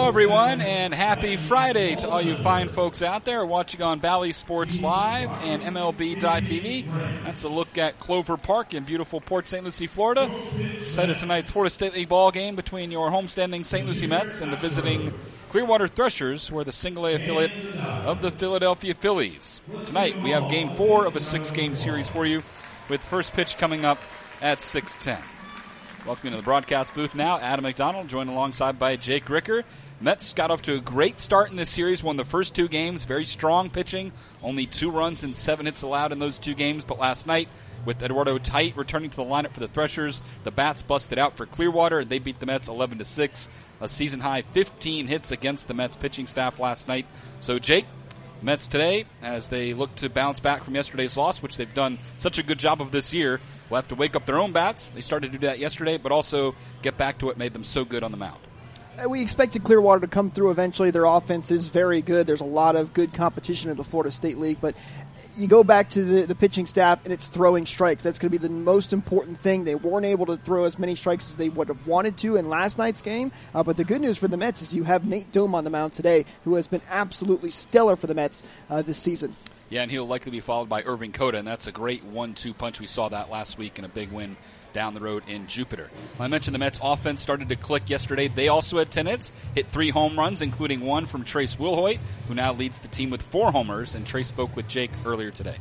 Hello, everyone, and happy Friday to all you fine folks out there watching on Bally Sports Live and MLB.tv. That's a look at Clover Park in beautiful Port St. Lucie, Florida. Site of tonight's Florida State League ball game between your homestanding St. Lucie Mets and the visiting Clearwater Threshers, who are the single-A affiliate of the Philadelphia Phillies. Tonight, we have Game 4 of a 6-game series for you, with first pitch coming up at 6:10. Welcome to the broadcast booth now. Adam McDonald joined alongside by Jake Ricker. Mets got off to a great start in this series, won the first 2 games, very strong pitching, only 2 runs and 7 hits allowed in those 2 games. But last night, with Eduardo Tait returning to the lineup for the Threshers, the bats busted out for Clearwater, and they beat the Mets 11-6. A season-high 15 hits against the Mets pitching staff last night. So, Jake, Mets today, as they look to bounce back from yesterday's loss, which they've done such a good job of this year, will have to wake up their own bats. They started to do that yesterday, but also get back to what made them so good on the mound. We expected Clearwater to come through eventually. Their offense is very good. There's a lot of good competition in the Florida State League, but you go back to the pitching staff, and it's throwing strikes. That's going to be the most important thing. They weren't able to throw as many strikes as they would have wanted to in last night's game, but the good news for the Mets is you have Nate Dome on the mound today, who has been absolutely stellar for the Mets this season. Yeah, and he'll likely be followed by Irving Cota, and that's a great 1-2 punch. We saw that last week in a big win down the road in Jupiter. I mentioned the Mets offense started to click yesterday. They also had 10 hits, hit 3 home runs, including 1 from Trace Wilhoit, who now leads the team with 4 homers, and Trace spoke with Jake earlier today.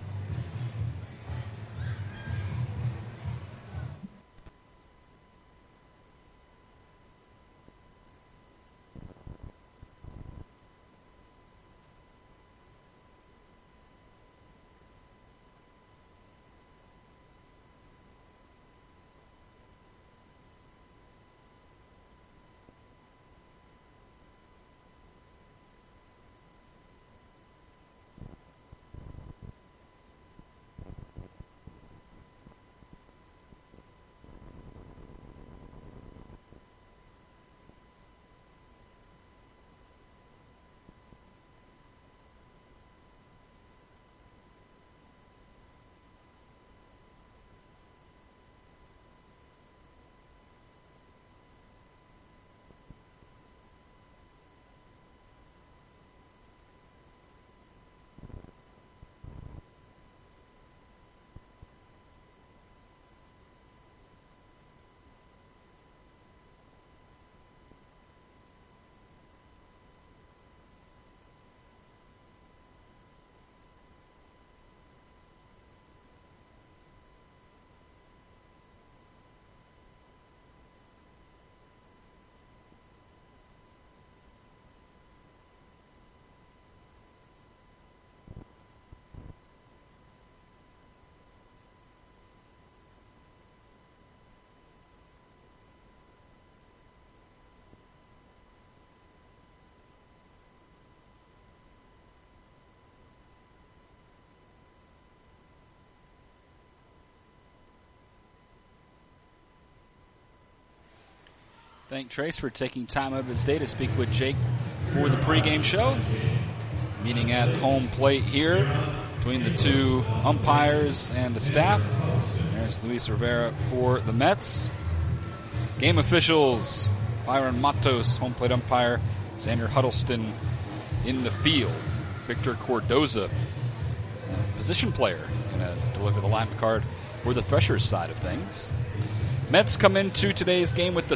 Thank Trace for taking time out of his day to speak with Jake for the pregame show. Meeting at home plate here between the 2 umpires and the staff. There's Luis Rivera for the Mets. Game officials, Byron Matos, home plate umpire. Xander Huddleston in the field. Victor Cordoza, position player, going to deliver the lineup card for the Threshers side of things. Mets come into today's game with the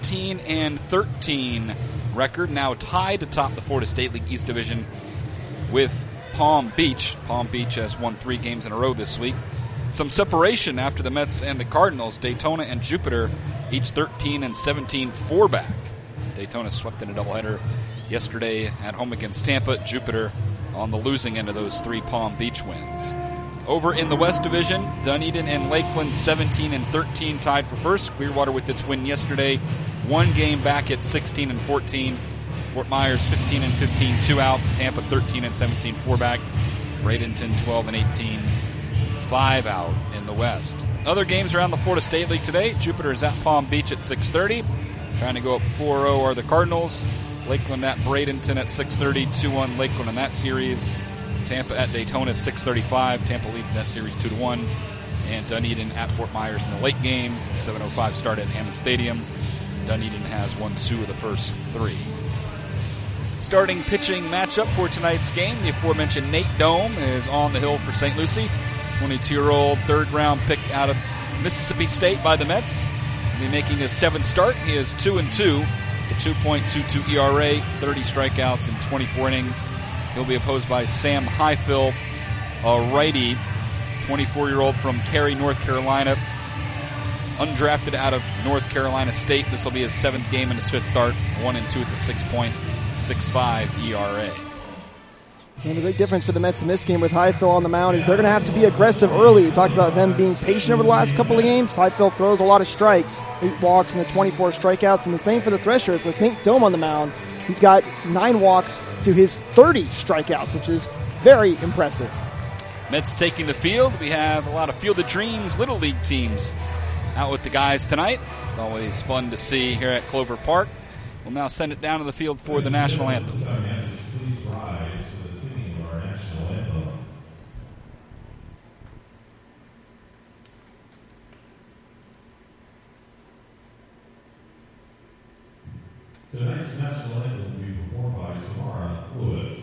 17-13 record, now tied atop the Florida State League East Division with Palm Beach. Palm Beach has won 3 games in a row this week. Some separation after the Mets and the Cardinals. Daytona and Jupiter, each 13 and 17 4-back. Daytona swept in a doubleheader yesterday at home against Tampa. Jupiter on the losing end of those 3 Palm Beach wins. Over in the West Division, Dunedin and Lakeland 17-13 tied for first. Clearwater with its win yesterday, 1 game back at 16-14. Fort Myers 15-15, 2 out. Tampa 13-17, 4-back. Bradenton 12-18, 5 out in the West. Other games around the Florida State League today. Jupiter is at Palm Beach at 6:30. Trying to go up 4-0 are the Cardinals. Lakeland at Bradenton at 6:30, 2-1 Lakeland in that series. Tampa at Daytona 6:35. Tampa leads that series 2-1. And Dunedin at Fort Myers in the late game. 7:05 start at Hammond Stadium. Dunedin has won 2 of the first 3. Starting pitching matchup for tonight's game, the aforementioned Nate Dome is on the hill for St. Lucie. 22-year-old third-round pick out of Mississippi State by the Mets. He'll be making his 7th start. He is 2-2, a 2.22 ERA, 30 strikeouts in 24 innings. He'll be opposed by Sam Highfill, a righty, 24-year-old from Cary, North Carolina, undrafted out of North Carolina State. This will be his 7th game in his 5th start, 1-2 at the 6.65 ERA. And the big difference for the Mets in this game with Highfill on the mound is they're going to have to be aggressive early. We talked about them being patient over the last couple of games. Highfill throws a lot of strikes, 8 walks and the 24 strikeouts, and the same for the Threshers with Nate Dome on the mound. He's got 9 walks to his 30 strikeouts, which is very impressive. Mets taking the field. We have a lot of Field of Dreams Little League teams out with the guys tonight. It's always fun to see here at Clover Park. We'll now send it down to the field for the national anthem. Tonight's national anthem will be performed by Samara Lewis.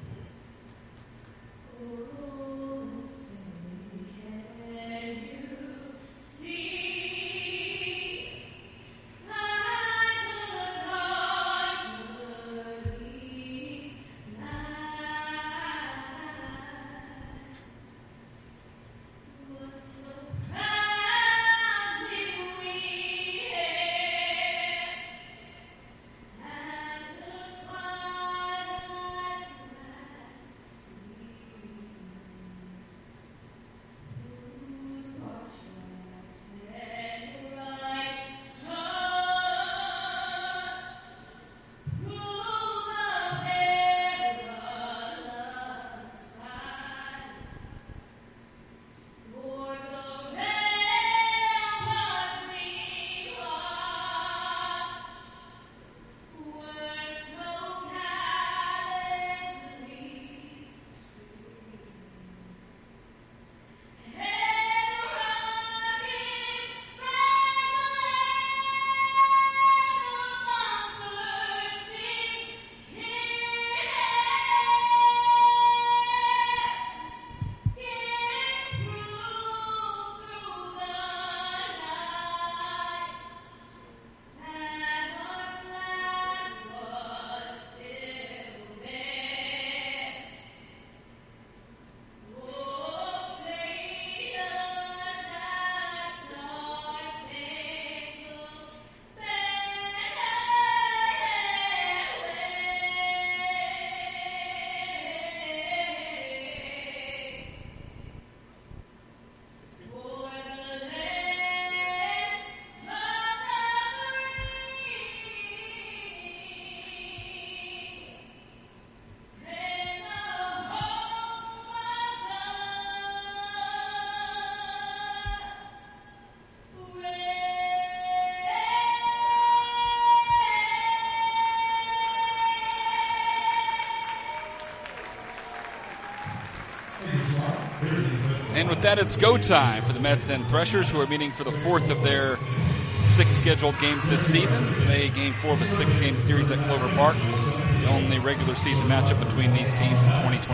And with that, it's go time for the Mets and Threshers, who are meeting for the 4th of their 6 scheduled games this season. Today, Game 4 of a 6-game series at Clover Park. The only regular season matchup between these teams in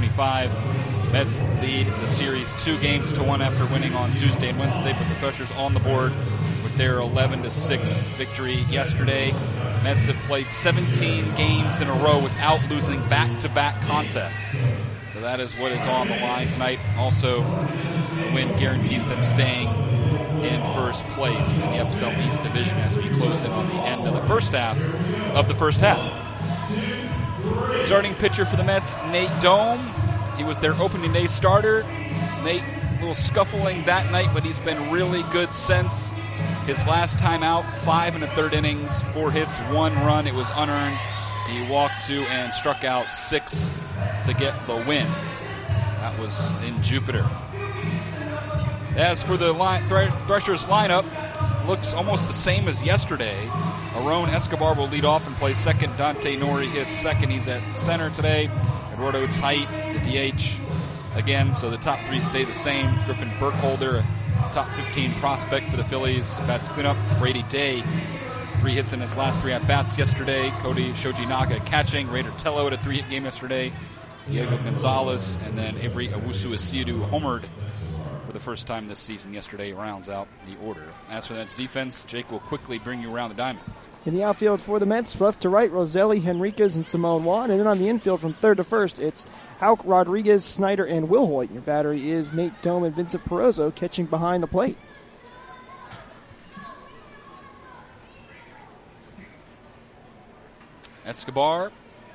2025. Mets lead the series 2-1 after winning on Tuesday and Wednesday, but the Threshers on the board with their 11-6 victory yesterday. Mets have played 17 games in a row without losing back-to-back contests. So that is what is on the line tonight. Also, the win guarantees them staying in first place in the FSL East Division as we close in on the end of the first half Starting pitcher for the Mets, Nate Dome. He was their opening day starter. Nate, a little scuffling that night, but he's been really good since. His last time out, 5 1/3 innings, 4 hits, 1 run. It was unearned. He walked 2 and struck out 6 to get the win. That was in Jupiter. As for the Threshers lineup, looks almost the same as yesterday. Aaron Escobar will lead off and play second. Dante Nori hits second. He's at center today. Eduardo Tait, the DH, again, so the top 3 stay the same. Griffin Burkholder, a top 15 prospect for the Phillies, bats cleanup. Brady Day 3 hits in his last 3 at-bats yesterday. Cody Shojinaga catching. Raider Tello had a 3-hit game yesterday. Diego Gonzalez, and then Avery Owusu-Asiedu homered for the first time this season yesterday, rounds out the order. As for the Mets defense, Jake will quickly bring you around the diamond. In the outfield for the Mets, left to right, Roselli, Henriquez, and Simone Juan. And then on the infield from third to first, it's Houck, Rodriguez, Snyder, and Will Hoyt. Your battery is Nate Dome and Vincent Perozzo catching behind the plate. Escobar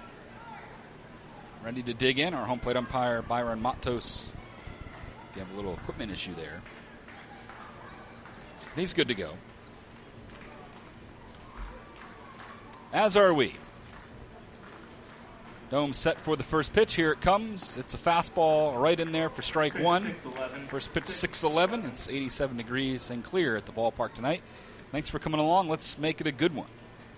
ready to dig in. Our home plate umpire, Byron Matos. You have a little equipment issue there. He's good to go. As are we. Dome set for the first pitch. Here it comes. It's a fastball right in there for strike one. First pitch 6-11. It's 87 degrees and clear at the ballpark tonight. Thanks for coming along. Let's make it a good one.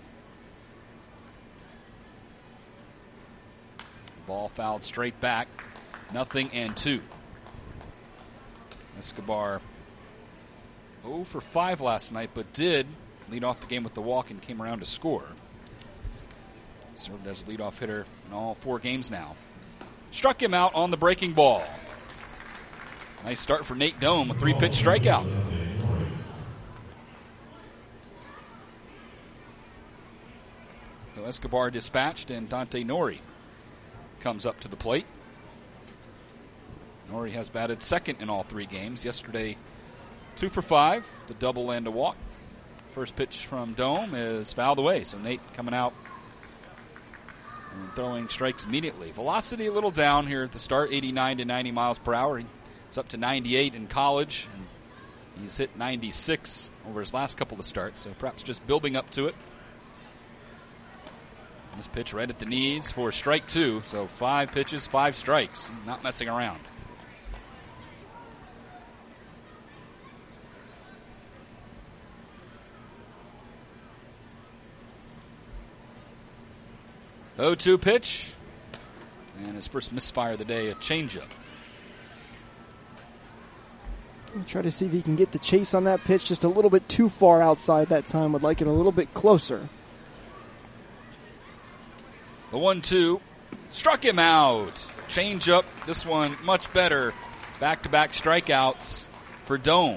Ball fouled straight back. 0-2. Escobar 0 for 5 last night, but did lead off the game with the walk and came around to score. Served as leadoff hitter in all 4 games now. Struck him out on the breaking ball. Nice start for Nate Dome, a 3-pitch strikeout. So Escobar dispatched, and Dante Nori comes up to the plate. Nori has batted second in all 3 games. Yesterday, 2 for 5, the double and a walk. First pitch from Dome is fouled away, so Nate coming out and throwing strikes immediately. Velocity a little down here at the start, 89 to 90 miles per hour. He's up to 98 in college, and he's hit 96 over his last couple of starts, so perhaps just building up to it. This pitch right at the knees for strike 2, so 5 pitches, 5 strikes. Not messing around. Oh, 2 pitch. And his first misfire of the day, a changeup. We'll try to see if he can get the chase on that pitch just a little bit too far outside that time. Would like it a little bit closer. The 1-2 struck him out. Changeup. This one much better. Back-to-back strikeouts for Dome.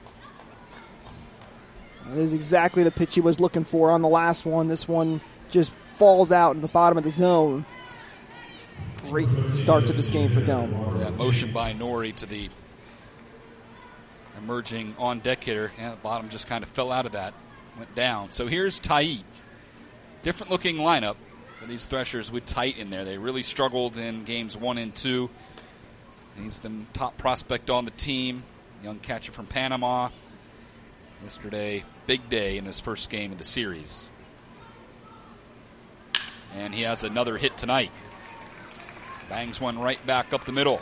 That is exactly the pitch he was looking for on the last one. This one just falls out in the bottom of the zone. Great start to this game for Dome. That motion by Nori to the emerging on-deck hitter. Yeah, the bottom just kind of fell out of that. Went down. So here's Taitt. Different looking lineup for these Threshers with Taitt in there. They really struggled in games 1 and 2. He's the top prospect on the team. Young catcher from Panama. Yesterday, big day in his first game of the series. And he has another hit tonight. Bangs one right back up the middle.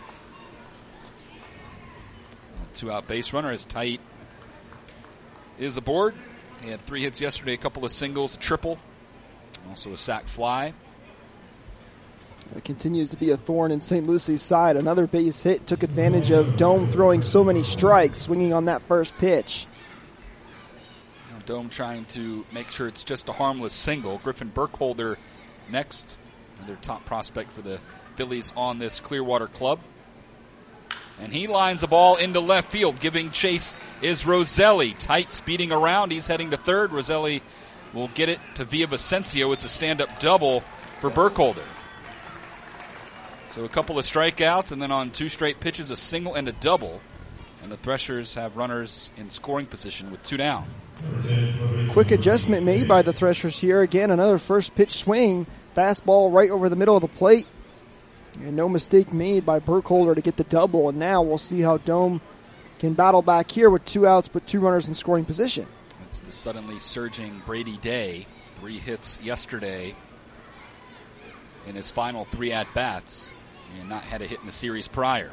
A 2-out base runner as Taitt is aboard. He had 3 hits yesterday, a couple of singles, a triple, also a sac fly. It continues to be a thorn in St. Lucie's side. Another base hit took advantage of Dome throwing so many strikes, swinging on that first pitch. Dome trying to make sure it's just a harmless single. Griffin Burkholder next, their top prospect for the Phillies on this Clearwater club. And he lines the ball into left field. Giving chase is Roselli. Taitt speeding around. He's heading to third. Roselli will get it to Villavicencio. It's a stand-up double for Burkholder. So a couple of strikeouts, and then on 2 straight pitches, a single and a double. And the Threshers have runners in scoring position with 2 down. Quick adjustment made by the Threshers here. Again, another first pitch swing. Fastball right over the middle of the plate. And no mistake made by Burkholder to get the double. And now we'll see how Dome can battle back here with 2 outs but 2 runners in scoring position. It's the suddenly surging Brady Day. 3 hits yesterday in his final 3 at-bats. And not had a hit in the series prior.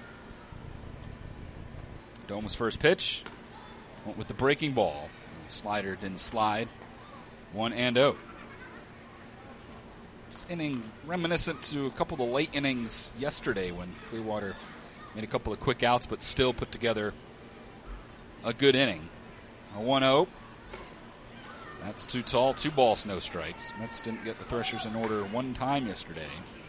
Dome's first pitch went with the breaking ball. Slider didn't slide. 1-0. This inning reminiscent to a couple of the late innings yesterday when Clearwater made a couple of quick outs but still put together a good inning. A 1-0. That's too tall. 2 balls, no strikes. Mets didn't get the Threshers in order one time yesterday.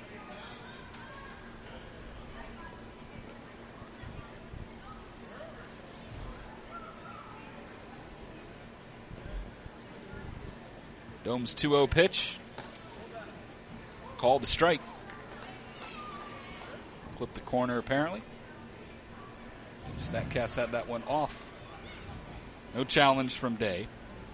Dome's 2-0 pitch. Called the strike. Clipped the corner, apparently. StatCast had that one off. No challenge from Day.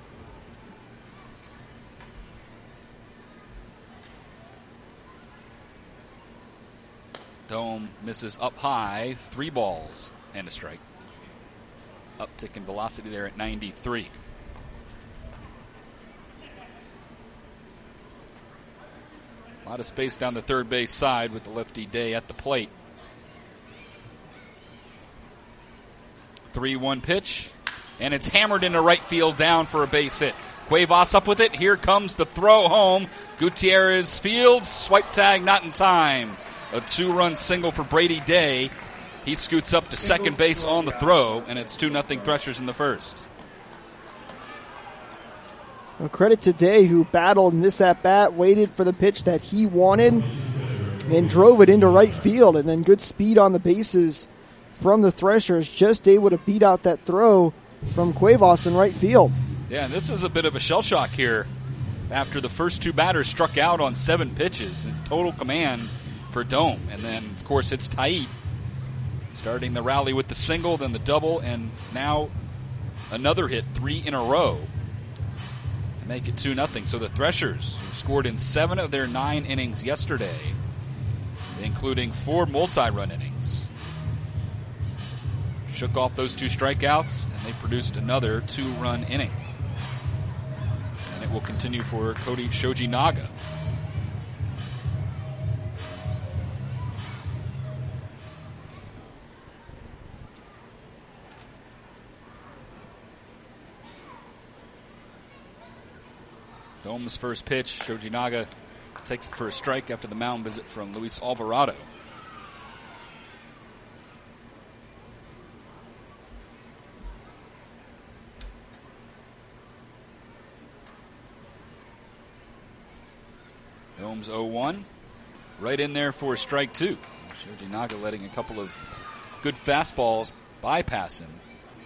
Dome misses up high. 3 balls and a strike. Uptick in velocity there at 93. A lot of space down the third base side with the lefty Day at the plate. 3-1 pitch, and it's hammered into right field down for a base hit. Cuevas up with it. Here comes the throw home. Gutierrez fields. Swipe tag not in time. A 2-run single for Brady Day. He scoots up to second base on the throw, and it's 2-0 Threshers in the first. Well, credit to Day, who battled in this at-bat, waited for the pitch that he wanted, and drove it into right field. And then good speed on the bases from the Threshers, just able to beat out that throw from Cuevas in right field. Yeah, and this is a bit of a shell shock here after the first 2 batters struck out on 7 pitches. Total command for Dome. And then, of course, it's Tait starting the rally with the single, then the double, and now another hit, 3 in a row. Make it 2-0. So the Threshers scored in 7 of their 9 innings yesterday, including 4 multi-run innings. Shook off those 2 strikeouts, and they produced another 2-run inning. And it will continue for Shoji Naga. Dome's first pitch, Shoji Naga takes it for a strike after the mound visit from Luis Alvarado. Dome's 0-1, right in there for strike 2. Shoji Naga letting a couple of good fastballs bypass him.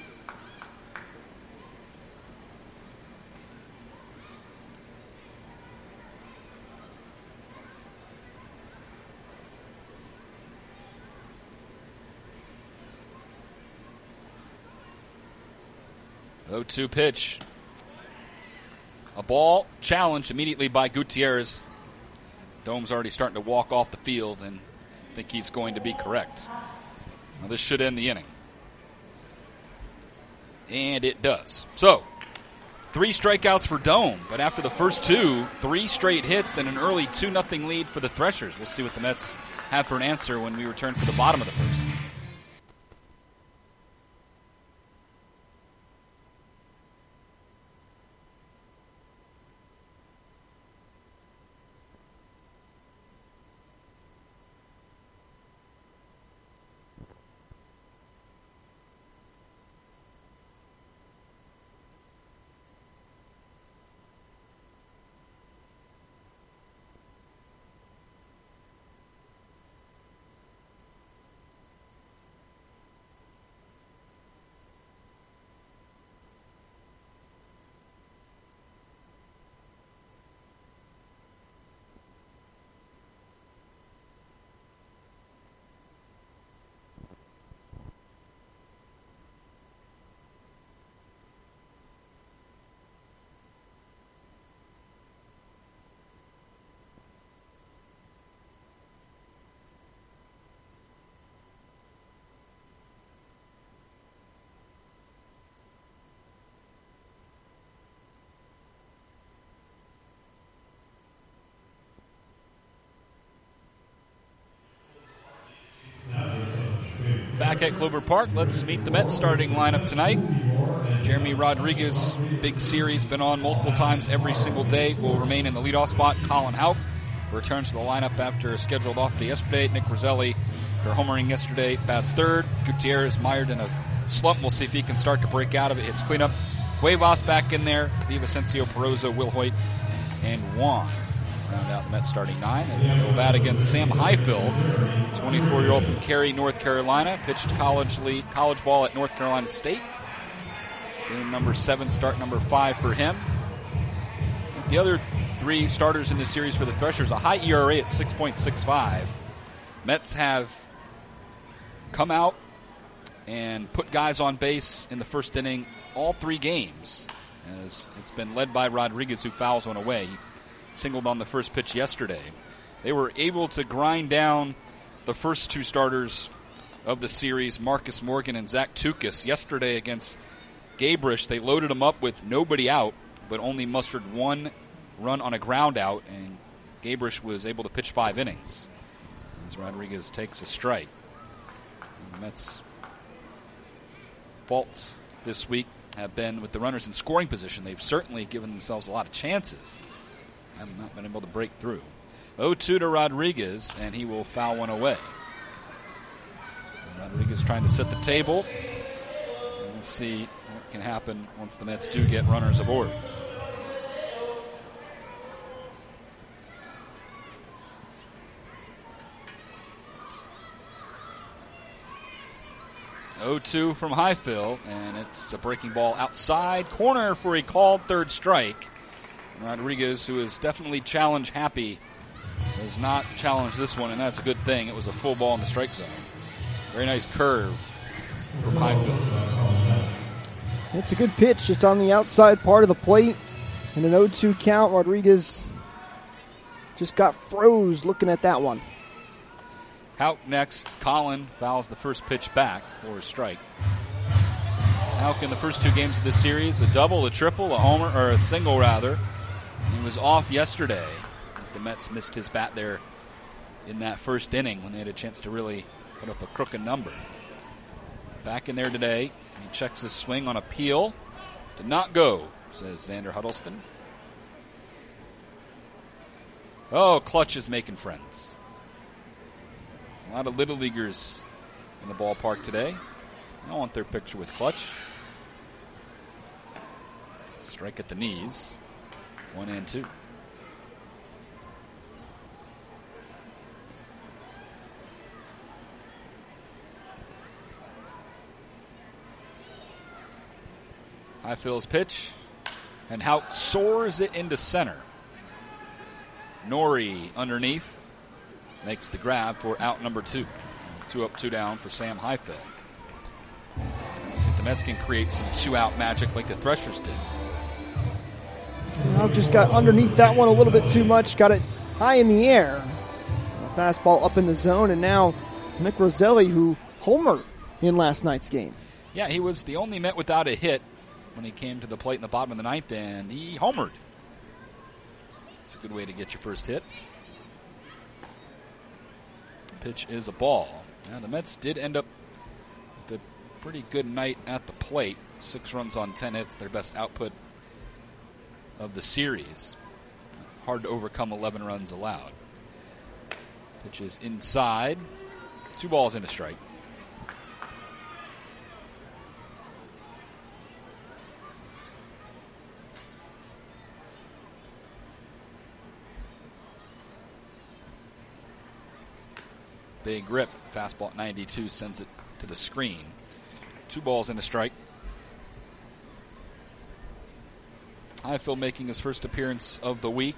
The 0-2 pitch. A ball challenged immediately by Gutierrez. Dome's already starting to walk off the field, and I think he's going to be correct. Now this should end the inning. And it does. So, 3 strikeouts for Dome, but after the first 2, 3 straight hits and an early 2-0 lead for the Threshers. We'll see what the Mets have for an answer when we return for the bottom of the first. Back at Clover Park, let's meet the Mets starting lineup tonight. Jeremy Rodriguez, big series, been on multiple times every single day, will remain in the leadoff spot. Colin Houck returns to the lineup after a scheduled off day yesterday. Nick Roselli, for homering yesterday, bats third. Gutierrez mired in a slump. We'll see if he can start to break out of it. Hits cleanup. Cuevas back in there. Villavicencio, Perozo, Will Hoyt, and Juan round out the Mets starting 9. And go bat against Sam Highfill, 24-year-old from Cary, North Carolina. Pitched college ball at North Carolina State. Game number 7, start number 5 for him. The other 3 starters in the series for the Threshers, a high ERA at 6.65. Mets have come out and put guys on base in the first inning all 3 games, as it's been led by Rodriguez, who fouls one away. He singled on the first pitch yesterday. They were able to grind down the first 2 starters of the series, Marcus Morgan and Zach Tukis. Yesterday against Gabrish, they loaded them up with nobody out, but only mustered 1 run on a ground out, and Gabrish was able to pitch 5 innings as Rodriguez takes a strike. And the Mets' faults this week have been with the runners in scoring position. They've certainly given themselves a lot of chances, have not been able to break through. 0-2 to Rodriguez, and he will foul one away. And Rodriguez trying to set the table. And we'll see what can happen once the Mets do get runners aboard. Oh-2 from Highfill, and it's a breaking ball outside corner for a called third strike. And Rodriguez, who is definitely challenge happy, has not challenged this one, and that's a good thing. It was a full ball in the strike zone. Very nice curve from Highfill. It's a good pitch just on the outside part of the plate. And an 0-2 count. Rodriguez just got froze looking at that one. Houck next. Colin fouls the first pitch back for a strike. Houck in the first 2 games of this series, a double, a triple, a homer, or a single rather. He was off yesterday. The Mets missed his bat there in that first inning when they had a chance to really put up a crooked number. Back in there today. He checks his swing on a peel. Did not go, says Xander Huddleston. Oh, Clutch is making friends. A lot of Little Leaguers in the ballpark today. I want their picture with Clutch. Strike at the knees. 1-2. Highfield's pitch, and Houck soars it into center. Norrie underneath makes the grab for out number 2. 2 up, 2 down for Sam Highfill. Let's see if the Mets can create some 2-out magic like the Threshers did. Houck just got underneath that one a little bit too much, got it high in the air. A fastball up in the zone, and now Mick Roselli, who homered in last night's game. Yeah, he was the only Met without a hit when he came to the plate in the bottom of the 9th, and he homered. It's a good way to get your first hit. The pitch is a ball. Now, the Mets did end up with a pretty good night at the plate. 6 runs on 10 hits, their best output of the series. Hard to overcome 11 runs allowed. Pitch is inside. 2 balls and a strike. Big rip. Fastball at 92 sends it to the screen. 2 balls and a strike. Highfill making his first appearance of the week.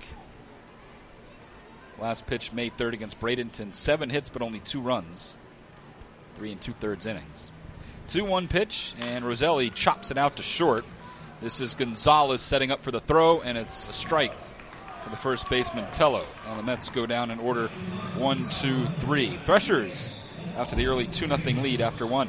Last pitch May 3rd against Bradenton. 7 hits but only 2 runs. 3 2/3 innings. 2-1 pitch, and Roselli chops it out to short. This is Gonzalez setting up for the throw, and it's a strike for the first baseman, Tello. Now the Mets go down in order 1, 2, 3. Threshers after the early 2-0 lead after 1.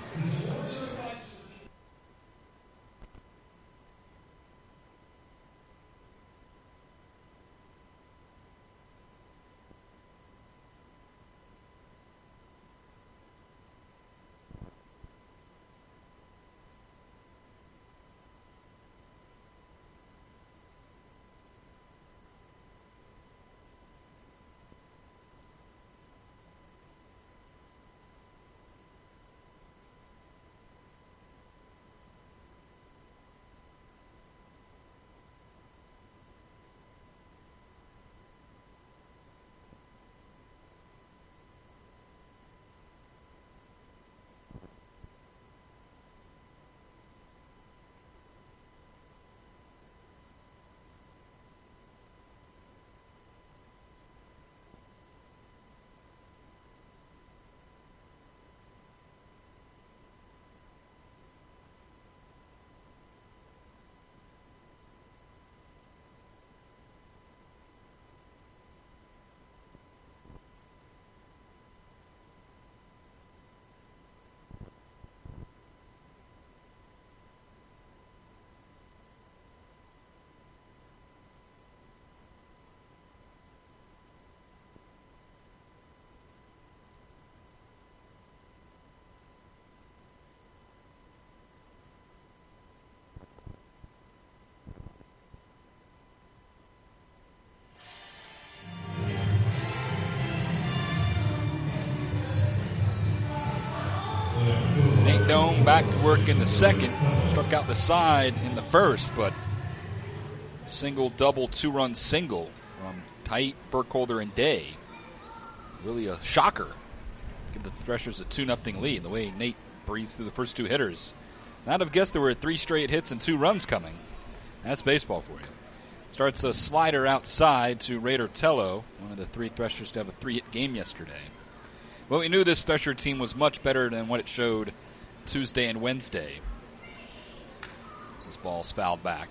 back to work in the second. Struck out the side in the first, but single, double, two-run single from Tait, Burkholder, and Day. Really a shocker. Give the Threshers a 2-0 lead. The way Nate breathes through the first two hitters. Not have guessed there were 3 straight hits and 2 runs coming. That's baseball for you. Starts a slider outside to Raider Tello, one of the 3 Threshers to have a 3-hit game yesterday. But we knew this Thresher team was much better than what it showed Tuesday and Wednesday. This ball's fouled back.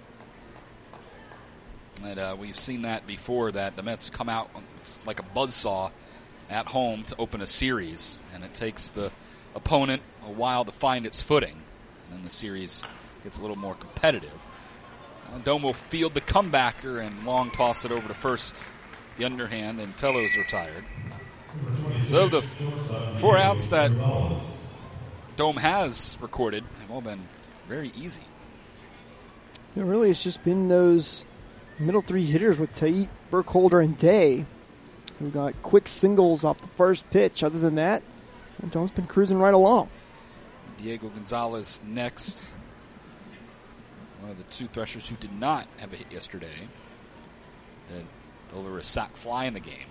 And we've seen that before, that the Mets come out like a buzzsaw at home to open a series, and it takes the opponent a while to find its footing. And then the series gets a little more competitive. Dome will field the comebacker and long toss it over to first, the underhand, and Tello's retired. So the 4 outs that Dome has recorded have all been very easy. Really, it's just been those middle 3 hitters with Tait, Burkholder, and Day, who got quick singles off the first pitch. Other than that, Dome's been cruising right along. Diego Gonzalez next. One of the 2 Threshers who did not have a hit yesterday. Had over a sac fly in the game.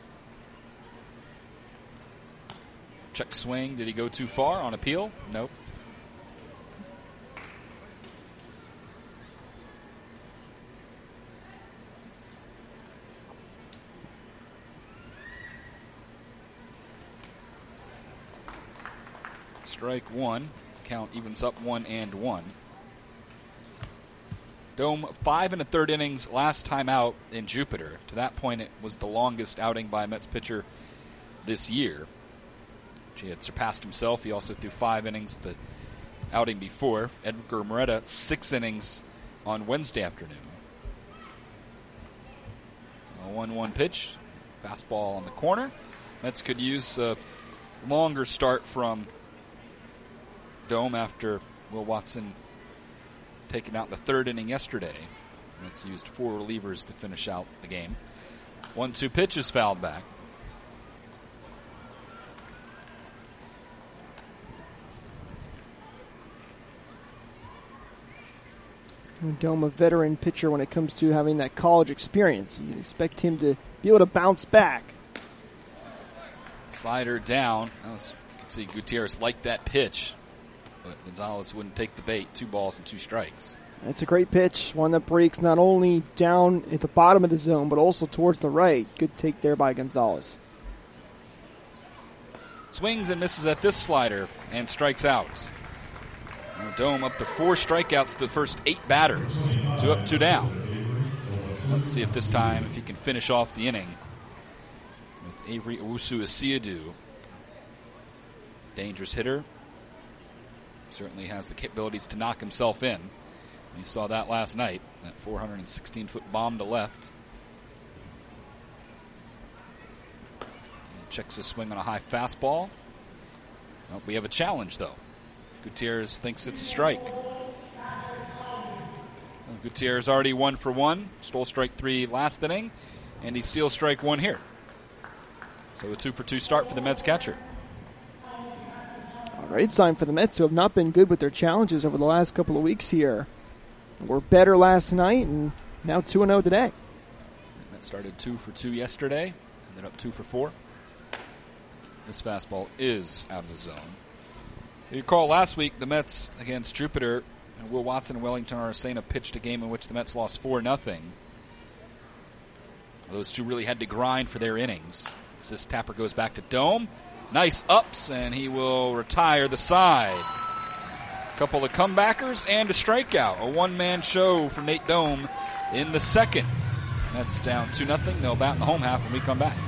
Check swing. Did he go too far on appeal? Nope. Strike 1. Count evens up 1-1. Dome 5 1/3 innings last time out in Jupiter. To that point, it was the longest outing by a Mets pitcher this year. He had surpassed himself. He also threw 5 innings the outing before. Edgar Moreta, 6 innings on Wednesday afternoon. A 1-1 pitch. Fastball on the corner. Mets could use a longer start from Dome after Will Watson taken out in the 3rd inning yesterday. Mets used 4 relievers to finish out the game. 1-2 pitch is fouled back. Dome, a veteran pitcher when it comes to having that college experience. You'd expect him to be able to bounce back. Slider down. You can see Gutierrez liked that pitch, but Gonzalez wouldn't take the bait. 2 balls and 2 strikes. That's a great pitch. One that breaks not only down at the bottom of the zone, but also towards the right. Good take there by Gonzalez. Swings and misses at this slider and strikes out. Dome up to 4 strikeouts to the first 8 batters. 2 up, 2 down. Let's see if this time if he can finish off the inning with Avery Owusu-Esiadu. Dangerous hitter. Certainly has the capabilities to knock himself in. We saw that last night. That 416-foot bomb to left. He checks his swing on a high fastball. Oh, we have a challenge, though. Gutierrez thinks it's a strike. Gutierrez already 1 for 1. Stole strike 3 last inning, and he steals strike 1 here. So a 2 for 2 start for the Mets catcher. A great sign for the Mets, who have not been good with their challenges over the last couple of weeks here. Were better last night, and now 2-0 today. Mets started 2 for 2 yesterday, ended up 2 for 4. This fastball is out of the zone. You recall last week, the Mets against Jupiter, and Will Watson and Wellington Arcena pitched a game in which the Mets lost 4-0. Those 2 really had to grind for their innings. As this tapper goes back to Dome. Nice ups, and he will retire the side. A couple of comebackers and a strikeout. A one-man show for Nate Dome in the second. Mets down 2-0. They'll bat in the home half when we come back.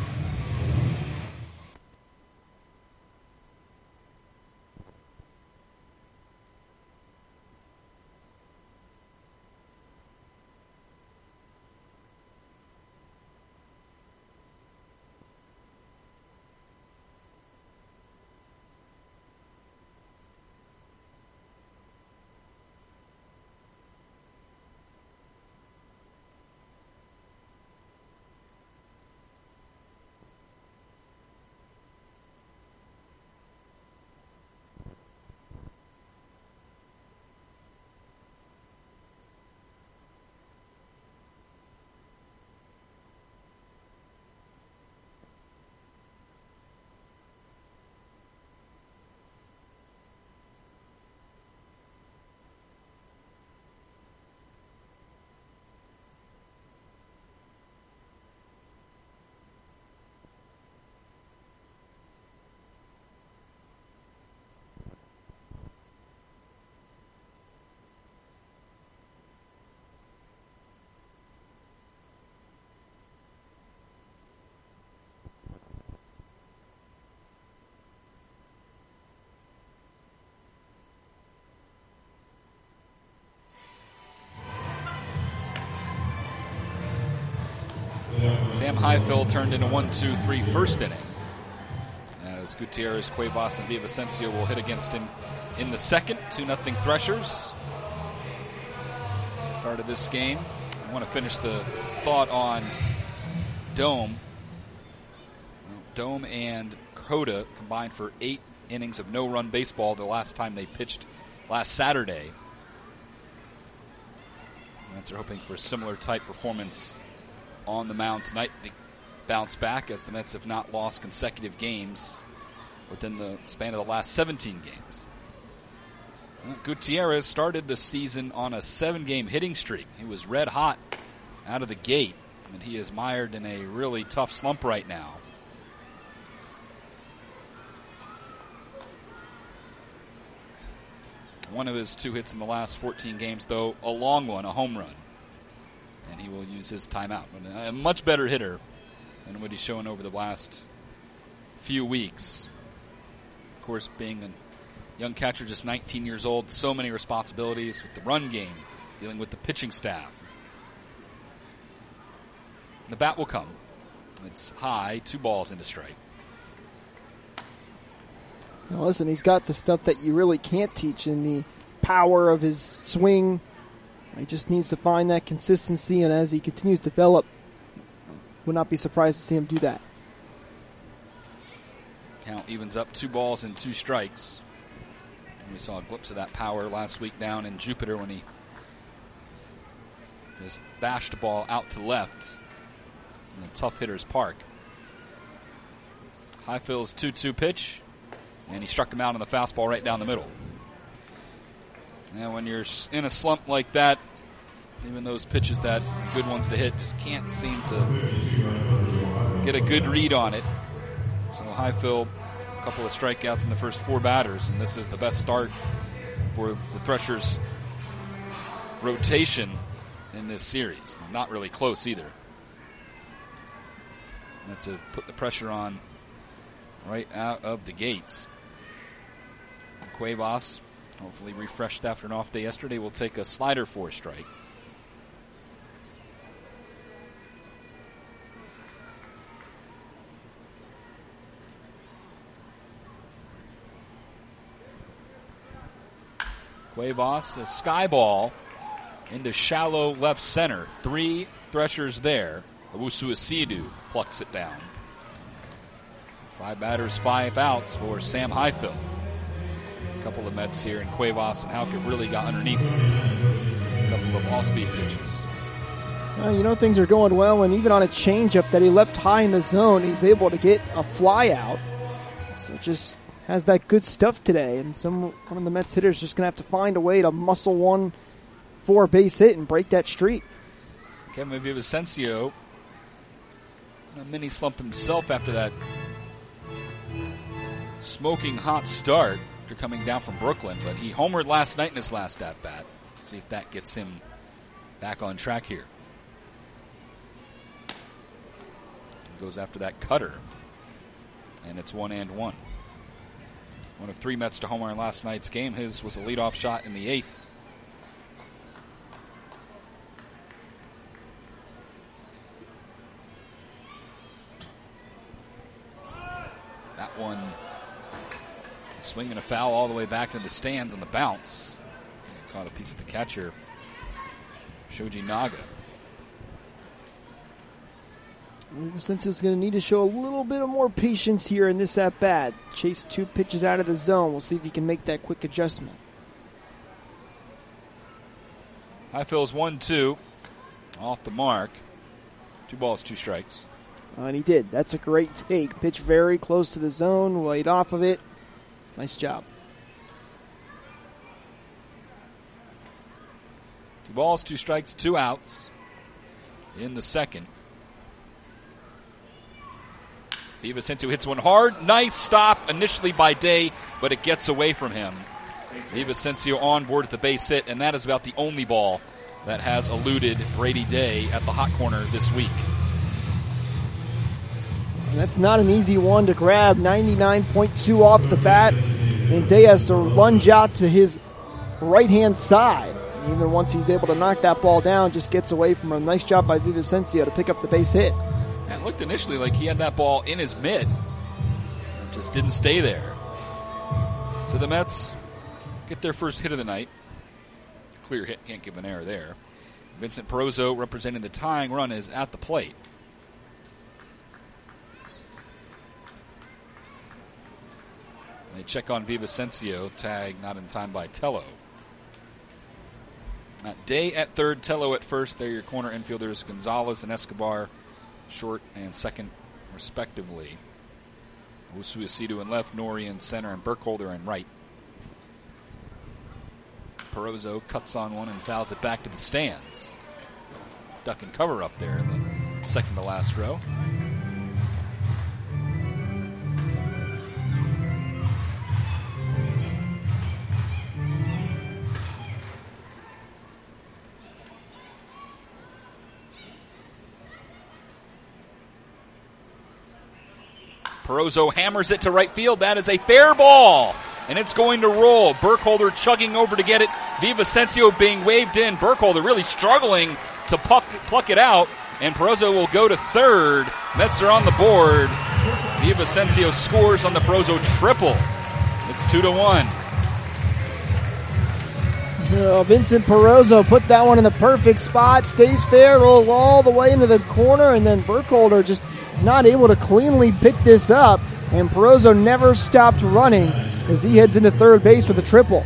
Sam Highfill turned in a 1-2-3 first inning. As Gutierrez, Cuevas, and Villavicencio will hit against him in the second. 2-0 Threshers. Started this game. I want to finish the thought on Dome. Dome and Crota combined for 8 innings of no-run baseball the last time they pitched last Saturday. The Mets are hoping for a similar type performance on the mound tonight. They bounce back as the Mets have not lost consecutive games within the span of the last 17 games. Gutierrez started the season on a 7-game hitting streak. He was red hot out of the gate, and he is mired in a really tough slump right now. One of his 2 hits in the last 14 games, though, a long one, a home run. And he will use his timeout. A much better hitter than what he's shown over the last few weeks. Of course, being a young catcher, just 19 years old, so many responsibilities with the run game, dealing with the pitching staff. The bat will come. It's high, 2 balls into strike. Now listen, he's got the stuff that you really can't teach in the power of his swing. He just needs to find that consistency, and as he continues to develop, would not be surprised to see him do that. Count evens up, 2 balls and 2 strikes. And we saw a glimpse of that power last week down in Jupiter when he just bashed the ball out to left in a tough hitter's park. Highfield's 2-2 pitch, and he struck him out on the fastball right down the middle. And when you're in a slump like that, even those pitches that are good ones to hit just can't seem to get a good read on it. So Highfield, a couple of strikeouts in the first 4 batters, and this is the best start for the Threshers' rotation in this series. Not really close either. That's to put the pressure on right out of the gates. Cuevas, hopefully refreshed after an off day yesterday, will take a slider for a strike. Cuevas, a sky ball into shallow left center. 3 Threshers there. Owusu Asidu plucks it down. 5 batters, 5 outs for Sam Highfield. A couple of Mets here, and Cuevas and Halkett really got underneath a couple of off-speed pitches. Things are going well, and even on a changeup that he left high in the zone, he's able to get a fly out. So just has that good stuff today, and one of the Mets hitters just going to have to find a way to muscle one for a base hit and break that streak. Kevin Villavicencio, a mini slump himself after that smoking hot start after coming down from Brooklyn, but he homered last night in his last at-bat. Let's see if that gets him back on track here. He goes after that cutter, and it's 1-1. One of 3 Mets to homer in last night's game. His was a leadoff shot in the 8th. That one swinging a foul all the way back into the stands on the bounce. Caught a piece of the catcher, Shoji Naga. Villavicencio's going to need to show a little bit of more patience here in this at-bat. Chase 2 pitches out of the zone. We'll see if he can make that quick adjustment. Highfield's 1-2 off the mark. 2 balls, 2 strikes. And he did. That's a great take. Pitch very close to the zone, laid off of it. Nice job. 2 balls, 2 strikes, 2 outs in the second. Villavicencio hits one hard. Nice stop initially by Day, but it gets away from him. Villavicencio on board at the base hit, and that is about the only ball that has eluded Brady Day at the hot corner this week. And that's not an easy one to grab. 99.2 off the bat, and Day has to lunge out to his right-hand side. Even once he's able to knock that ball down, just gets away from him. Nice job by Villavicencio to pick up the base hit. And it looked initially like he had that ball in his mitt. It just didn't stay there. So the Mets get their first hit of the night. Clear hit, can't give an error there. Vincent Perozo, representing the tying run, is at the plate. They check on Villavicencio, tag not in time by Tello. Day at third, Tello at first. They're your corner infielders, Gonzalez and Escobar, short and second, respectively. Usuacidu in left, Nori in center, and Burkholder in right. Perozo cuts on one and fouls it back to the stands. Duck and cover up there in the second to last row. Perozo hammers it to right field. That is a fair ball, and it's going to roll. Burkholder chugging over to get it. Villavicencio being waved in. Burkholder really struggling to pluck it out, and Perozo will go to third. Mets are on the board. Villavicencio scores on the Perozo triple. It's 2-1. Vincent Perozo put that one in the perfect spot. Stays fair, rolls all the way into the corner, and then Burkholder just not able to cleanly pick this up, and Perozo never stopped running as he heads into third base with a triple.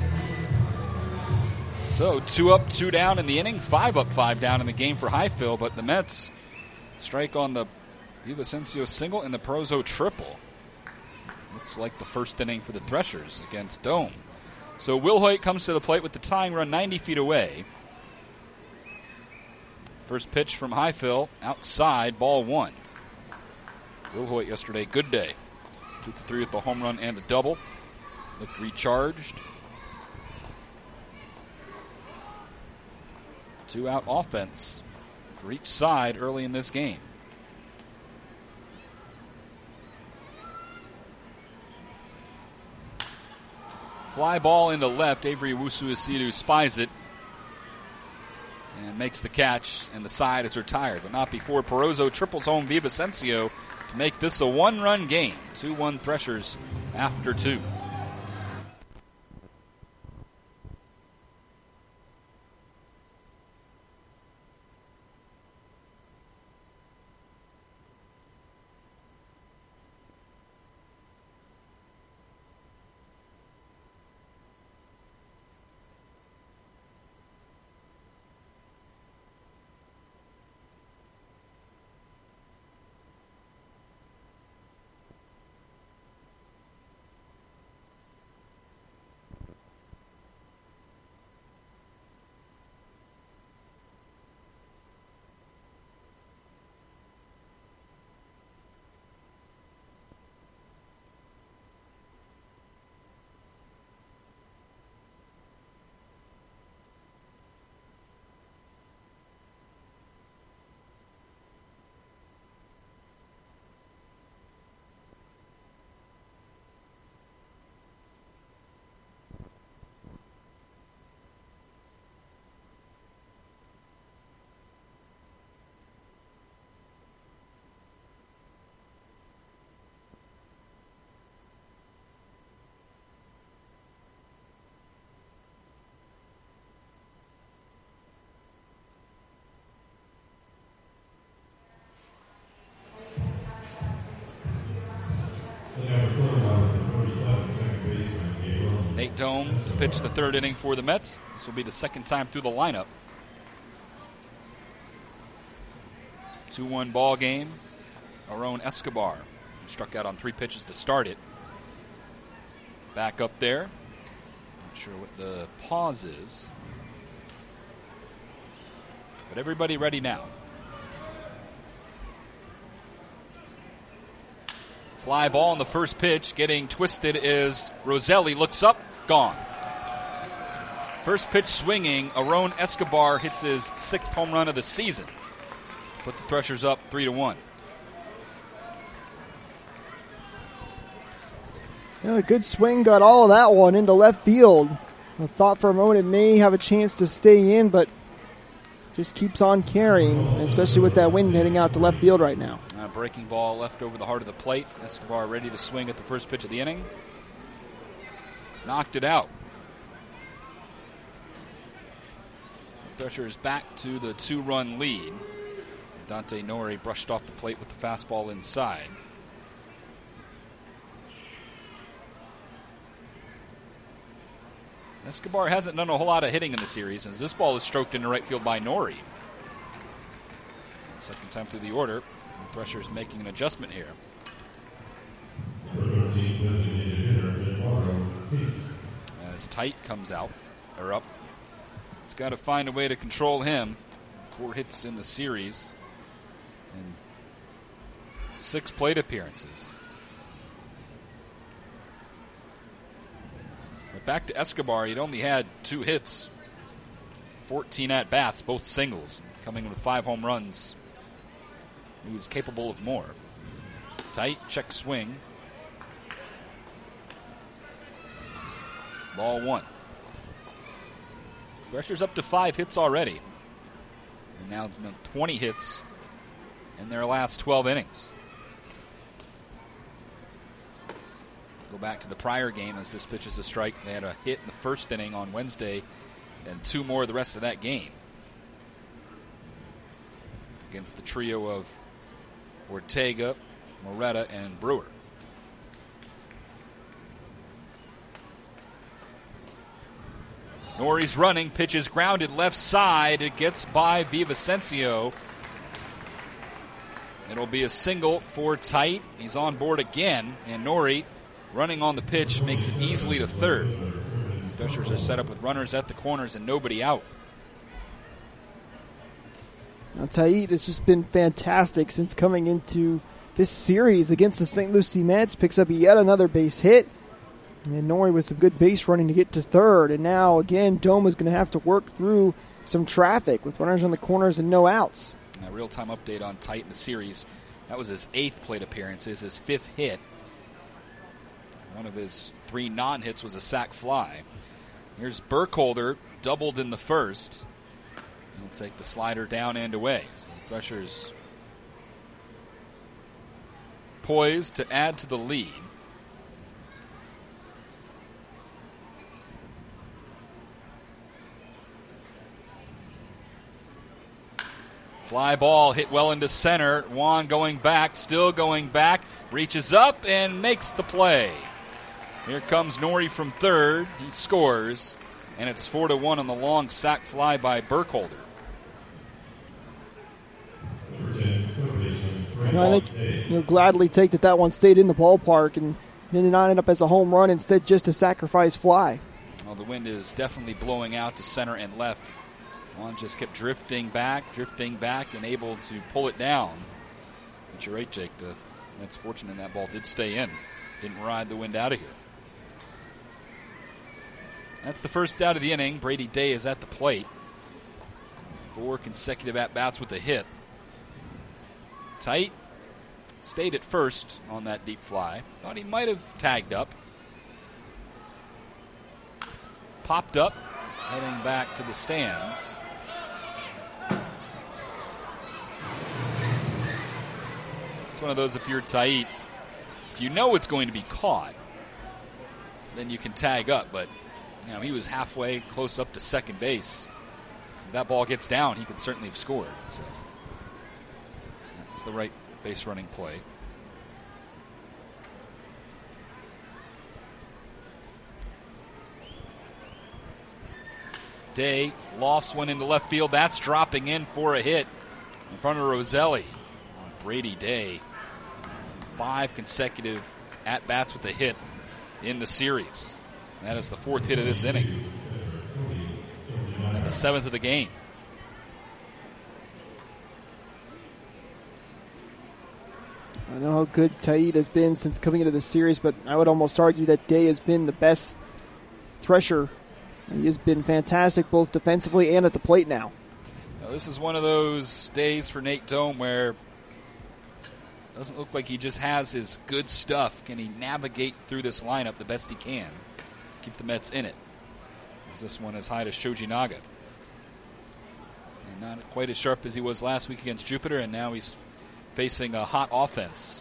So 2 up, 2 down in the inning, 5 up, 5 down in the game for Highfield, but the Mets strike on the Villavicencio single and the Perozo triple. Looks like the first inning for the Threshers against Dome. So Will Hoyt comes to the plate with the tying run 90 feet away. First pitch from Highfield, outside, ball 1. Will Hoyt yesterday, good day. 2 for 3 with the home run and the double. Looked recharged. 2-out offense for each side early in this game. Fly ball into left. Avery Usuacidu spies it and makes the catch, and the side is retired, but not before Perozo triples home Villavicencio to make this a one-run game. 2-1 Threshers after 2. Nate Dome to pitch the third inning for the Mets. This will be the second time through the lineup. 2-1 ball game. Aaron Escobar struck out on 3 pitches to start it. Back up there. Not sure what the pause is. But everybody ready now. Fly ball on the first pitch. Getting twisted is Roselli. Looks up. Gone. First pitch swinging. Aaron Escobar hits his 6th home run of the season. Put the Threshers up 3-1. A good swing, got all of that one into left field. I thought for a moment it may have a chance to stay in, but just keeps on carrying, especially with that wind heading out to left field right now. Breaking ball left over the heart of the plate. Escobar ready to swing at the first pitch of the inning. Knocked it out. The Threshers is back to the 2-run lead. Dante Nori brushed off the plate with the fastball inside. Escobar hasn't done a whole lot of hitting in the series, as this ball is stroked into right field by Nori. Second time through the order. The Threshers making an adjustment here. As Tight comes out, or up. It's got to find a way to control him. 4 hits in the series and 6 plate appearances. But back to Escobar, he'd only had 2 hits, 14 at-bats, both singles, coming with 5 home runs. He was capable of more. Tight, check swing. Ball 1. Threshers up to 5 hits already. And now 20 hits in their last 12 innings. Go back to the prior game as this pitch is a strike. They had a hit in the first inning on Wednesday and 2 more the rest of that game. Against the trio of Ortega, Moreta, and Brewer. Nori's running, pitch is grounded left side. It gets by Villavicencio. It'll be a single for Tight. He's on board again, and Nori, running on the pitch, makes it easily to third. Threshers are set up with runners at the corners and nobody out. Now, Tight has just been fantastic since coming into this series against the St. Lucie Mets. Picks up yet another base hit. And Nori with some good base running to get to third. And now, again, Dome is going to have to work through some traffic with runners on the corners and no outs. A real-time update on Tight in the series. That was his 8th plate appearance, his 5th hit. One of his 3 non-hits was a sac fly. Here's Burkholder, doubled in the first. He'll take the slider down and away. So the Threshers poised to add to the lead. Fly ball hit well into center. Juan going back, still going back, reaches up and makes the play. Here comes Nori from third. He scores, and it's 4-1 on the long sac fly by Burkholder. I think you'll gladly take that one stayed in the ballpark and did not end up as a home run, instead just a sacrifice fly. Well, the wind is definitely blowing out to center and left. Juan just kept drifting back, and able to pull it down. But you're right, Jake. That's fortunate that ball did stay in. Didn't ride the wind out of here. That's the first out of the inning. Brady Day is at the plate. 4 consecutive at-bats with a hit. Tight stayed at first on that deep fly. Thought he might have tagged up. Popped up, heading back to the stands. It's one of those, if you're Tight, if you know it's going to be caught, then you can tag up. But he was halfway close up to second base. If that ball gets down, he could certainly have scored. So that's the right base running play. Day lofts one into left field. That's dropping in for a hit in front of Roselli. Brady Day, 5 consecutive at-bats with a hit in the series. That is the 4th hit of this inning. And the 7th of the game. I know how good Tight has been since coming into the series, but I would almost argue that Day has been the best Thresher. He has been fantastic both defensively and at the plate now. Now this is one of those days for Nate Dome where it doesn't look like he just has his good stuff. Can he navigate through this lineup the best he can? Keep the Mets in it. as this one is high to Shoji Naga. And not quite as sharp as he was last week against Jupiter, and now he's facing a hot offense.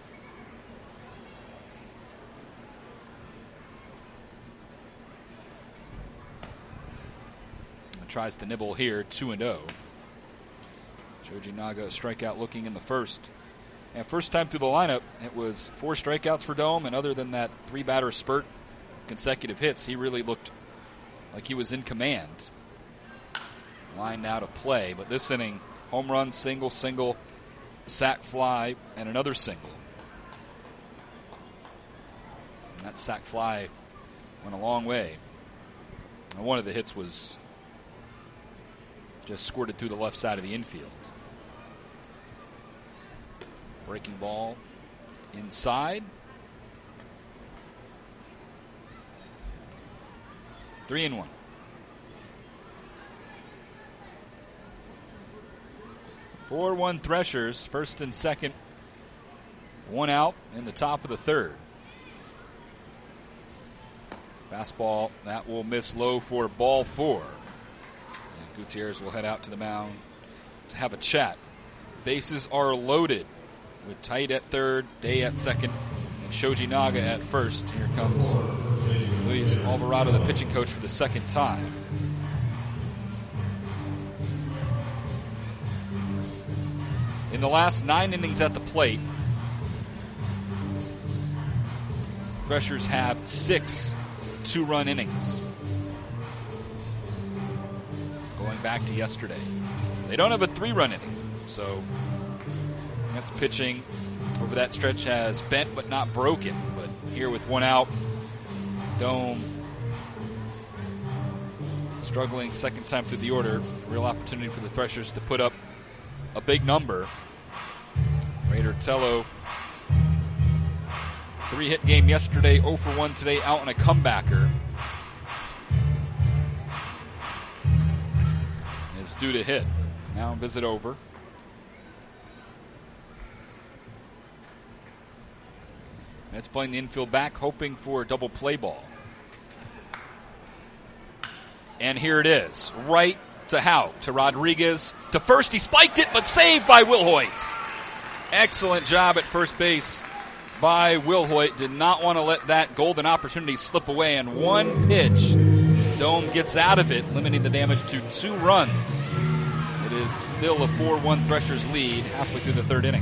Tries to nibble here, 2-0. Shoji Naga, a strikeout looking in the first. And first time through the lineup, it was 4 strikeouts for Dome, and other than that 3-batter spurt, consecutive hits, he really looked like he was in command. Line now to play, but this inning, home run, single, sac fly, and another single. And that sac fly went a long way. And one of the hits was just squirted through the left side of the infield. Breaking ball inside. 3-1. Four-1 Threshers, first and second. 1 out in the top of the third. Fastball, that will miss low for ball 4. Gutierrez will head out to the mound to have a chat. Bases are loaded with Tight at third, Day at second, and Shoji Naga at first. Here comes Luis Alvarado, the pitching coach, for the second time. In the last 9 innings at the plate, Threshers have 6 2-run innings. Going back to yesterday. They don't have a 3-run inning, so that's pitching over that stretch has bent but not broken. But here with 1 out, Dome struggling second time through the order. Real opportunity for the Threshers to put up a big number. Raider Tello, 3-hit game yesterday, 0 for 1 today, out on a comebacker. Due to hit. Now visit over. And it's playing the infield back, hoping for a double play ball. And here it is. Right to Houck, to Rodriguez, to first. He spiked it, but saved by Wilhoit. Excellent job at first base by Wilhoit. Did not want to let that golden opportunity slip away. And 1 pitch, Dome gets out of it, limiting the damage to 2 runs. It is still a 4-1 Threshers lead halfway through the third inning.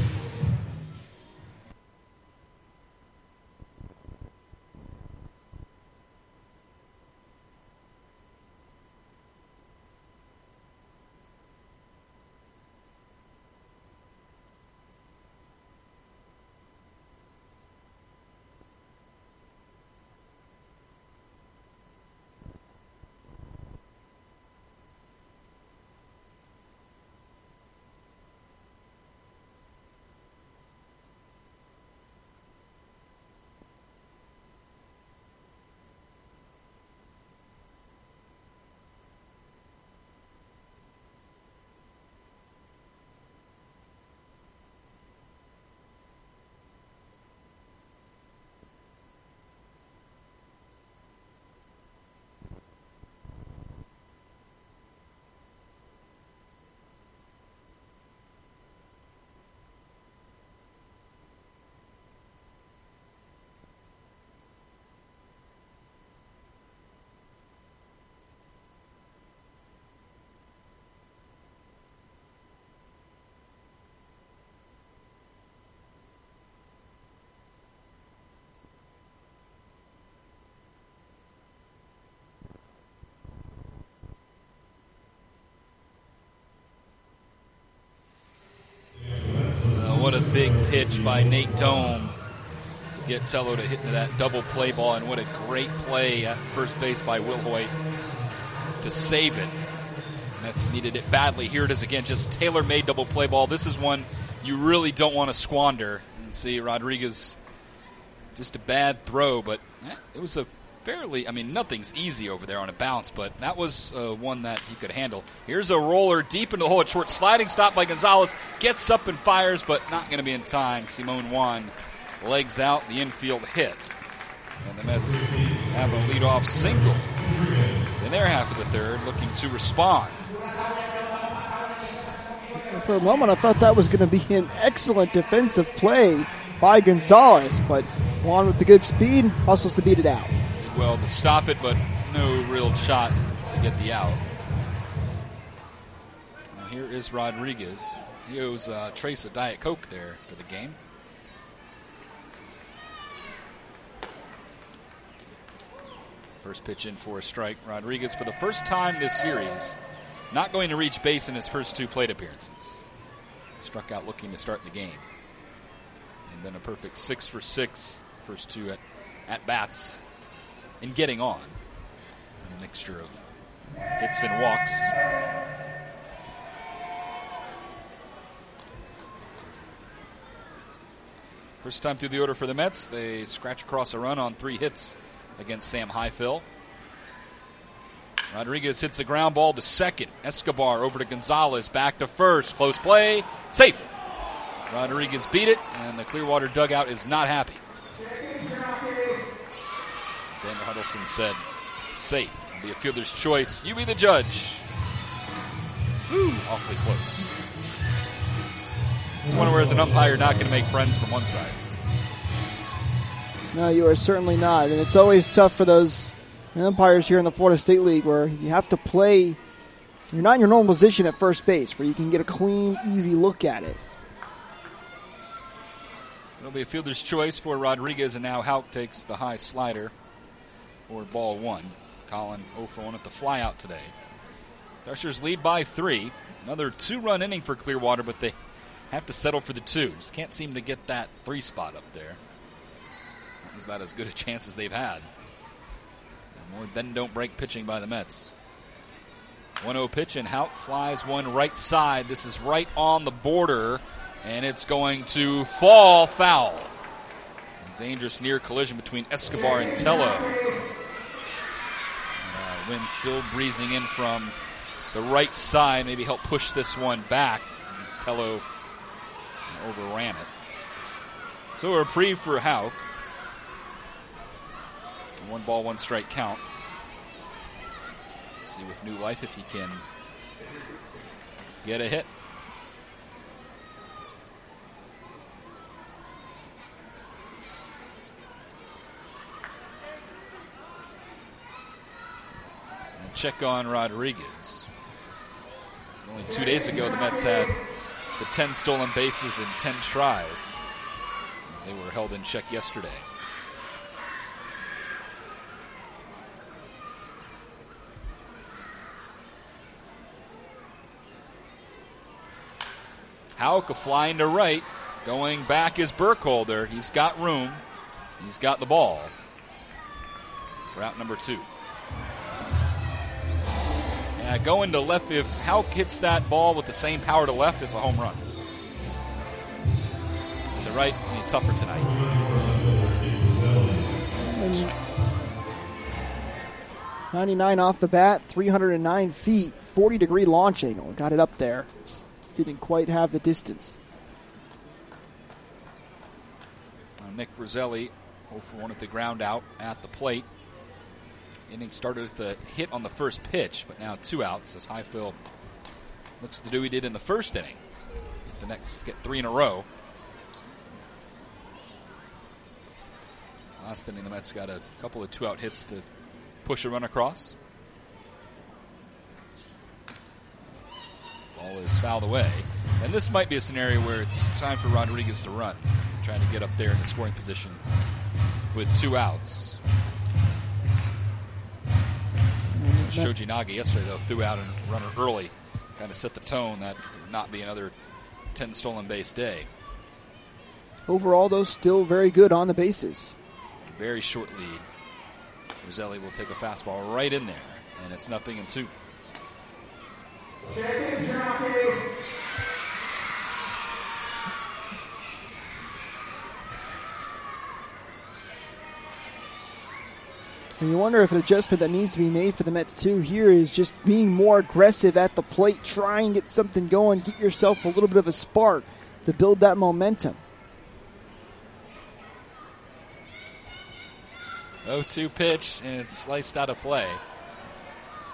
What a big pitch by Nate Dome to get Tello to hit into that double play ball, and what a great play at first base by Wilhoit to save it. Mets needed it badly. Here it is again, just tailor-made double play ball. This is one you really don't want to squander. You see Rodriguez, just a bad throw, but it was a fairly, nothing's easy over there on a bounce, but that was one that he could handle. Here's a roller deep into the hole at short, sliding stop by Gonzalez, gets up and fires, but not going to be in time. Simone Juan legs out the infield hit. And the Mets have a leadoff single in their half of the third, looking to respond. For a moment, I thought that was going to be an excellent defensive play by Gonzalez, but Juan with the good speed hustles to beat it out. Did well to stop it, but no real shot to get the out. Now here is Rodriguez. He owes Trace a Diet Coke there for the game. First pitch in for a strike. Rodriguez, for the first time this series, not going to reach base in his first 2 plate appearances. Struck out looking to start the game. And then a perfect 6 for 6, first 2 at bats, and getting on. A mixture of hits and walks. First time through the order for the Mets. They scratch across a run on 3 hits against Sam Highfill. Rodriguez hits a ground ball to second. Escobar over to Gonzalez, back to first. Close play, safe. Rodriguez beat it, and the Clearwater dugout is not happy. Xander Huddleston said, safe. It'll be a fielder's choice. You be the judge. Woo, awfully close. It's one where as an umpire not going to make friends from one side. No, you are certainly not. And it's always tough for those umpires here in the Florida State League where you have to play. You're not in your normal position at first base where you can get a clean, easy look at it. It'll be a fielder's choice for Rodriguez, and now Houck takes the high slider for ball 1. Colin 0 for 1 at the flyout today. Threshers lead by 3. Another 2-run inning for Clearwater, but they have to settle for the 2. Just can't seem to get that 3 spot up there. That was about as good a chance as they've had. And more bend don't break pitching by the Mets. 1-0 pitch, and Houck flies one right side. This is right on the border, and it's going to fall foul. A dangerous near collision between Escobar and Tello. Wind still breezing in from the right side. Maybe help push this one back. Tello overran it. So a reprieve for Houck. 1 ball, 1 strike count. Let's see with new life if he can get a hit. And check on Rodriguez. Only 2 days ago, the Mets had the 10 stolen bases in 10 tries. They were held in check yesterday. Houck a flying to right. Going back is Burkholder. He's got room. He's got the ball. Route number 2. Yeah, going to left. If Houck hits that ball with the same power to left, it's a home run. To right, be tougher tonight. And 99 off the bat, 309 feet, 40-degree launch angle. Got it up there. Just didn't quite have the distance. Nick Roselli 0 for 1 at the ground out at the plate. Inning started with the hit on the first pitch, but now 2 outs as Highfill looks to do he did in the first inning. Get 3 in a row. Last inning, the Mets got a couple of 2-out hits to push a run across. Ball is fouled away. And this might be a scenario where it's time for Rodriguez to run, trying to get up there in the scoring position with 2 outs. Shoji Naga yesterday, though, threw out a runner early, kind of set the tone that would not be another 10 stolen base day. Overall, though, still very good on the bases. Very short lead. Roselli will take a fastball right in there, and it's 0-2. And you wonder if an adjustment that needs to be made for the Mets too here is just being more aggressive at the plate, try and get something going, get yourself a little bit of a spark to build that momentum. 0-2 pitch, and it's sliced out of play.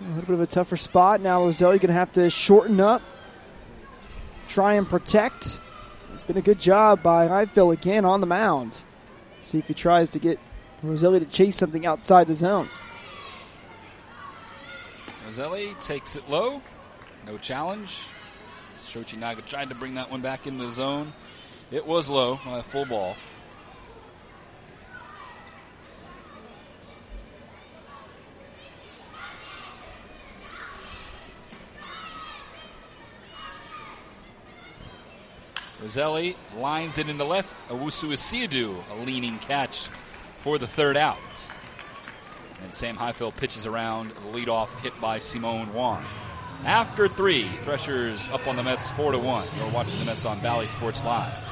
A little bit of a tougher spot. Now Roselli going to have to shorten up, try and protect. It's been a good job by Highfill again on the mound. See if he tries to get Roselli to chase something outside the zone. Roselli takes it low. No challenge. Shoichi Naga tried to bring that one back into the zone. It was low, full ball. Roselli lines it into left. Owusu Isiadu, a leaning catch for the third out. And Sam Highfill pitches around the leadoff hit by Simone Juan. After 3, Threshers up on the Mets 4-1. You're watching the Mets on Valley Sports Live.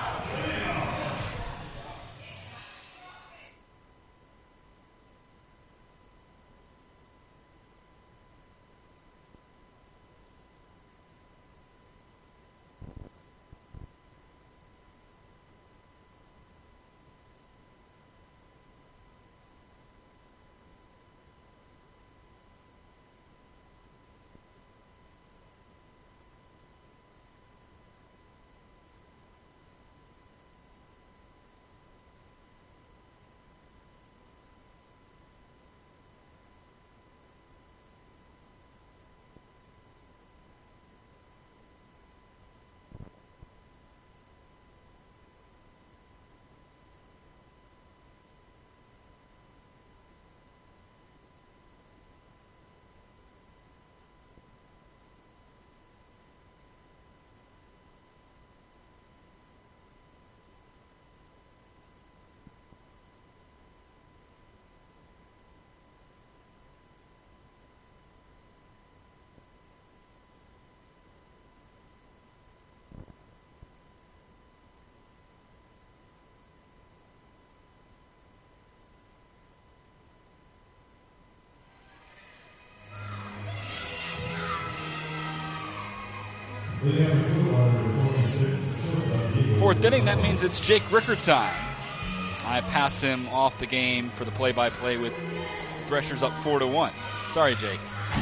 Fourth inning, that means it's Jake Ricker time. I pass him off the game for the play-by-play with Threshers up 4-1. Sorry, Jake.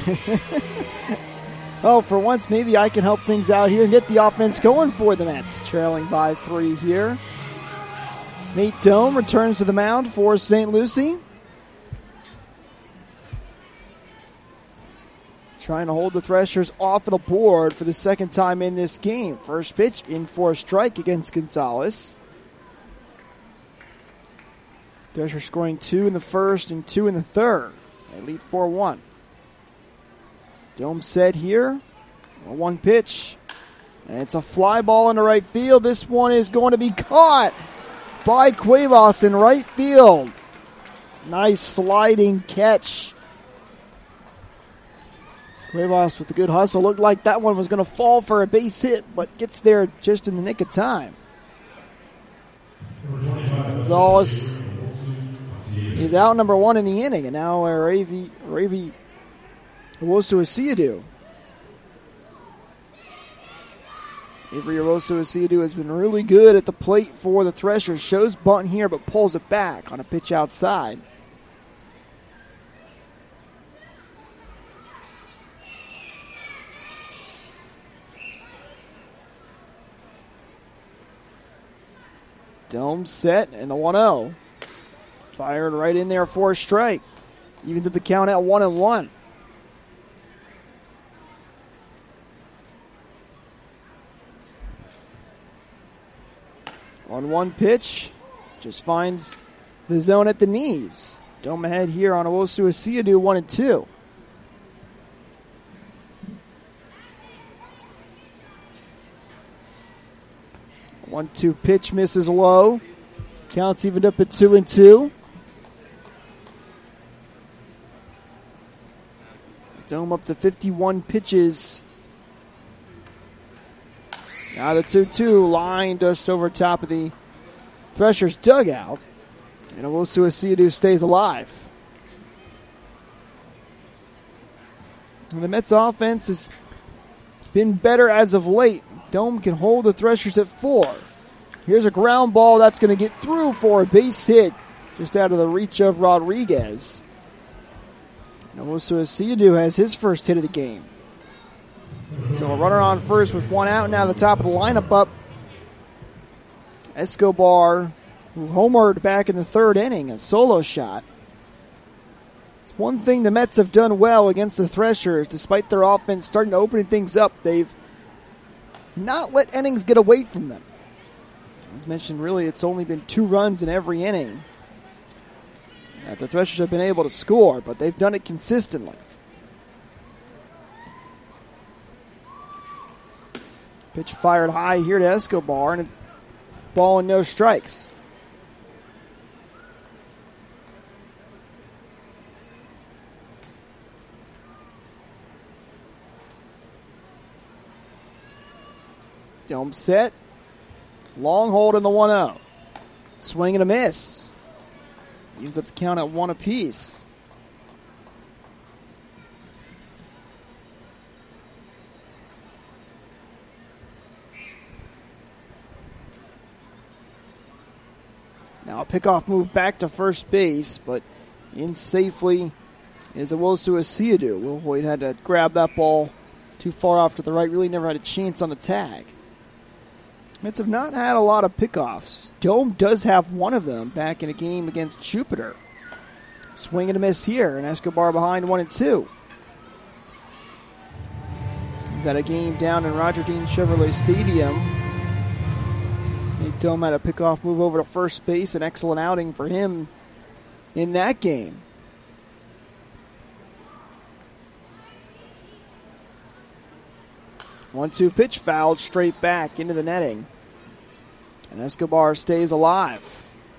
Oh, for once, maybe I can help things out here and get the offense going for the Mets. Trailing by 3 here. Nate Dome returns to the mound for St. Lucie. Trying to hold the Threshers off of the board for the second time in this game. First pitch in for a strike against Gonzalez. Threshers scoring 2 in the first and 2 in the third. They lead 4-1. Dome set here. 1 pitch. And it's a fly ball into right field. This one is going to be caught by Cuevas in right field. Nice sliding catch. Cuevas with a good hustle. Looked like that one was going to fall for a base hit, but gets there just in the nick of time. Gonzalez is out number 1 in the inning, and now Ravi Owusu-Isiadu. Avery Owusu-Isiadu has been really good at the plate for the Threshers. Shows bunt here, but pulls it back on a pitch outside. Dome set and the 1-0. Fired right in there for a strike. Evens up the count at 1-1. On 1 pitch, just finds the zone at the knees. Dome ahead here on Owusu-Isiadu, 1-2. One 2 pitch misses low. Counts evened up at 2-2. Dome up to 51 pitches. Now the 2-2 line just over top of the Threshers dugout. And Owusu-Isiadu stays alive. And the Mets offense has been better as of late. Dome can hold the Threshers at 4. Here's a ground ball that's going to get through for a base hit just out of the reach of Rodriguez. Owosu Asiedu has his first hit of the game. So a runner on first with one out. Now the top of the lineup up. Escobar, who homered back in the third inning, a solo shot. It's one thing the Mets have done well against the Threshers, despite their offense starting to open things up. They've not let innings get away from them. As mentioned, really, it's only been 2 runs in every inning that the Threshers have been able to score, but they've done it consistently. Pitch fired high here to Escobar, and a ball and no strikes. Dome set. Long hold in the 1-0. Swing and a miss. Ends up the count at 1 apiece. Now a pickoff move back to first base, but in safely is Owosu Asiedu. Will Hoyt had to grab that ball too far off to the right. Really never had a chance on the tag. Mets have not had a lot of pickoffs. Dome does have one of them back in a game against Jupiter. Swing and a miss here, and Escobar behind 1-2. He's at a game down in Roger Dean Chevrolet Stadium. Dome had a pickoff move over to first base, an excellent outing for him in that game. One-two pitch fouled straight back into the netting. And Escobar stays alive.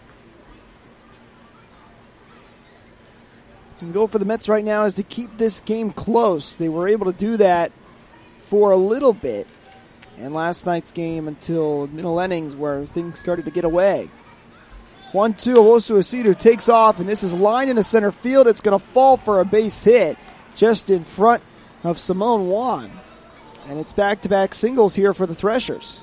The goal for the Mets right now is to keep this game close. They were able to do that for a little bit in last night's game until middle innings where things started to get away. 1-2, Owosu Asiedu takes off, and this is lined into center field. It's going to fall for a base hit just in front of Simone Juan. And it's back-to-back singles here for the Threshers.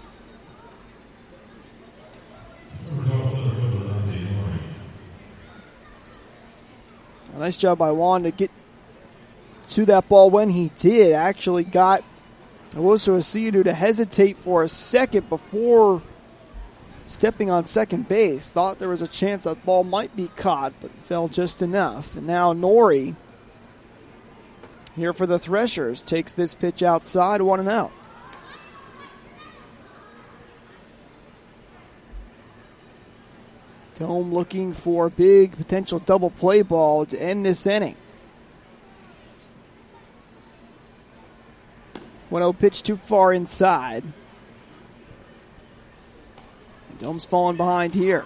A nice job by Juan to get to that ball when he did. Actually got Owosu Asiedu to hesitate for a second before stepping on second base. Thought there was a chance that ball might be caught, but fell just enough. And now Nori, here for the Threshers, takes this pitch outside, 1-0. Dome looking for a big potential double play ball to end this inning. 1-0 pitch too far inside. Dome's falling behind here.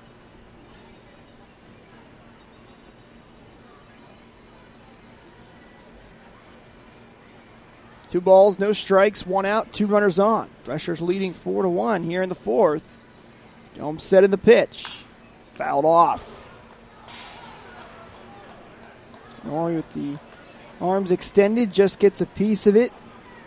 Two balls, no strikes, 1 out, 2 runners on. Threshers leading 4-1 here in the fourth. Dome set in the pitch. Fouled off. Nori with the arms extended just gets a piece of it.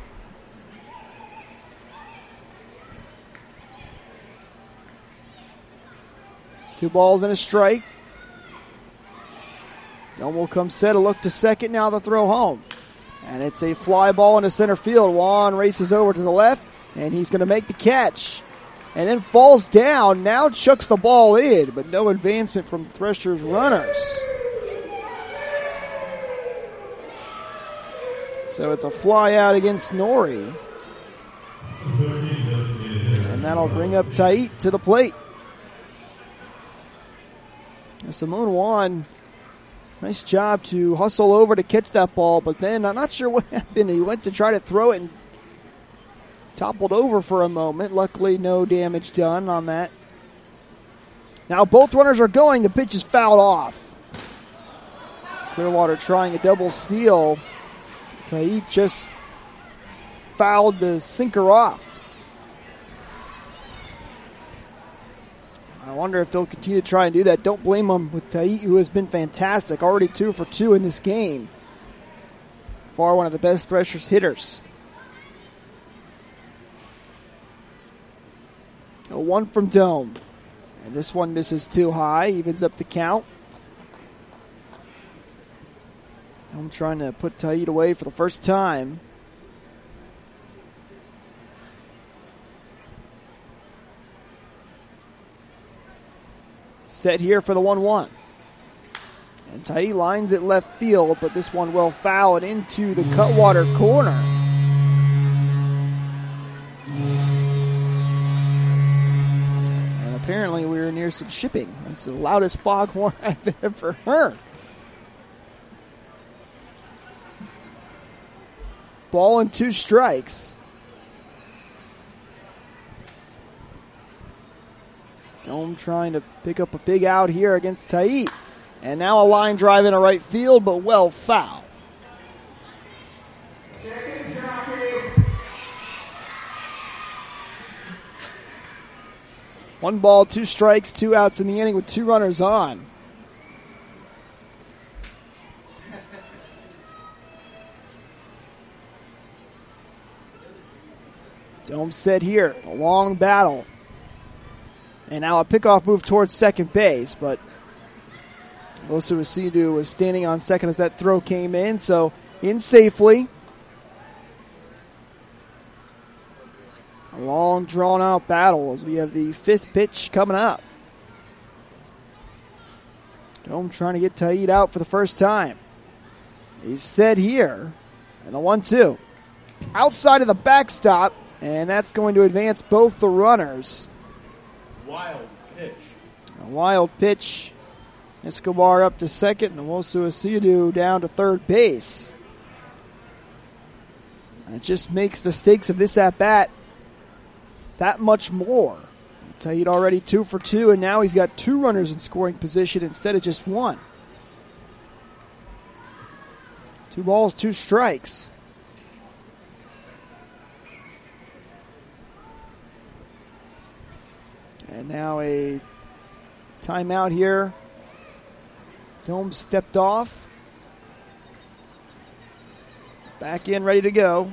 Two balls and a strike. Dome will come set, a look to second, now the throw home. And it's a fly ball into center field. Juan races over to the left, and he's going to make the catch. And then falls down, now chucks the ball in, but no advancement from Threshers runners. So it's a fly out against Nori. And that'll bring up Tait to the plate. Simone Juan, nice job to hustle over to catch that ball, but then I'm not sure what happened. He went to try to throw it and toppled over for a moment. Luckily, no damage done on that. Now both runners are going. The pitch is fouled off. Clearwater trying a double steal. Tait just fouled the sinker off. I wonder if they'll continue to try and do that. Don't blame them with Tait, who has been fantastic. Already 2 for 2 in this game. Far one of the best Threshers hitters. A 1 from Dome. And this one misses too high. Evens up the count. I'm trying to put Taid away for the first time. Set here for the 1-1. And Taid lines it left field, but this one will foul it into the Cutwater corner. And apparently we were near some shipping. That's the loudest foghorn I've ever heard. Ball and 2 strikes. Dome trying to pick up a big out here against Taid. And now a line drive into right field, but well foul. One ball, 2 strikes, 2 outs in the inning with 2 runners on. Dome set here, a long battle. And now a pickoff move towards second base, but Osu Asidu was standing on second as that throw came in, so in safely. A long, drawn-out battle as we have the 5th pitch coming up. Dome trying to get Taid out for the first time. He's set here, and the 1-2. Outside of the backstop, and that's going to advance both the runners. Wild pitch. A wild pitch. Escobar up to second, and Owosu Asidu down to third base. And it just makes the stakes of this at-bat that much more. Taid already 2 for 2, and now he's got 2 runners in scoring position instead of just 1. 2 balls, 2 strikes. And now a timeout here. Dome stepped off. Back in, ready to go.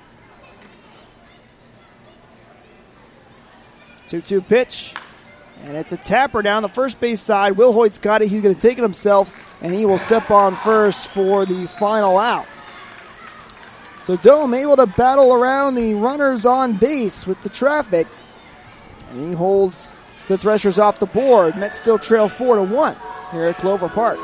2-2 pitch. And it's a tapper down the first base side. Will Hoyt's got it. He's going to take it himself, and he will step on first for the final out. So Dome able to battle around the runners on base with the traffic. And he holds the Threshers off the board. Mets still trail 4-1 here at Clover Park.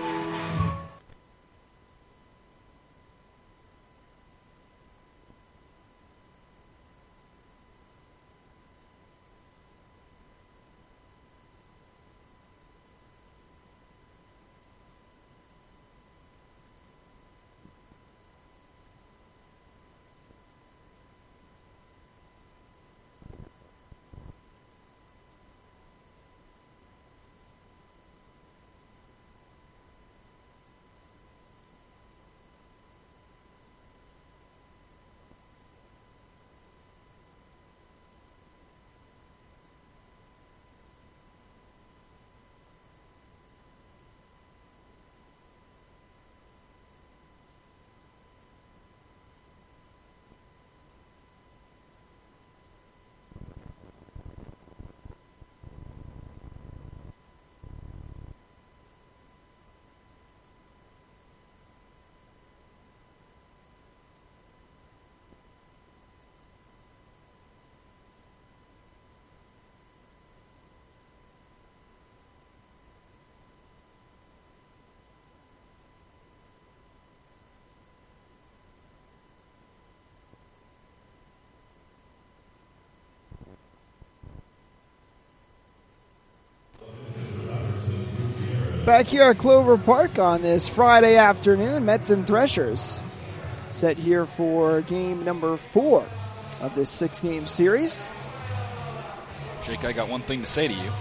Back here at Clover Park on this Friday afternoon, Mets and Threshers set here for game number 4 of this 6-game series. Jake, I got one thing to say to you.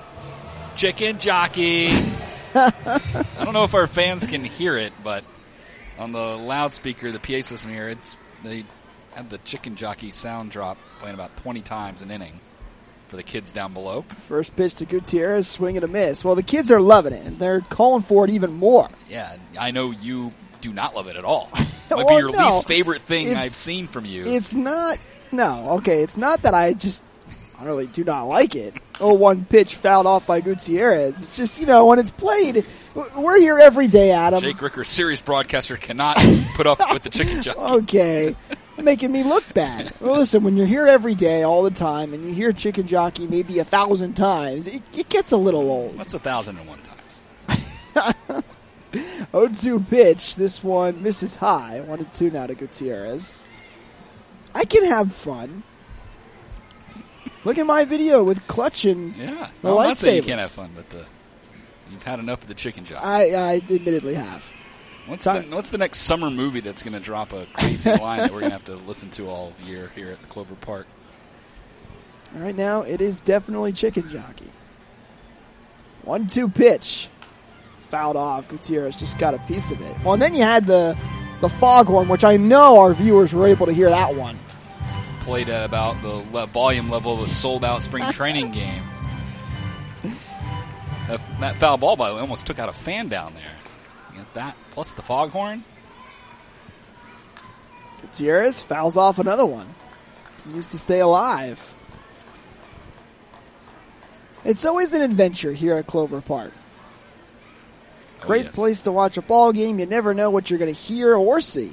Chicken jockey. I don't know if our fans can hear it, but on the loudspeaker, the PA system here, they have the chicken jockey sound drop playing about 20 times an inning for the kids down below. First pitch to Gutierrez, swing and a miss. Well, the kids are loving it, and they're calling for it even more. Yeah, I know you do not love it at all. Might Well, be your no, least favorite thing I've seen from you. It's not, no, okay, it's not that I I really do not like it. 0-1 pitch fouled off by Gutierrez. It's just, when it's played, we're here every day, Adam. Jake Ricker, series broadcaster, cannot put up with the chicken jockey. Okay. Making me look bad. Well, listen, when you're here every day, all the time, and you hear chicken jockey maybe 1,000 times, it gets a little old. That's 1,001 times. 0-2 pitch. This one misses high. 1-2 now to Gutierrez. I can have fun. Look at my video with Clutch and Yeah. the I'm not lightsabers. saying you can't have fun, but you've had enough of the chicken jockey. I admittedly have. What's the next summer movie that's going to drop a crazy line that we're going to have to listen to all year here at the Clover Park? Right now, it is definitely chicken jockey. 1-2 pitch. Fouled off. Gutierrez just got a piece of it. Well, and then you had the foghorn, which I know our viewers were able to hear that one. Played at about the volume level of a sold-out spring training game. That foul ball, by the way, almost took out a fan down there. You get that, plus the foghorn. Gutierrez fouls off another one. Continues to stay alive. It's always an adventure here at Clover Park. Great yes. place to watch a ball game. You never know what you're going to hear or see.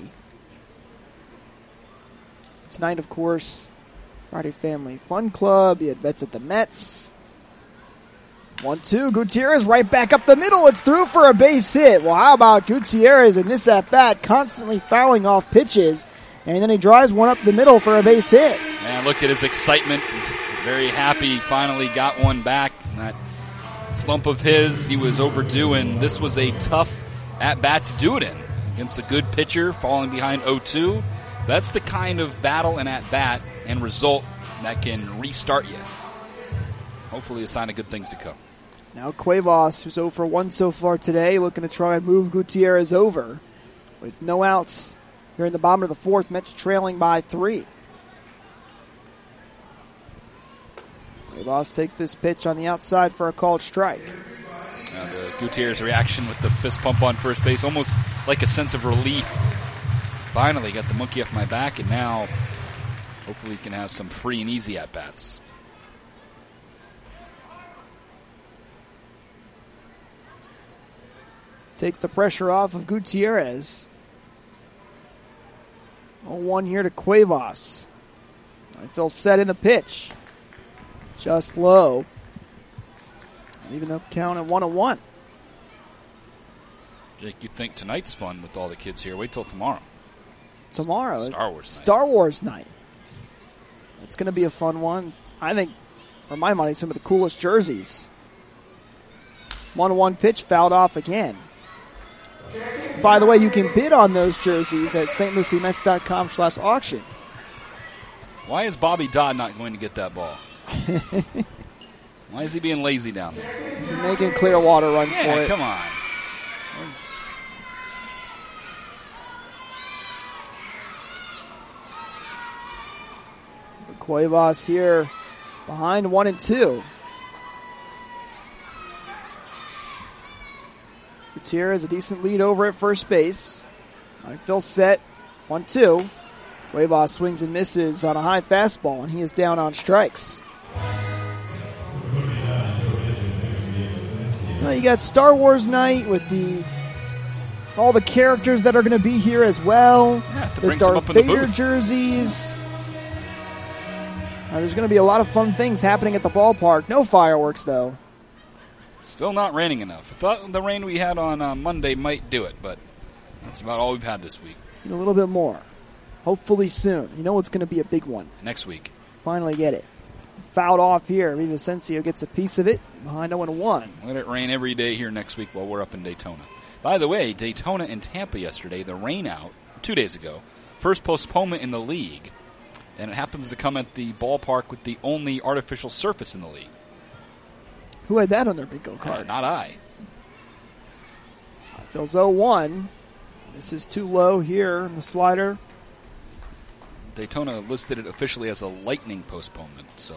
Tonight, of course, Friday Family Fun Club. You had bets at the Mets. 1-2. Gutierrez right back up the middle. It's through for a base hit. Well, how about Gutierrez in this at-bat constantly fouling off pitches, and then he drives one up the middle for a base hit. Man, look at his excitement. Very happy he finally got one back. And that slump of his, he was overdue, and this was a tough at-bat to do it in. Against a good pitcher, falling behind 0-2. That's the kind of battle and at-bat and result that can restart you. Hopefully a sign of good things to come. Now Cuevas, who's 0 for 1 so far today, looking to try and move Gutierrez over. With no outs here in the bottom of the fourth, Mets trailing by 3. Cuevas takes this pitch on the outside for a called strike. Now the Gutierrez reaction with the fist pump on first base, almost like a sense of relief. Finally got the monkey off my back, and now hopefully he can have some free and easy at-bats. Takes the pressure off of Gutierrez. 0-1 here to Cuevas. I feel set in the pitch. Just low. Even up count at 1-1. Jake, you think tonight's fun with all the kids here. Wait till tomorrow. Tomorrow. Star Wars night. Star Wars night. It's going to be a fun one. I think, for my money, some of the coolest jerseys. 1-1 pitch fouled off again. By the way, you can bid on those jerseys at stluciemets.com/auction. Why is Bobby Dodd not going to get that ball? Why is he being lazy down there? He's making Clearwater run for Yeah, it. come on. Cuevas here behind 1-2. Gutierrez a decent lead over at first base. Phil set 1-2. Cuevas swings and misses on a high fastball, and he is down on strikes. Well, you got Star Wars night with all the characters that are going to be here as well. Yeah, to the bring some Darth up in the Vader booth. jerseys. There's going to be a lot of fun things happening at the ballpark. No fireworks, though. Still not raining enough. I thought the rain we had on Monday might do it, but that's about all we've had this week. Need a little bit more. Hopefully soon. You know it's going to be a big one. Next week. Finally get it. Fouled off here. Vicencio gets a piece of it. Behind 0-1. Let it rain every day here next week while we're up in Daytona. By the way, Daytona and Tampa yesterday, the rain out 2 days ago. First postponement in the league. And it happens to come at the ballpark with the only artificial surface in the league. Who had that on their bingo card? Not I. Phil's 0-1. This is too low here in the slider. Daytona listed it officially as a lightning postponement, so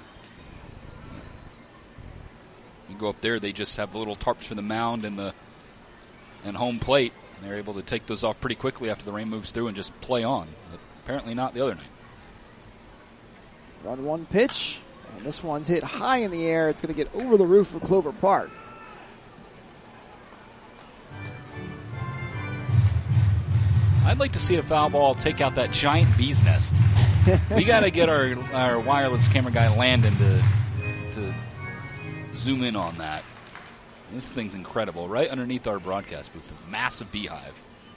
you go up there, they just have the little tarps for the mound and home plate. And they're able to take those off pretty quickly after the rain moves through and just play on. But apparently not the other night. 1-1 pitch. And this one's hit high in the air. It's going to get over the roof of Clover Park. I'd like to see a foul ball take out that giant bee's nest. We got to get our wireless camera guy Landon to zoom in on that. This thing's incredible. Right underneath our broadcast booth, a massive beehive.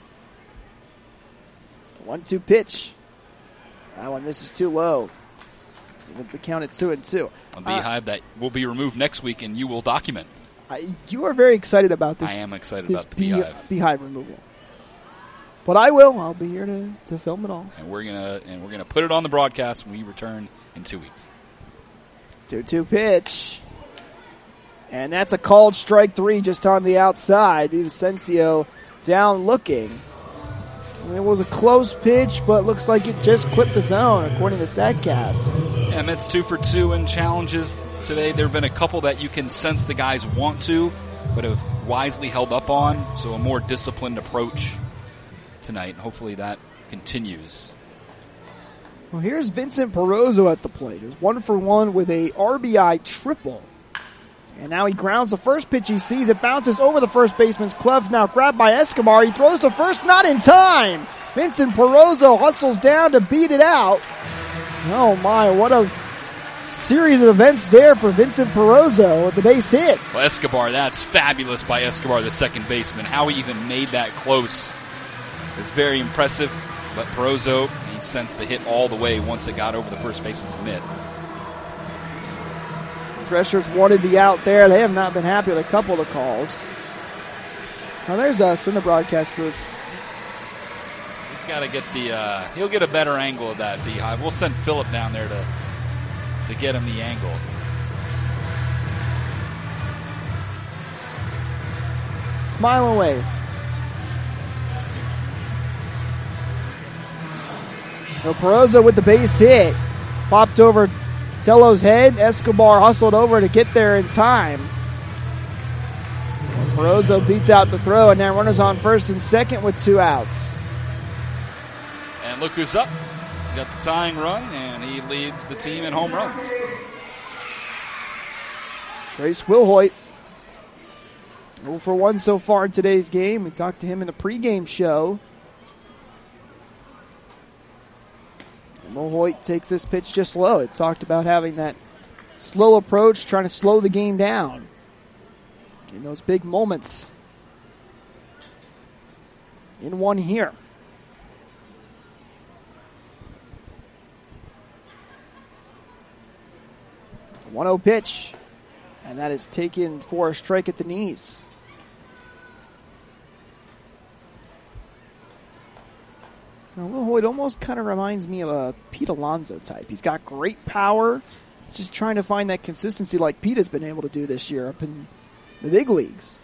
1-2 pitch. That one misses too low. With the count at 2-2. A beehive that will be removed next week, and you will document. You are very excited about this. I am excited about the beehive. Beehive removal. But I will. I'll be here to film it all. And we're gonna put it on the broadcast when we return in 2 weeks. 2-2 pitch. And that's a called strike 3 just on the outside. Vicencio down looking. And it was a close pitch, but looks like it just clipped the zone, according to StatCast. Yeah, Mets 2 for 2 in challenges today. There have been a couple that you can sense the guys want to, but have wisely held up on. So a more disciplined approach tonight. And hopefully that continues. Well, here's Vincent Perozzo at the plate. He's 1 for 1 with a RBI triple. And now he grounds the first pitch he sees. It bounces over the first baseman's gloves. Now grabbed by Escobar. He throws to first, not in time. Vincent Perozzo hustles down to beat it out. Oh my, what a series of events there for Vincent Perozzo with the base hit. Well, Escobar, that's fabulous by Escobar, the second baseman. How he even made that close is very impressive. But Perozzo, he sensed the hit all the way once it got over the first baseman's mitt. Threshers wanted the out there. They have not been happy with a couple of the calls. Now there's us in the broadcast booth. He's got to get he'll get a better angle of that beehive. We'll send Philip down there to get him the angle. Smile and wave. So Perozzo with the base hit. Popped over Tello's head. Escobar hustled over to get there in time. Perozzo beats out the throw, and now runners on first and second with 2 outs. And look who's up. He got the tying run, and he leads the team in home runs. Trace Wilhoit. 0 for 1 so far in today's game. We talked to him in the pregame show. Wilhoit takes this pitch just low. It talked about having that slow approach, trying to slow the game down in those big moments. In one here. 1-0 pitch. And that is taken for a strike at the knees. Now, Wilhoit almost kind of reminds me of a Pete Alonso type. He's got great power, just trying to find that consistency like Pete has been able to do this year up in the big leagues.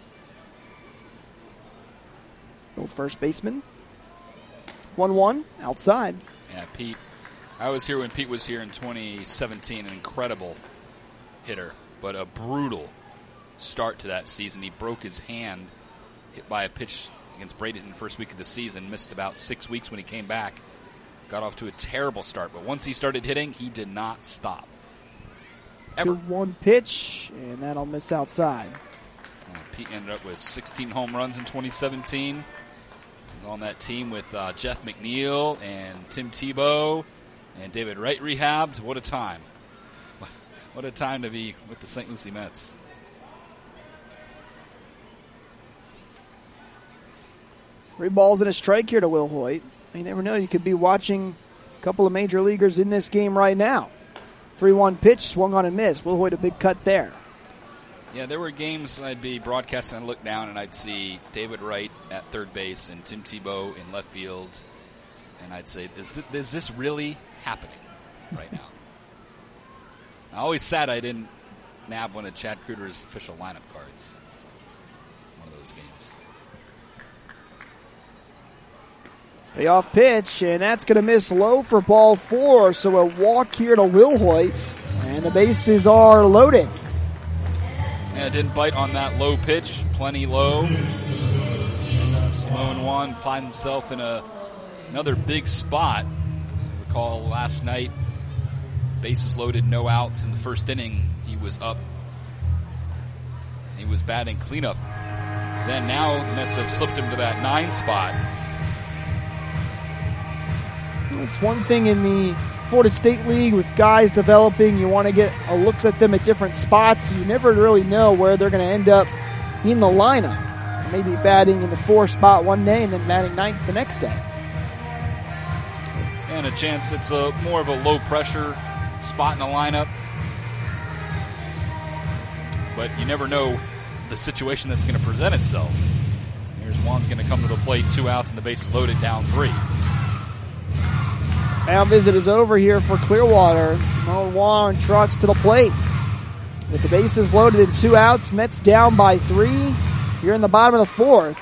Both first baseman. 1-1, outside. Yeah, Pete. I was here when Pete was here in 2017, an incredible hitter, but a brutal start to that season. He broke his hand, hit by a pitch against Bradenton in the first week of the season, missed about 6 weeks when he came back, got off to a terrible start, but once he started hitting, he did not stop. 2-1 pitch, and that'll miss outside. Pete ended up with 16 home runs in 2017. He was on that team with Jeff McNeil and Tim Tebow and David Wright rehabbed. What a time. What a time to be with the St. Lucie Mets. Three balls and a strike here to Wilhoit. You never know. You could be watching a couple of major leaguers in this game right now. 3-1 pitch, swung on and missed. Wilhoit a big cut there. Yeah, there were games I'd be broadcasting and look down and I'd see David Wright at third base and Tim Tebow in left field. And I'd say, is this really happening right now? I'm always sad I didn't nab one of Chad Kruger's official lineup cards. One of those games. Payoff pitch, and that's going to miss low for ball 4. So a walk here to Wilhoit, and the bases are loaded. Yeah, didn't bite on that low pitch, plenty low. And Simone Juan finds himself in another big spot. I recall last night bases loaded, no outs in the first inning. He was up. He was batting cleanup. Then now the Mets have slipped him to that 9 spot. It's one thing in the Florida State League with guys developing. You want to get a looks at them at different spots. You never really know where they're going to end up in the lineup. Maybe batting in the 4 spot one day and then batting 9th the next day. And a chance it's a more of a low pressure spot in the lineup. But you never know the situation that's going to present itself. Here's Juan's going to come to the plate, 2 outs and the bases loaded, down 3. Mound visit is over here for Clearwater. Simone Juan trots to the plate. With the bases loaded and 2 outs, Mets down by 3. Here in the bottom of the 4th.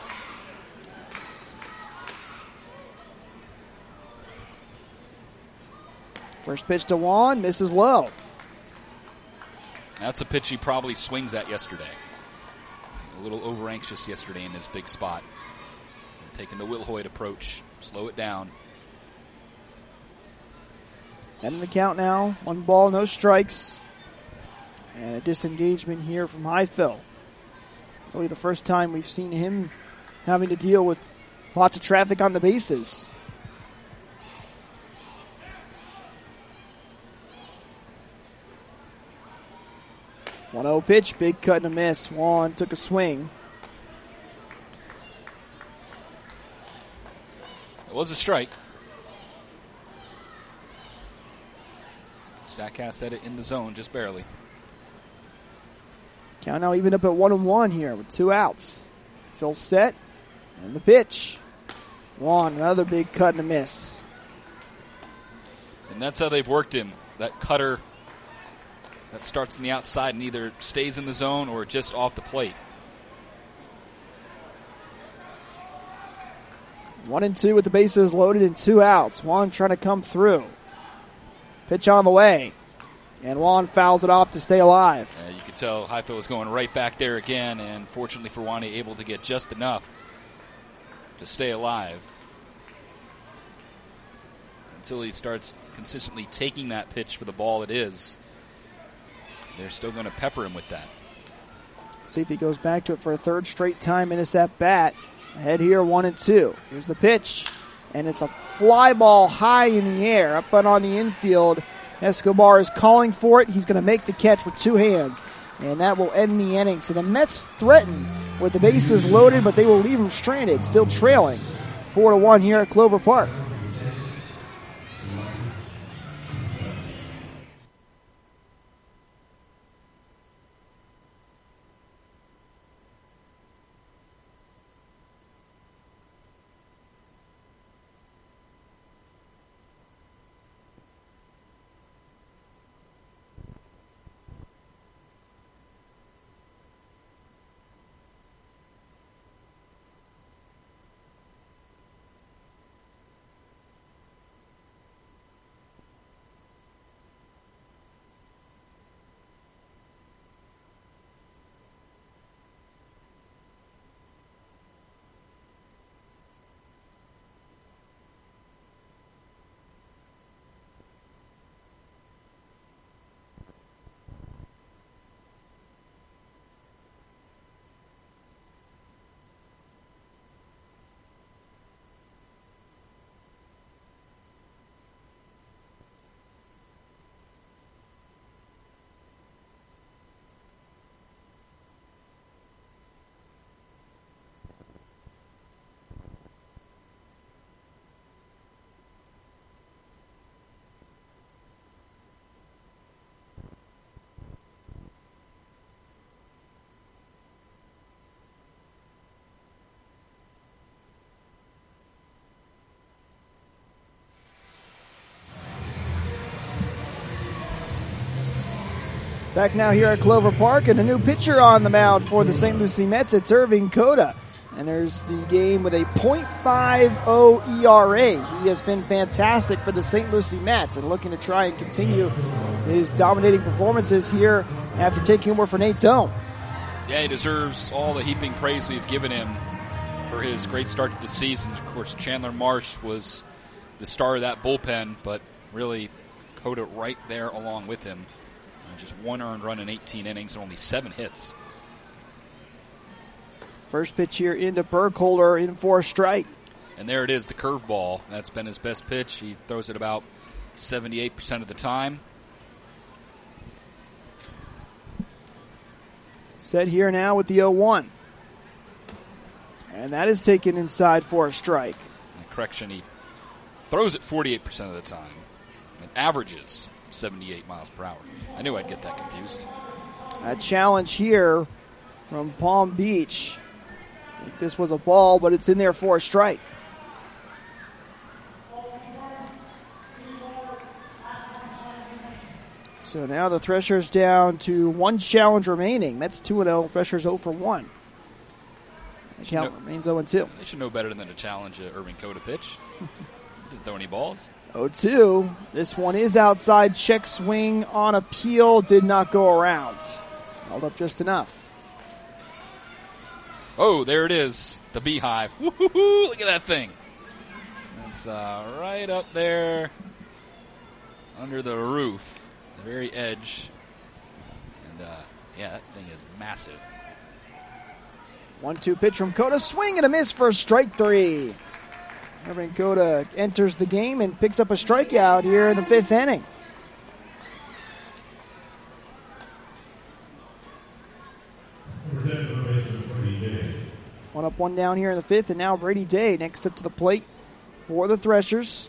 First pitch to Juan, misses low. That's a pitch he probably swings at yesterday. A little over anxious yesterday in this big spot. Taking the Will Hoyt approach, slow it down. And in the count now, 1 ball, no strikes. And a disengagement here from Highfill. Really the first time we've seen him having to deal with lots of traffic on the bases. One-0 pitch, big cut and a miss. Juan took a swing. It was a strike. Statcast had it in the zone, just barely. Count now even up at 1-1 here with 2 outs. Phil set, and the pitch. Juan, another big cut and a miss. And that's how they've worked him. That cutter that starts on the outside and either stays in the zone or just off the plate. 1-2 with the bases loaded and 2 outs. Juan trying to come through. Pitch on the way. And Juan fouls it off to stay alive. You could tell Highfill was going right back there again, and fortunately for Juan, able to get just enough to stay alive. Until he starts consistently taking that pitch for the ball it is, they're still going to pepper him with that. See if he goes back to it for a 3rd straight time in this at-bat. Ahead here, 1-2. Here's the pitch. And it's a fly ball high in the air, up and on the infield. Escobar is calling for it. He's going to make the catch with 2 hands. And that will end the inning. So the Mets threaten with the bases loaded, but they will leave them stranded, still trailing 4-1 here at Clover Park. Back now here at Clover Park, and a new pitcher on the mound for the St. Lucie Mets. It's Irving Cota. Enters the game with a .50 ERA. He has been fantastic for the St. Lucie Mets and looking to try and continue his dominating performances here after taking over for Nate Doan. Yeah, he deserves all the heaping praise we've given him for his great start to the season. Of course, Chandler Marsh was the star of that bullpen, but really Cota right there along with him. Just 1 earned run in 18 innings and only 7 hits. First pitch here into Burkholder in for a strike. And there it is, the curveball. That's been his best pitch. He throws it about 78% of the time. Set here now with the 0-1. And that is taken inside for a strike. Correction, he throws it 48% of the time. It averages 78 miles per hour. I knew I'd get that confused. A challenge here from Palm Beach. I think this was a ball, but it's in there for a strike. So now the Threshers down to 1 challenge remaining. Mets 2-0. Threshers 0 for 1. The count remains 0-2. They should know better than to challenge an Irving Cota pitch. Didn't throw any balls. 0-2. This one is outside. Check swing on appeal. Did not go around. Held up just enough. Oh, there it is. The beehive. Woo-hoo-hoo. Look at that thing. It's right up there under the roof. The very edge. And, yeah, that thing is massive. 1-2 pitch from Cota. Swing and a miss for strike 3. Irving Cota enters the game and picks up a strikeout here in the 5th inning. One up, one down here in the 5th, and now Brady Day next up to the plate for the Threshers.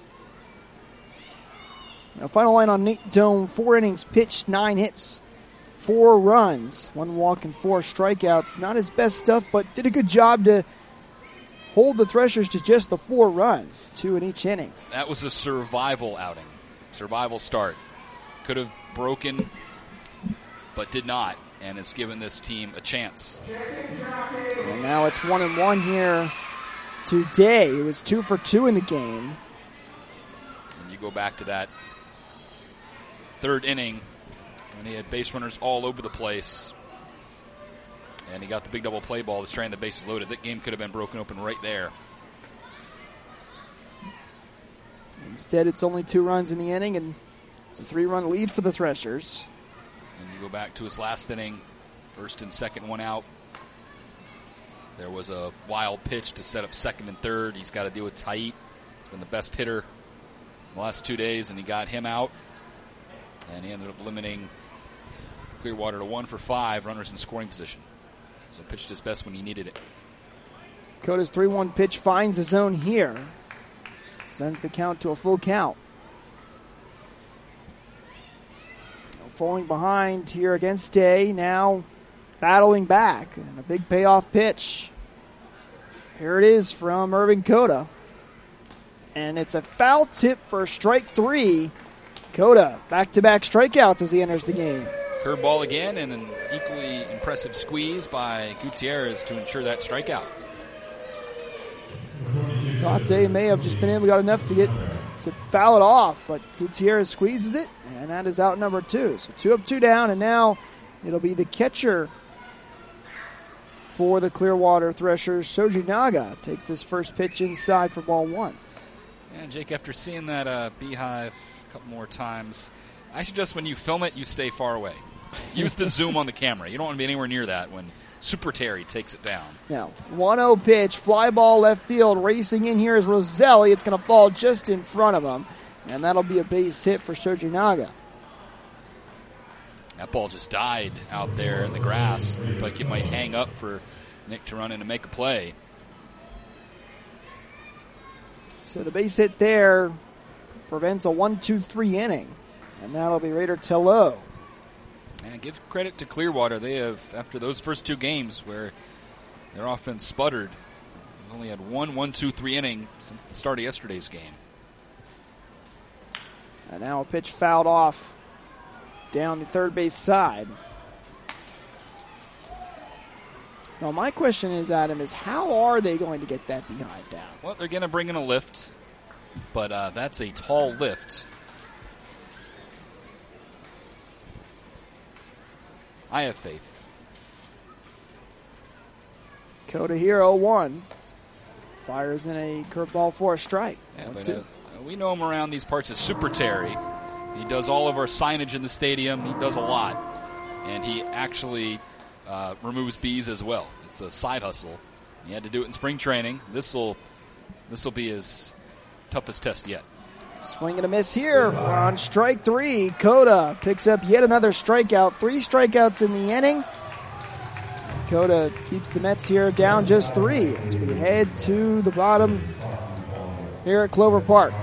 Now, final line on Nate Doan, 4 innings pitched, 9 hits, 4 runs, 1 walk and 4 strikeouts. Not his best stuff, but did a good job to hold the Threshers to just the 4 runs, 2 in each inning. That was a survival outing, survival start. Could have broken, but did not, and has given this team a chance. And now it's 1-1 here today. It was 2 for 2 in the game. And you go back to that 3rd inning when he had base runners all over the place. And he got the big double play ball that's trying the bases loaded. That game could have been broken open right there. Instead, it's only 2 runs in the inning, and it's a 3-run lead for the Threshers. And you go back to his last inning, 1st and 2nd, 1 out. There was a wild pitch to set up 2nd and 3rd. He's got to deal with Tait. He's been the best hitter in the last 2 days, and he got him out. And he ended up limiting Clearwater to 1 for 5, runners in scoring position. So pitched his best when he needed it. Cota's 3-1 pitch finds the zone here. Sends the count to a full count. Falling behind here against Day. Now battling back. And a big payoff pitch. Here it is from Irving Cota. And it's a foul tip for strike 3. Cota back-to-back strikeouts as he enters the game. Curveball again, and an equally impressive squeeze by Gutierrez to ensure that strikeout. Thought Day may have just been able to got enough to foul it off, but Gutierrez squeezes it, and that is out number 2. So 2 up, 2 down, and now it'll be the catcher for the Clearwater Threshers. Shoji Naga takes this first pitch inside for ball 1. And Jake, after seeing that beehive a couple more times, I suggest when you film it, you stay far away. Use the zoom on the camera. You don't want to be anywhere near that when Super Terry takes it down. Now, 1-0 pitch, fly ball left field. Racing in here is Roselli. It's going to fall just in front of him, and that'll be a base hit for Shoji Naga. That ball just died out there in the grass. Looked like it might hang up for Nick to run in and make a play. So the base hit there prevents a 1-2-3 inning, and that'll be Raider Tello. And give credit to Clearwater. They have, after those first 2 games where their offense sputtered, they've only had 1-2-3 inning since the start of yesterday's game. And now a pitch fouled off down the third base side. Now my question is, Adam, is how are they going to get that behind down? Well, they're going to bring in a lift, but that's a tall lift. I have faith. Cota here, 0-1. Fires in a curveball for a strike. Yeah, but we know him around these parts as Super Terry. He does all of our signage in the stadium. He does a lot. And he actually removes bees as well. It's a side hustle. He had to do it in spring training. This will be his toughest test yet. Swing and a miss here on strike 3. Coda picks up yet another strikeout. 3 strikeouts in the inning. Coda keeps the Mets here down just 3 as we head to the bottom here at Clover Park.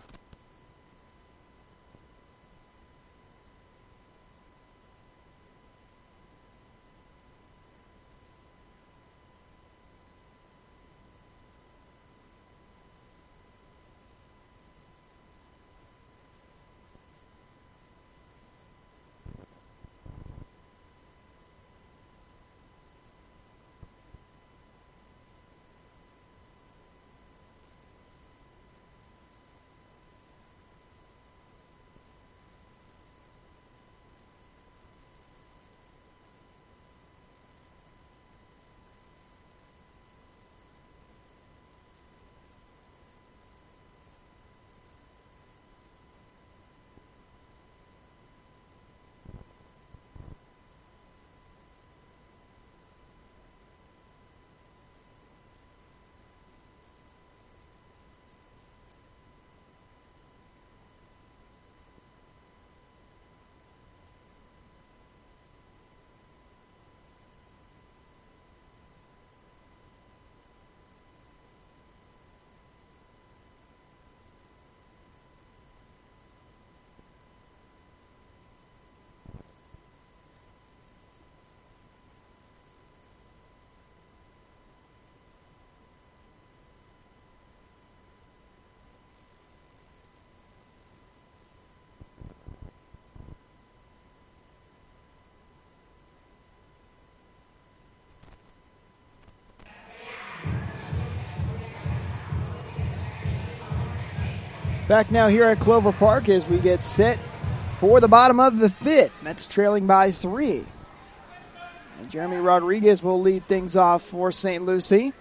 Back now here at Clover Park as we get set for the bottom of the 5th. Mets trailing by 3. And Jeremy Rodriguez will lead things off for St. Lucie.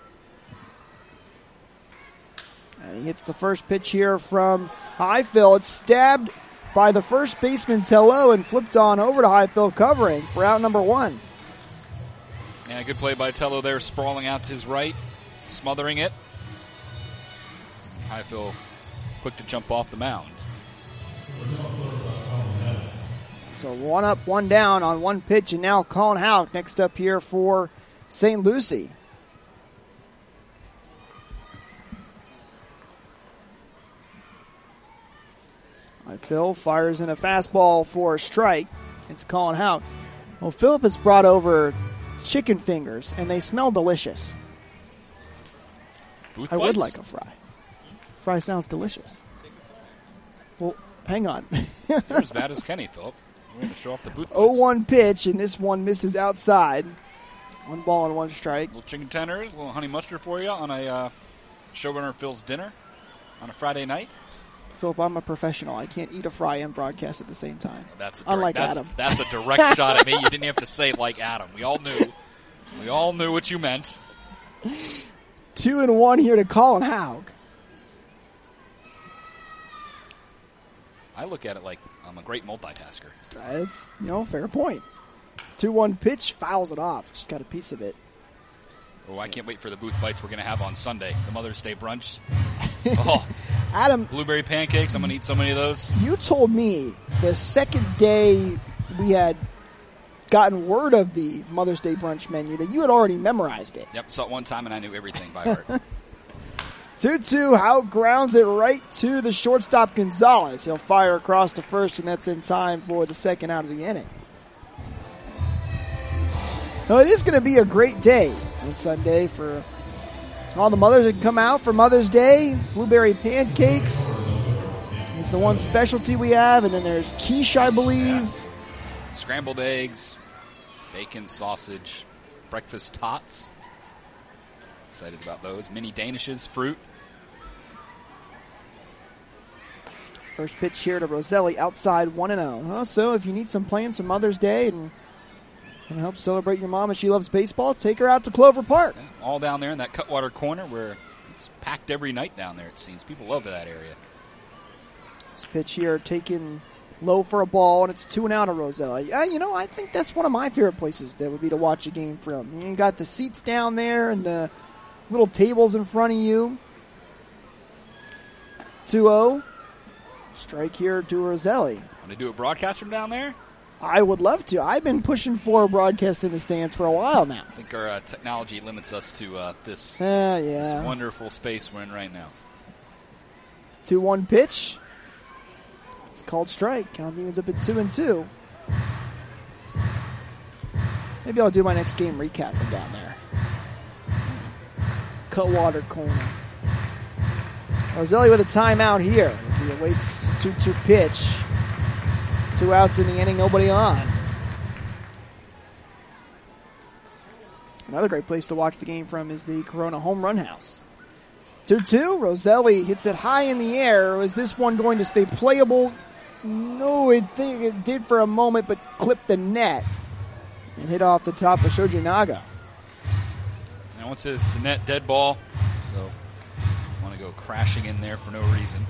And he hits the first pitch here from Highfield. It's stabbed by the first baseman Tello and flipped on over to Highfield covering for out number 1. Yeah, good play by Tello there, sprawling out to his right, smothering it. Highfield quick to jump off the mound. So 1 up, 1 down on 1 pitch, and now Colin Houck next up here for St. Lucie. Phil fires in a fastball for a strike. It's Colin Houck. Well, Philip has brought over chicken fingers, and they smell delicious. Booth I would bites? like a fry. Fry sounds delicious. Well, hang on. You're as bad as Kenny, Philip. We're going to show off the booth bites. 0-1 pitch, and this one misses outside. 1 ball and 1 strike. Little chicken tenders, a little honey mustard for you on a showrunner Phil's dinner on a Friday night. Philip, I'm a professional. I can't eat a fry and broadcast at the same time. Unlike Adam. That's a direct shot at me. You didn't have to say like Adam. We all knew. We all knew what you meant. 2-1 here to Colin Houck. I look at it like I'm a great multitasker. That's, fair point. 2-1 pitch, fouls it off. Just got a piece of it. Oh, I can't wait for the booth bites we're going to have on Sunday. The Mother's Day brunch. Oh, Adam, blueberry pancakes. I'm going to eat so many of those. you told me the second day we had gotten word of the Mother's Day brunch menu that you had already memorized it. Yep, saw it one time and I knew everything by heart. 2-2, Houck grounds it right to the shortstop Gonzalez. He'll fire across to first, and that's in time for the second out of the inning. Well, it is going to be a great day on Sunday for all the mothers that come out for Mother's Day. Blueberry pancakes is the one specialty we have, and then there's quiche, I believe. Yeah. Scrambled eggs, bacon, sausage, breakfast tots. Excited about those. Mini Danishes, fruit. First pitch here to Roselli, outside 1-0. Well, so if you need some plans for Mother's Day and help celebrate your mom as she loves baseball, take her out to Clover Park. Yeah, all down there in that Cutwater corner where it's packed every night down there, it seems. People love that area. This pitch here taken Low for a ball, and it's 2-out of Roselle. Yeah, I think that's one of my favorite places that would be to watch a game from. You got the seats down there and the little tables in front of you. 2-0. Strike here to Roselli. Want to do a broadcast from down there? I would love to. I've been pushing for a broadcast in the stands for a while now. I think our technology limits us to this wonderful space we're in right now. 2-1 pitch. It's called strike. Count evens up at 2-2. Maybe I'll do my next game recap from down there. Cutwater corner. Roselli with a timeout here as he awaits 2-2 pitch. 2 outs in the inning, nobody on. Another great place to watch the game from is the Corona Home Run House. 2-2, Roselli hits it high in the air. Is this one going to stay playable? No, it did for a moment, but clipped the net and hit off the top of Shoji Naga. And once it's a net, dead ball, so want to go crashing in there for no reason.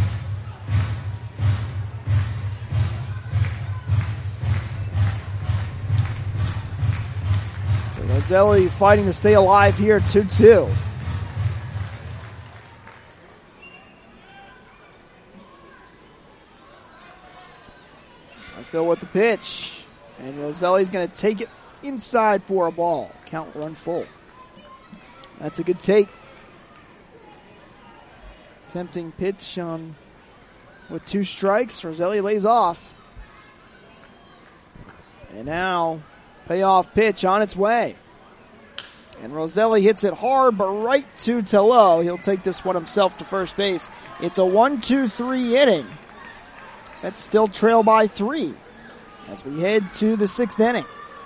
So Roselli fighting to stay alive here, 2-2. Phil with the pitch. And Roselli's going to take it inside for a ball. Count run full. That's a good take. Tempting pitch with 2 strikes. Roselli lays off. And now, payoff pitch on its way. And Roselli hits it hard, but right to Tello. He'll take this one himself to first base. It's a 1-2-3 inning. That's still trail by 3 as we head to the 6th inning.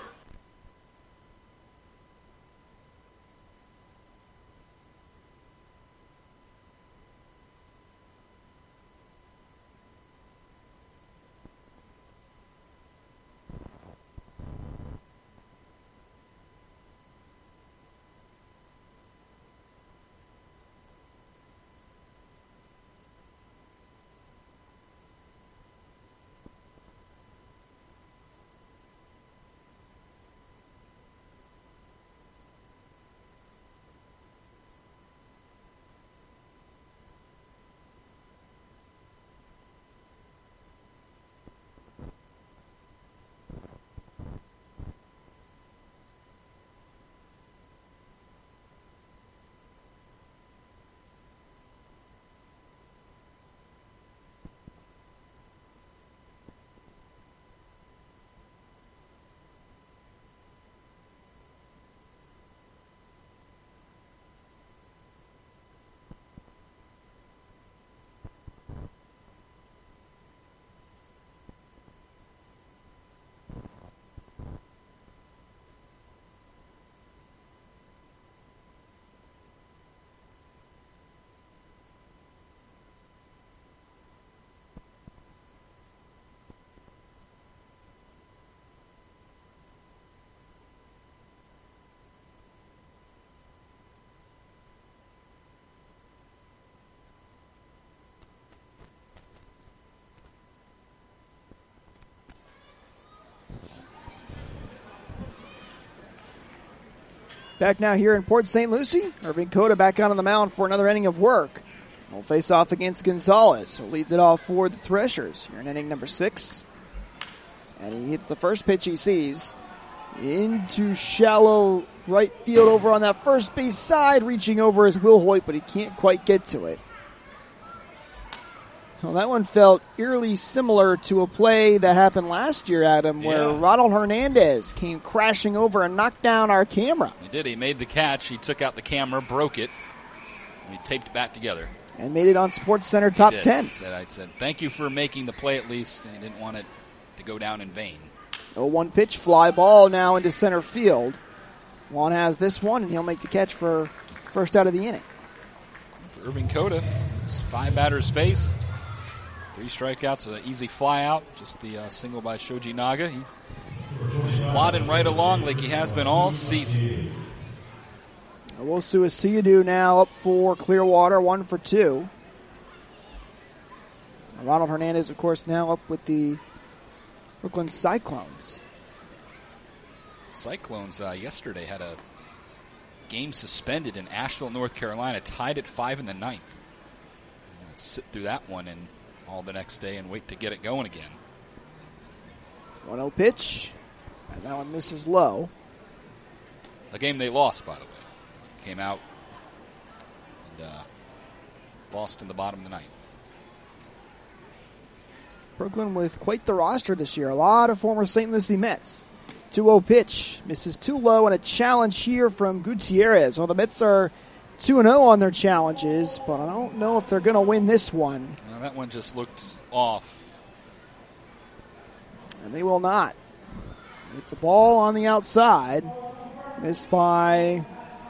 Back now here in Port St. Lucie. Irving Cota back out on the mound for another inning of work. He'll face off against Gonzalez, who leads it off for the Threshers here in inning number 6. And he hits the first pitch he sees into shallow right field over on that first base side. Reaching over is Will Hoyt, but he can't quite get to it. Well, that one felt eerily similar to a play that happened last year, Adam, where Ronald Hernandez came crashing over and knocked down our camera. He did. He made the catch. He took out the camera, broke it, and he taped it back together. And made it on SportsCenter Top 10. I said, thank you for making the play at least. I didn't want it to go down in vain. 0-1 pitch, fly ball now into center field. Juan has this one, and he'll make the catch for first out of the inning. For Irving Cota, 5 batters faced. 3 strikeouts, an easy fly out. Just the single by Shoji Naga. He was plodding right along like he has been all season. Owosu Asiadu now up for Clearwater, 1 for 2. Ronald Hernandez, of course, now up with the Brooklyn Cyclones. Cyclones yesterday had a game suspended in Asheville, North Carolina, tied at 5 in the ninth. Sit through that one and all the next day and wait to get it going again. 1-0 pitch, and that one misses low. A game they lost, by the way. Came out and lost in the bottom of the ninth. Brooklyn with quite the roster this year. A lot of former St. Lucie Mets. 2-0 pitch. Misses too low, and a challenge here from Gutierrez. Well, the Mets are 2-0 on their challenges, but I don't know if they're going to win this one. Well, that one just looked off. And they will not. It's a ball on the outside. Missed by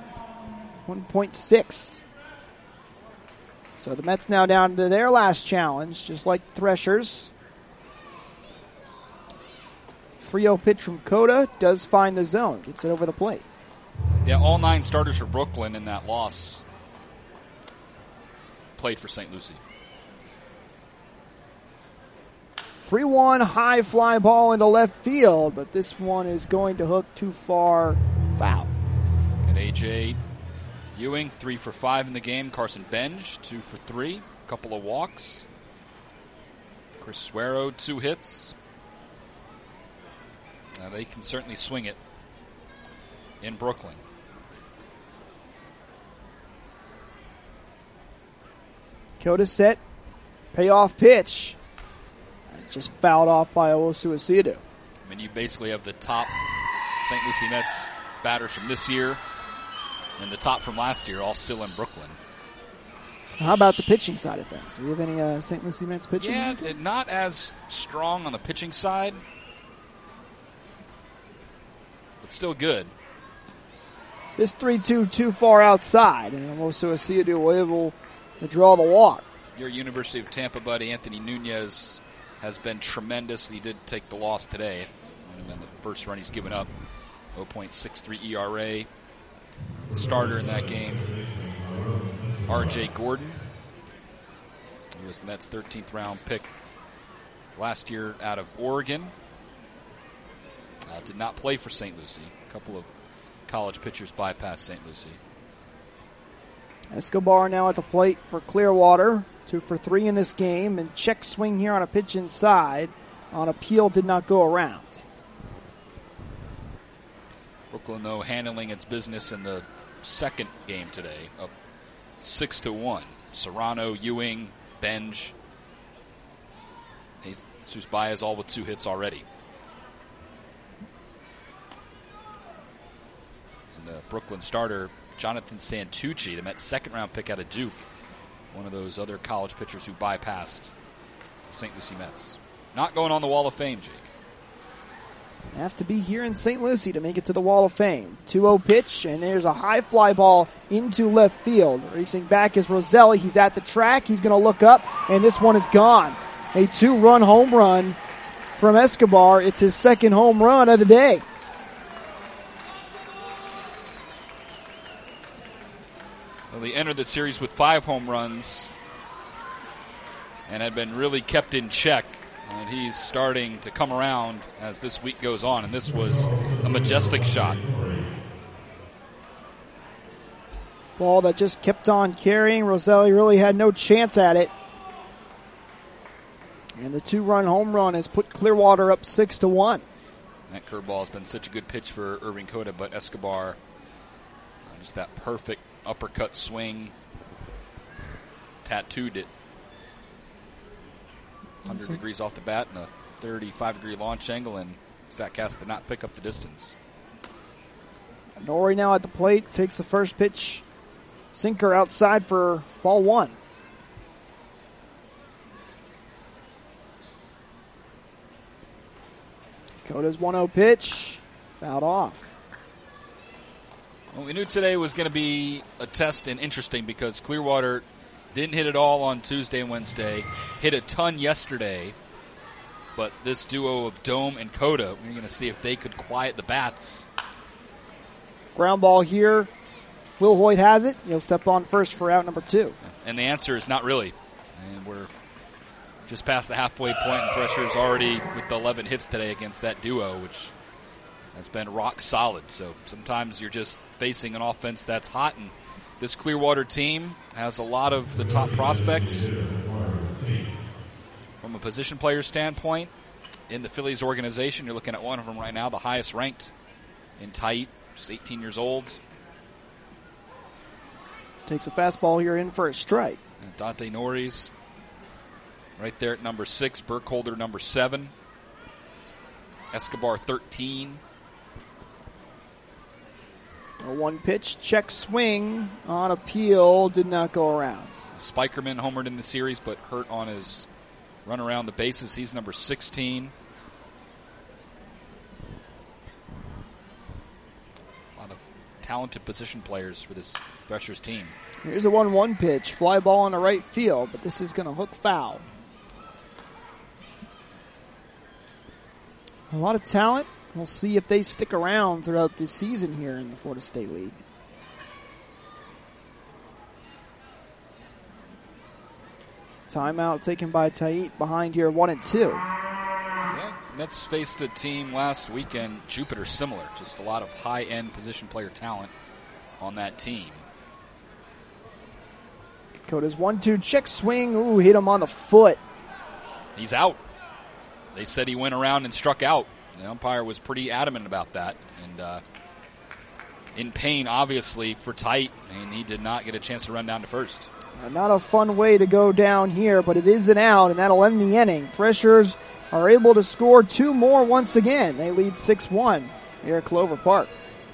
1.6. So the Mets now down to their last challenge, just like the Threshers. 3-0 pitch from Cota, does find the zone, gets it over the plate. Yeah, all 9 starters for Brooklyn in that loss played for St. Lucie. 3-1 high fly ball into left field, but this one is going to hook too far, foul. And A.J. Ewing, 3 for 5 in the game. Carson Benj, 2 for 3. A couple of walks. Chris Suero, 2 hits. They can certainly swing it in Brooklyn. Cota set, payoff pitch. Just fouled off by Owosu Asiedu. I mean, you basically have the top St. Lucie Mets batters from this year and the top from last year all still in Brooklyn. How about the pitching side of things? Do we have any St. Lucie Mets pitching? Yeah, not as strong on the pitching side, but still good. This 3-2 too far outside, and Owosu Asiedu will able to draw the walk. Your University of Tampa buddy, Anthony Nunez, has been tremendous. He did take the loss today. And then the first run he's given up, 0.63 ERA. The starter in that game, R.J. Gordon. He was the Mets' 13th round pick last year out of Oregon. Did not play for St. Lucie. A couple of college pitchers bypassed St. Lucie. Escobar now at the plate for Clearwater. 2 for 3 in this game, and check swing here on a pitch inside. On appeal, did not go around. Brooklyn, though, handling its business in the second game today, up 6-1. Serrano, Ewing, Benj, Jesus Baez all with 2 hits already. And the Brooklyn starter, Jonathan Santucci, the Mets' second-round pick out of Duke, one of those other college pitchers who bypassed the St. Lucie Mets. Not going on the Wall of Fame, Jake. Have to be here in St. Lucie to make it to the Wall of Fame. 2-0 pitch, and there's a high fly ball into left field. Racing back is Roselli. He's at the track. He's going to look up, and this one is gone. A 2-run home run from Escobar. It's his second home run of the day. Well, they entered the series with 5 home runs and had been really kept in check. And he's starting to come around as this week goes on. And this was a majestic shot. Ball that just kept on carrying. Roselli really had no chance at it. And the 2-run home run has put Clearwater up 6-1. That curveball has been such a good pitch for Irving Cota, but Escobar, just that perfect uppercut swing, tattooed it. 100 degrees off the bat and a 35-degree launch angle, and StatCast did not pick up the distance. Nori now at the plate, takes the first pitch. Sinker outside for ball 1. Cota's 1-0 pitch, fouled off. Well, we knew today was going to be a test and interesting because Clearwater didn't hit it all on Tuesday and Wednesday. Hit a ton yesterday. But this duo of Dome and Cota, we're going to see if they could quiet the bats. Ground ball here. Will Hoyt has it. He'll step on first for out number 2. And the answer is not really. And we're just past the halfway point, and Thresher's already with the 11 hits today against that duo, which has been rock solid. So sometimes you're just facing an offense that's hot, and this Clearwater team has a lot of the top prospects from a position player standpoint in the Phillies organization. You're looking at one of them right now, the highest ranked in Taiit, just 18 years old. Takes a fastball here in for a strike. And Dante Norris right there at number 6, Burkholder number 7, Escobar 13. A one pitch check swing on appeal did not go around. Spikerman homered in the series but hurt on his run around the bases. He's number 16. A lot of talented position players for this Threshers team. Here's a 1-1 pitch. Fly ball in the right field, but this is going to hook foul. A lot of talent. We'll see if they stick around throughout this season here in the Florida State League. Timeout taken by Taiit behind here 1-2. Yeah, Mets faced a team last weekend, Jupiter, similar. Just a lot of high-end position player talent on that team. Dakota's 1-2 check swing. Ooh, hit him on the foot. He's out. They said he went around and struck out. The umpire was pretty adamant about that. And in pain, obviously, for Taiit, and he did not get a chance to run down to first. Not a fun way to go down here, but it is an out, and that'll end the inning. Threshers are able to score 2 more once again. They lead 6-1 here at Clover Park.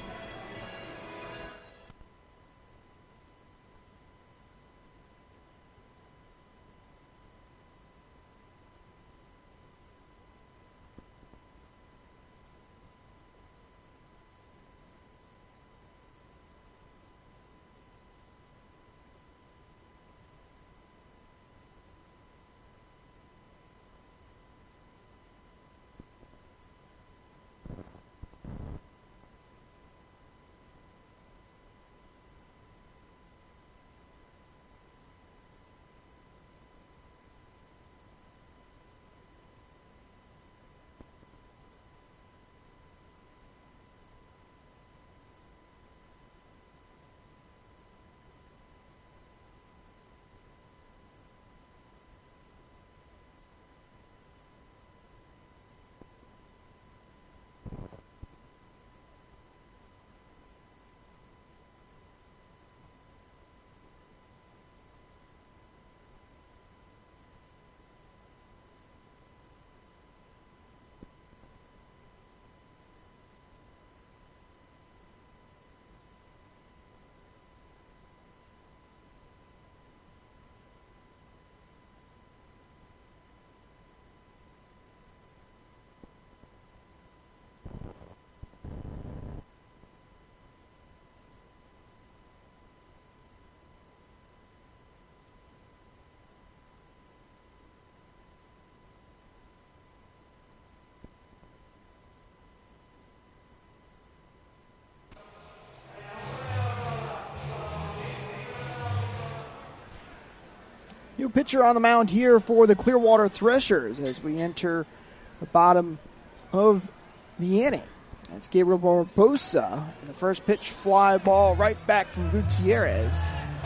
New pitcher on the mound here for the Clearwater Threshers as we enter the bottom of the inning. That's Gabriel Barbosa. And the first pitch, fly ball right back from Gutierrez.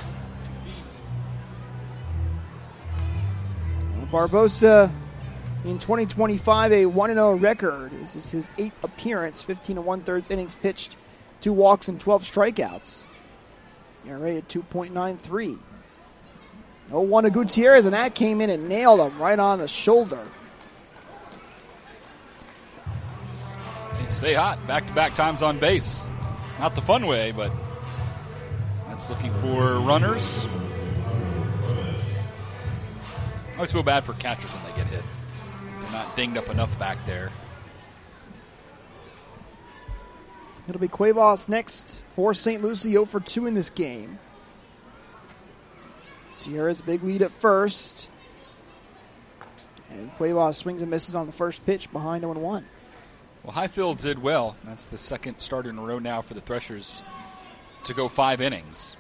Barbosa in 2025, a 1-0 record. This is his 8th appearance, 15 1/3 innings pitched, 2 walks and 12 strikeouts. ERA at 2.93. 0-1 to Gutierrez, and that came in and nailed him right on the shoulder. They stay hot, back-to-back times on base. Not the fun way, but that's looking for runners. I always feel bad for catchers when they get hit. They're not dinged up enough back there. It'll be Cuevas next for St. Lucie, 0 for 2 in this game. Sierra's big lead at first. And Cuevas swings and misses on the first pitch behind 0-1. Well, Highfield did well. That's the second starter in a row now for the Threshers to go 5 innings.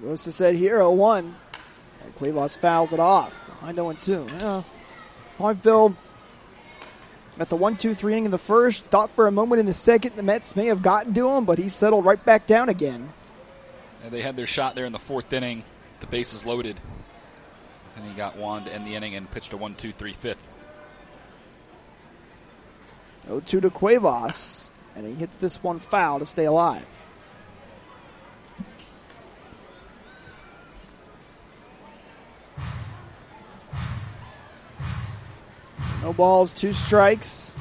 Rosa said here 0-1. And Cuevas fouls it off. Behind 0-2. Yeah. Hohenfeld at the 1-2-3 inning in the first. Thought for a moment in the second the Mets may have gotten to him, but he settled right back down again. And they had their shot there in the fourth inning. The bases loaded. And he got one to end the inning and pitched a 1-2-3 fifth. 0-2 to Cuevas. And he hits this one foul to stay alive. No balls, 2 strikes.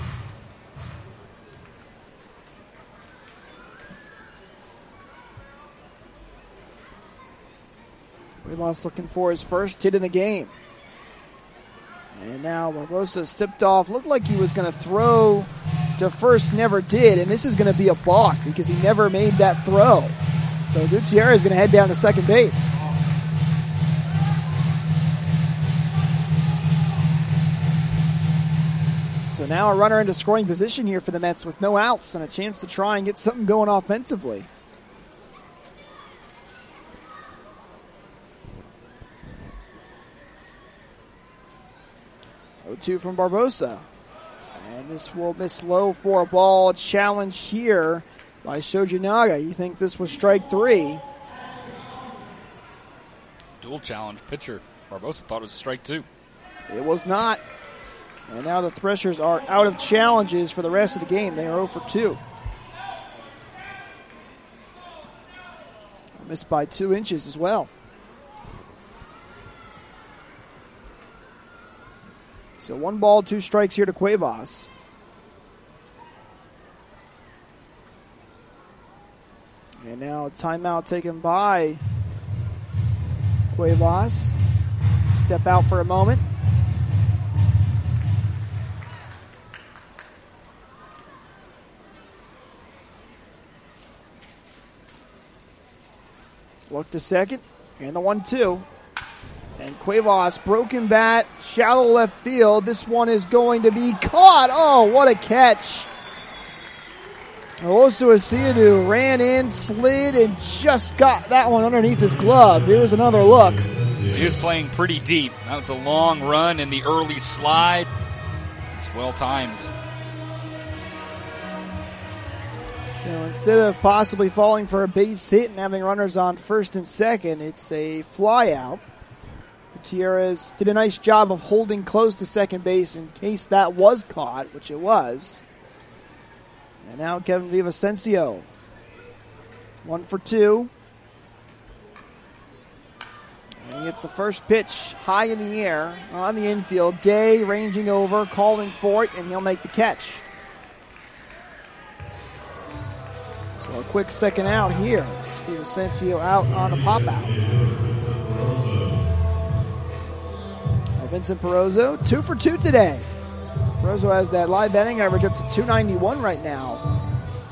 Cuevas looking for his first hit in the game. And now Barbosa stepped off. Looked like he was going to throw to first, never did. And this is going to be a balk because he never made that throw. So Gutierrez is going to head down to second base. So now a runner into scoring position here for the Mets with no outs and a chance to try and get something going offensively. Two from Barbosa. And this will miss low for a ball. Challenge here by Shoji Naga. You think this was strike 3. Dual challenge pitcher. Barbosa thought it was strike 2. It was not. And now the Threshers are out of challenges for the rest of the game. They are 0 for 2. Missed by 2 inches as well. So 1 ball, 2 strikes here to Cuevas. And now a timeout taken by Cuevas. Step out for a moment. Look to second. And the 1-2. And Cuevas, broken bat, shallow left field. This one is going to be caught. Oh, what a catch. Osu Asiadu ran in, slid, and just got that one underneath his glove. Here's another look. He was playing pretty deep. That was a long run in the early slide. It's well timed. So instead of possibly falling for a base hit and having runners on first and second, it's a fly out. Gutierrez did a nice job of holding close to second base in case that was caught, which it was. And now Kevin Villavicencio. 1 for 2. And he hits the first pitch high in the air on the infield. Day ranging over, calling for it, and he'll make the catch. So a quick second out here. Villavicencio out on the pop out. Vincent Perozo, 2 for 2 today. Perozo has that live batting average up to 291 right now.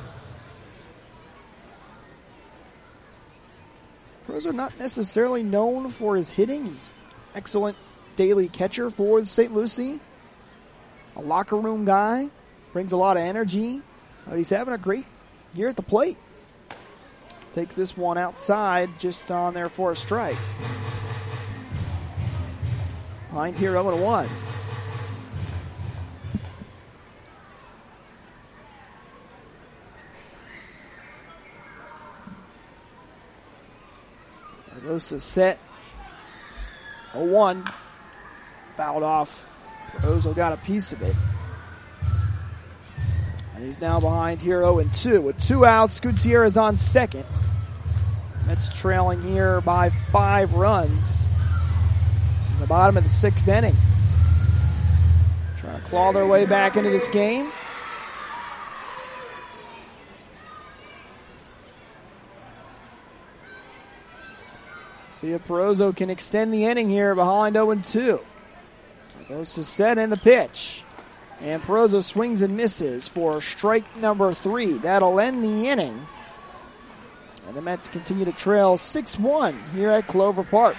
Perozo not necessarily known for his hitting. He's excellent daily catcher for St. Lucie. A locker room guy. Brings a lot of energy. But he's having a great year at the plate. Takes this one outside, just on there for a strike. Behind here 0-1. Barbosa set. 0-1. Fouled off. Perozo got a piece of it. And he's now behind here 0-2. With 2 outs, Gutierrez on second. Mets trailing here by 5 runs. In the bottom of the 6th inning. Trying to claw their way back into this game. See if Perozo can extend the inning here behind 0-2. Barbosa set in the pitch. And Perozo swings and misses for strike number 3. That'll end the inning. And the Mets continue to trail 6-1 here at Clover Park.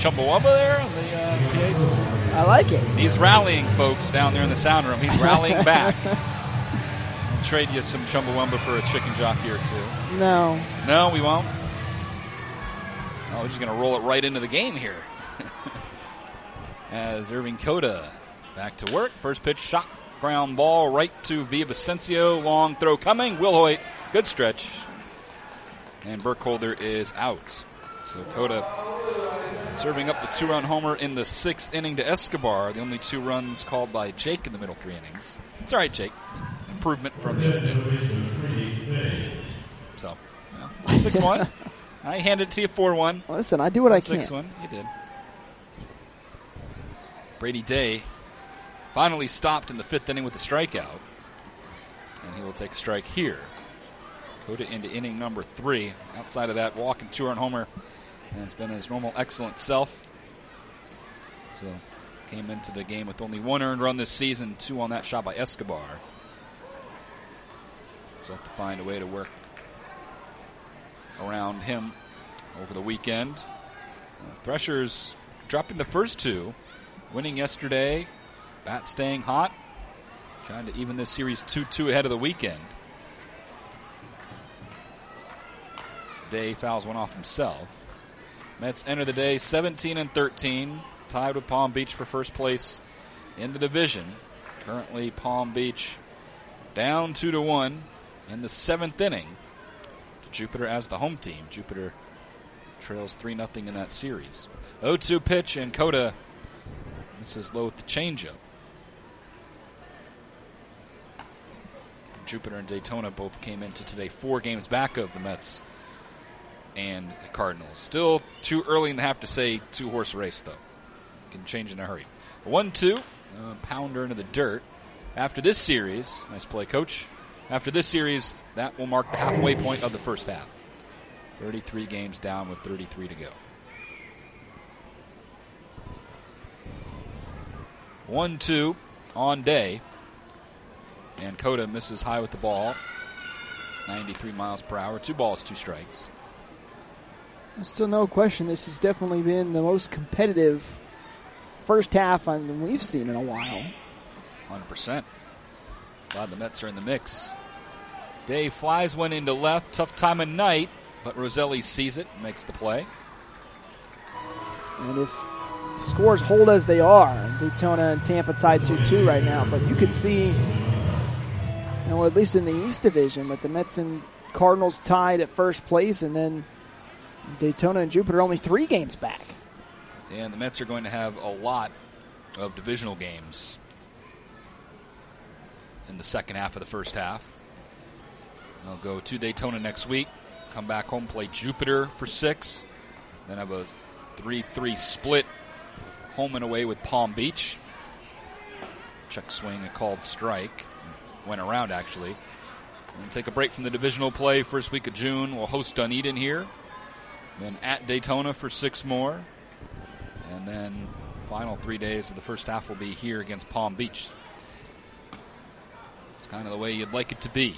Chumbawamba there on the PA system. I like it. He's rallying folks down there in the sound room. He's rallying back. I'll trade you some Chumbawamba for a chicken jockey or two. No. No, we won't. Oh, we're just going to roll it right into the game here. As Irving Cota back to work. First pitch, shot, ground ball right to Villavicencio. Long throw coming. Will Hoyt, good stretch. And Burkholder is out. So Cota serving up the 2-run homer in the 6th inning to Escobar. The only 2 runs called by Jake in the middle 3 innings. It's all right, Jake. Improvement from the other day. So, 6-1. I handed it to you 4-1. Listen, I do what I can. 6-1. You did. Brady Day finally stopped in the 5th inning with a strikeout. And he will take a strike here. Cota into inning number 3. Outside of that, walk and 2-run homer. And it's been his normal excellent self. So, came into the game with only 1 earned run this season, 2 on that shot by Escobar. So, have to find a way to work around him over the weekend. Threshers dropping the first 2. Winning yesterday. Bat staying hot. Trying to even this series 2-2 ahead of the weekend. Day fouls one off himself. Mets enter the day 17-13. Tied with Palm Beach for first place in the division. Currently Palm Beach down 2-1 in the 7th inning. Jupiter as the home team. Jupiter trails 3-0 in that series. 0-2 pitch, and Cota misses low with the changeup. Jupiter and Daytona both came into today 4 games back of the Mets and the Cardinals. Still too early in the half to say 2-horse race, though. Can change in a hurry. 1-2, pounder into the dirt. After this series, nice play, Coach. After this series, that will mark the halfway point of the first half. 33 games down with 33 to go. 1-2 on Day. And Cota misses high with the ball. 93 miles per hour. 2 balls, 2 strikes. There's still no question this has definitely been the most competitive first half we've seen in a while. 100%. Glad the Mets are in the mix. Day flies one into left. Tough time of night, but Roselli sees it and makes the play. And if scores hold as they are, Daytona and Tampa tied 2-2 right now, but you could see, at least in the East Division, that the Mets and Cardinals tied at first place, and then Daytona and Jupiter only 3 games back. And the Mets are going to have a lot of divisional games in the second half of the first half. They'll go to Daytona next week, come back home, play Jupiter for 6, then have a 3-3 split home and away with Palm Beach. Check swing, a called strike. Went around, actually. And take a break from the divisional play. First week of June, we'll host Dunedin here. Then at Daytona for 6 more. And then final 3 days of the first half will be here against Palm Beach. It's kind of the way you'd like it to be.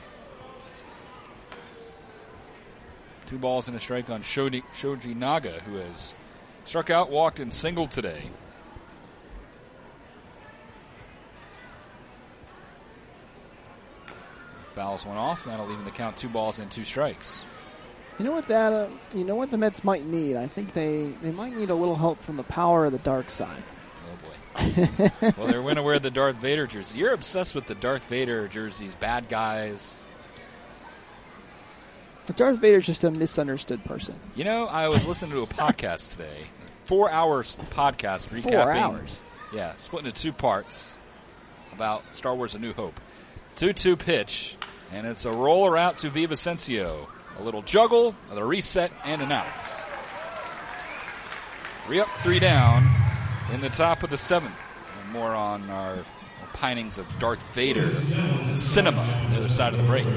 2 balls and a strike on Shoji Naga, who has struck out, walked, and singled today. Fouls one off. That'll leave the count 2 balls and 2 strikes. You know what the Mets might need? I think they might need a little help from the power of the dark side. Oh boy. Well, they're going to wear the Darth Vader jersey. You're obsessed with the Darth Vader jerseys, bad guys. But Darth Vader's just a misunderstood person. I was listening to a podcast today. 4 hours podcast recapping. 4 hours? Yeah, split into 2 parts about Star Wars A New Hope. 2-2 pitch, and it's a roller out to Villavicencio. A little juggle, a reset, and an out. 3 up, 3 down in the top of the 7th. And more on our pinings of Darth Vader cinema on the other side of the break.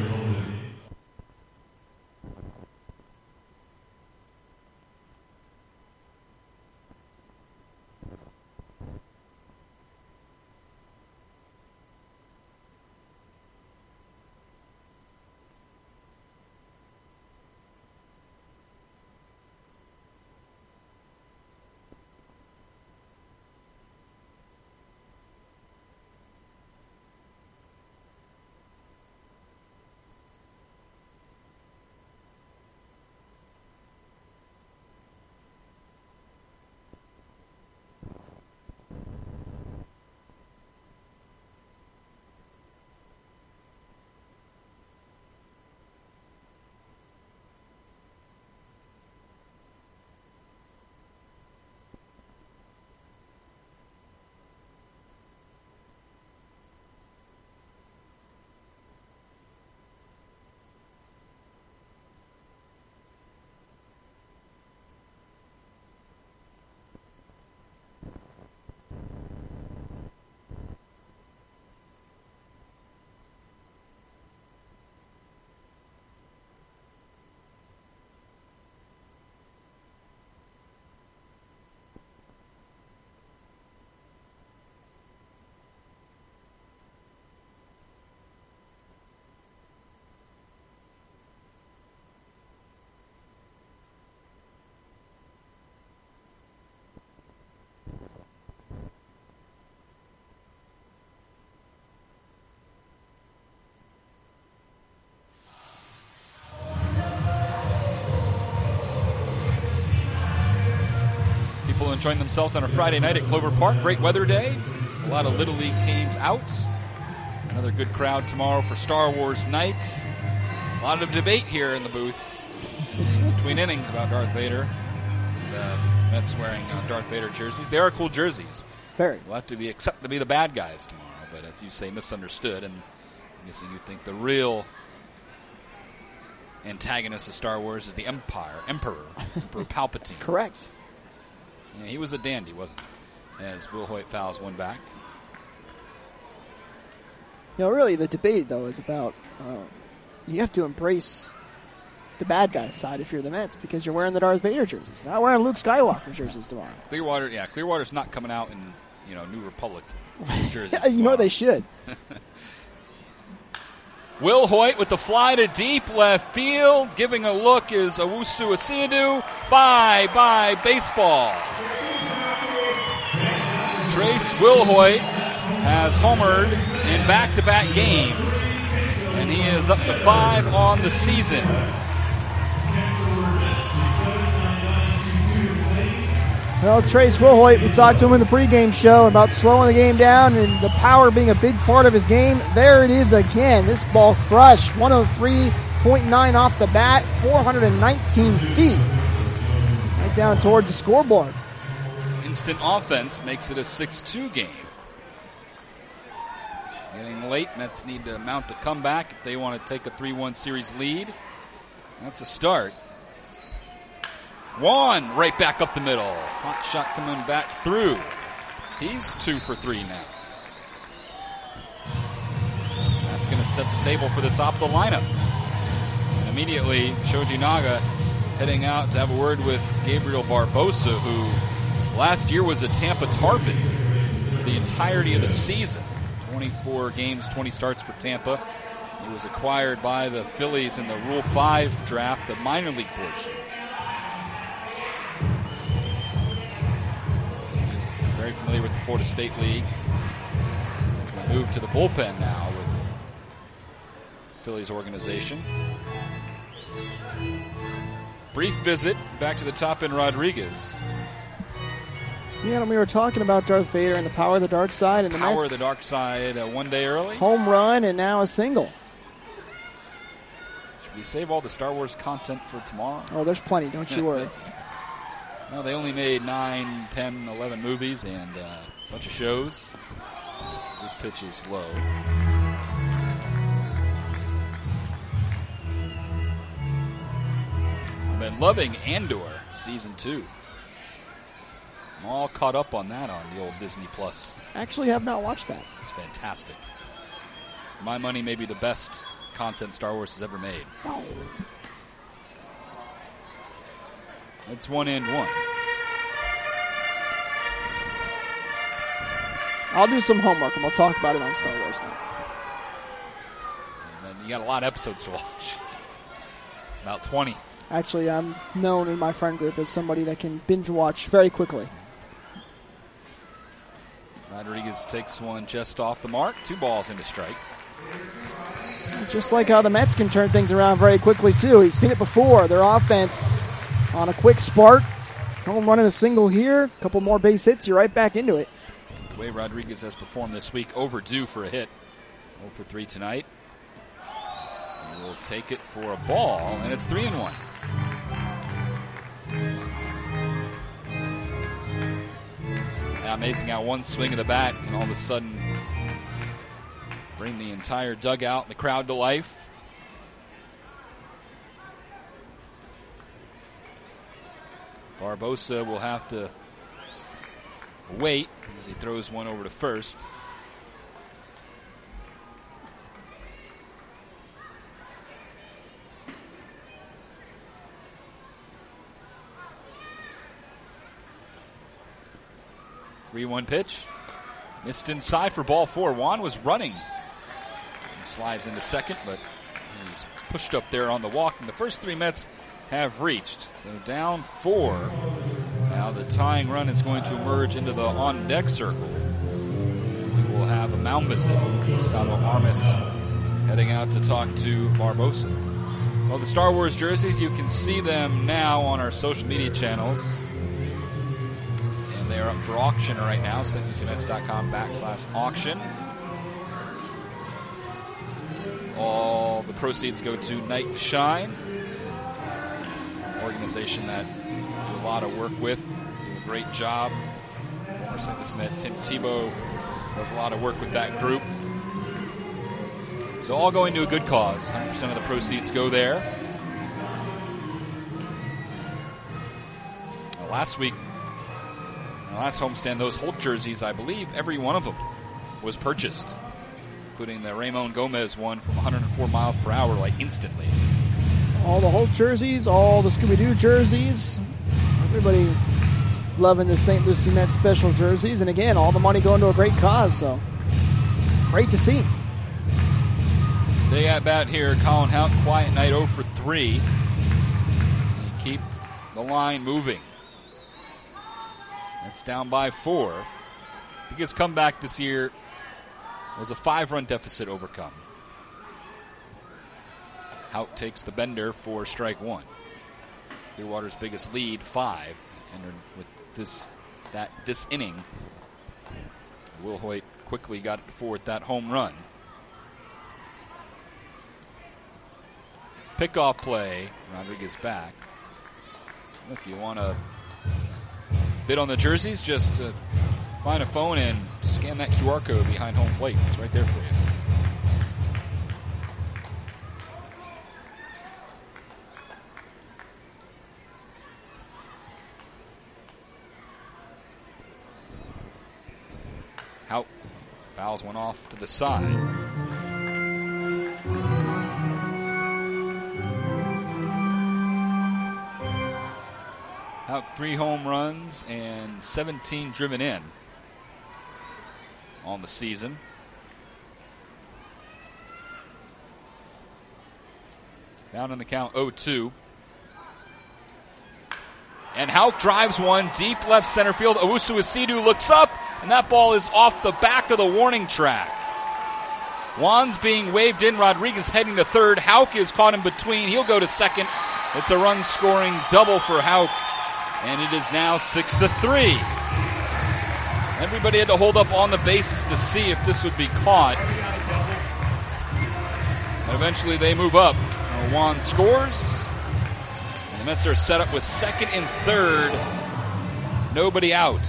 enjoying themselves on a Friday night at Clover Park. Great weather day. A lot of Little League teams out. Another good crowd tomorrow for Star Wars night. A lot of debate here in the booth between innings about Darth Vader. The Mets wearing Darth Vader jerseys. They are cool jerseys. Very. We'll have to be accepted to be the bad guys tomorrow, but as you say, misunderstood. And I'm guessing you think the real antagonist of Star Wars is the Emperor Palpatine. Correct. Yeah, he was a dandy, wasn't he? As Will Hoyt fouls one back. Really, the debate, though, is about you have to embrace the bad guy side if you're the Mets because you're wearing the Darth Vader jerseys. Not wearing Luke Skywalker jerseys tomorrow. Clearwater's not coming out in New Republic jerseys. They should. Will Hoyt with the fly to deep left field. Giving a look is Owusu Asiadu. Bye baseball. Trace Will Hoyt has homered in back-to-back games, and he is up to 5 on the season. Well, Trace Will Hoyt, we talked to him in the pregame show about slowing the game down and the power being a big part of his game. There it is again. This ball crushed. 103.9 off the bat, 419 feet. Right down towards the scoreboard. Instant offense makes it a 6-2 game. Getting late, Mets need to mount the comeback if they want to take a 3-1 series lead. That's a start. Juan right back up the middle. Hot shot coming back through. He's 2 for 3 now. That's going to set the table for the top of the lineup. And immediately, Shoji Naga heading out to have a word with Gabriel Barbosa, who last year was a Tampa Tarpon for the entirety of the season. 24 games, 20 starts for Tampa. He was acquired by the Phillies in the Rule 5 draft, the minor league portion. Very familiar with the Florida State League. He's going to move to the bullpen now with the Phillies organization. Brief visit back to the top in Rodriguez. See, Adam, we were talking about Darth Vader and the power of the dark side. And the Power Mets, of the dark side one day early. home run and now a single. Should we save all the Star Wars content for tomorrow? Oh, there's plenty, don't you worry. No, they only made 9, 10, 11 movies and a bunch of shows. This pitch is low. I've been loving Andor Season 2. I'm all caught up on that on the old Disney Plus. Actually, have not watched that. It's fantastic. My money may be the best content Star Wars has ever made. Oh. It's 1-1. I'll do some homework and we'll talk about it on Star Wars now. And you got a lot of episodes to watch. About 20. Actually, I'm known in my friend group as somebody that can binge watch very quickly. Rodriguez takes one just off the mark. 2 balls into strike. Just like how the Mets can turn things around very quickly, too. We've seen it before. Their offense on a quick spark. Home run and a single here. A couple more base hits. You're right back into it. The way Rodriguez has performed this week, overdue for a hit. 0 for 3 tonight. He will take it for a ball, and it's 3-1. Amazing how one swing of the bat can all of a sudden bring the entire dugout and the crowd to life. Barbosa will have to wait as he throws one over to first. Three-one pitch. Missed inside for ball 4. Juan was running. He slides into second, but he's pushed up there on the walk. And the first 3 Mets have reached. So down 4. Now the tying run is going to emerge into the on-deck circle. We will have a mound visit. Gustavo Armas heading out to talk to Barbosa. Well, the Star Wars jerseys, you can see them now on our social media channels. They're up for auction right now. stluciemets.com/auction. All the proceeds go to Night Shine, an organization that we do a lot of work with, do a great job. Former St. Louis Met Tim Tebow does a lot of work with that group. So all going to a good cause. 100% of the proceeds go there. Last week, last homestand, those Holt jerseys, I believe every one of them was purchased, including the Ramon Gomez one from 104 miles per hour, like instantly. All the Holt jerseys, all the Scooby-Doo jerseys, everybody loving the St. Lucie Mets special jerseys, and again, all the money going to a great cause, so great to see. Big at bat here, Colin Houck, quiet night 0 for 3. They keep the line moving. That's down by 4. Biggest comeback this year was a 5-run deficit overcome. Houck takes the bender for strike 1. Clearwater's biggest lead, 5. And with this inning, Will Hoyt quickly got it to 4 with that home run. Pickoff play, Rodriguez back. Look, you want to bid on the jerseys? Just find a phone and scan that QR code behind home plate. It's right there for you. Houck fouls one off to the side. Houck 3 home runs and 17 driven in on the season. Down in the count 0-2. And Houck drives one deep left center field. Owusu Isidu looks up, and that ball is off the back of the warning track. Juan's being waved in. Rodriguez heading to third. Houck is caught in between. He'll go to second. It's a run-scoring double for Houck. And it is now 6-3. Everybody had to hold up on the bases to see if this would be caught. And eventually they move up. Juan scores. And the Mets are set up with second and third. Nobody out.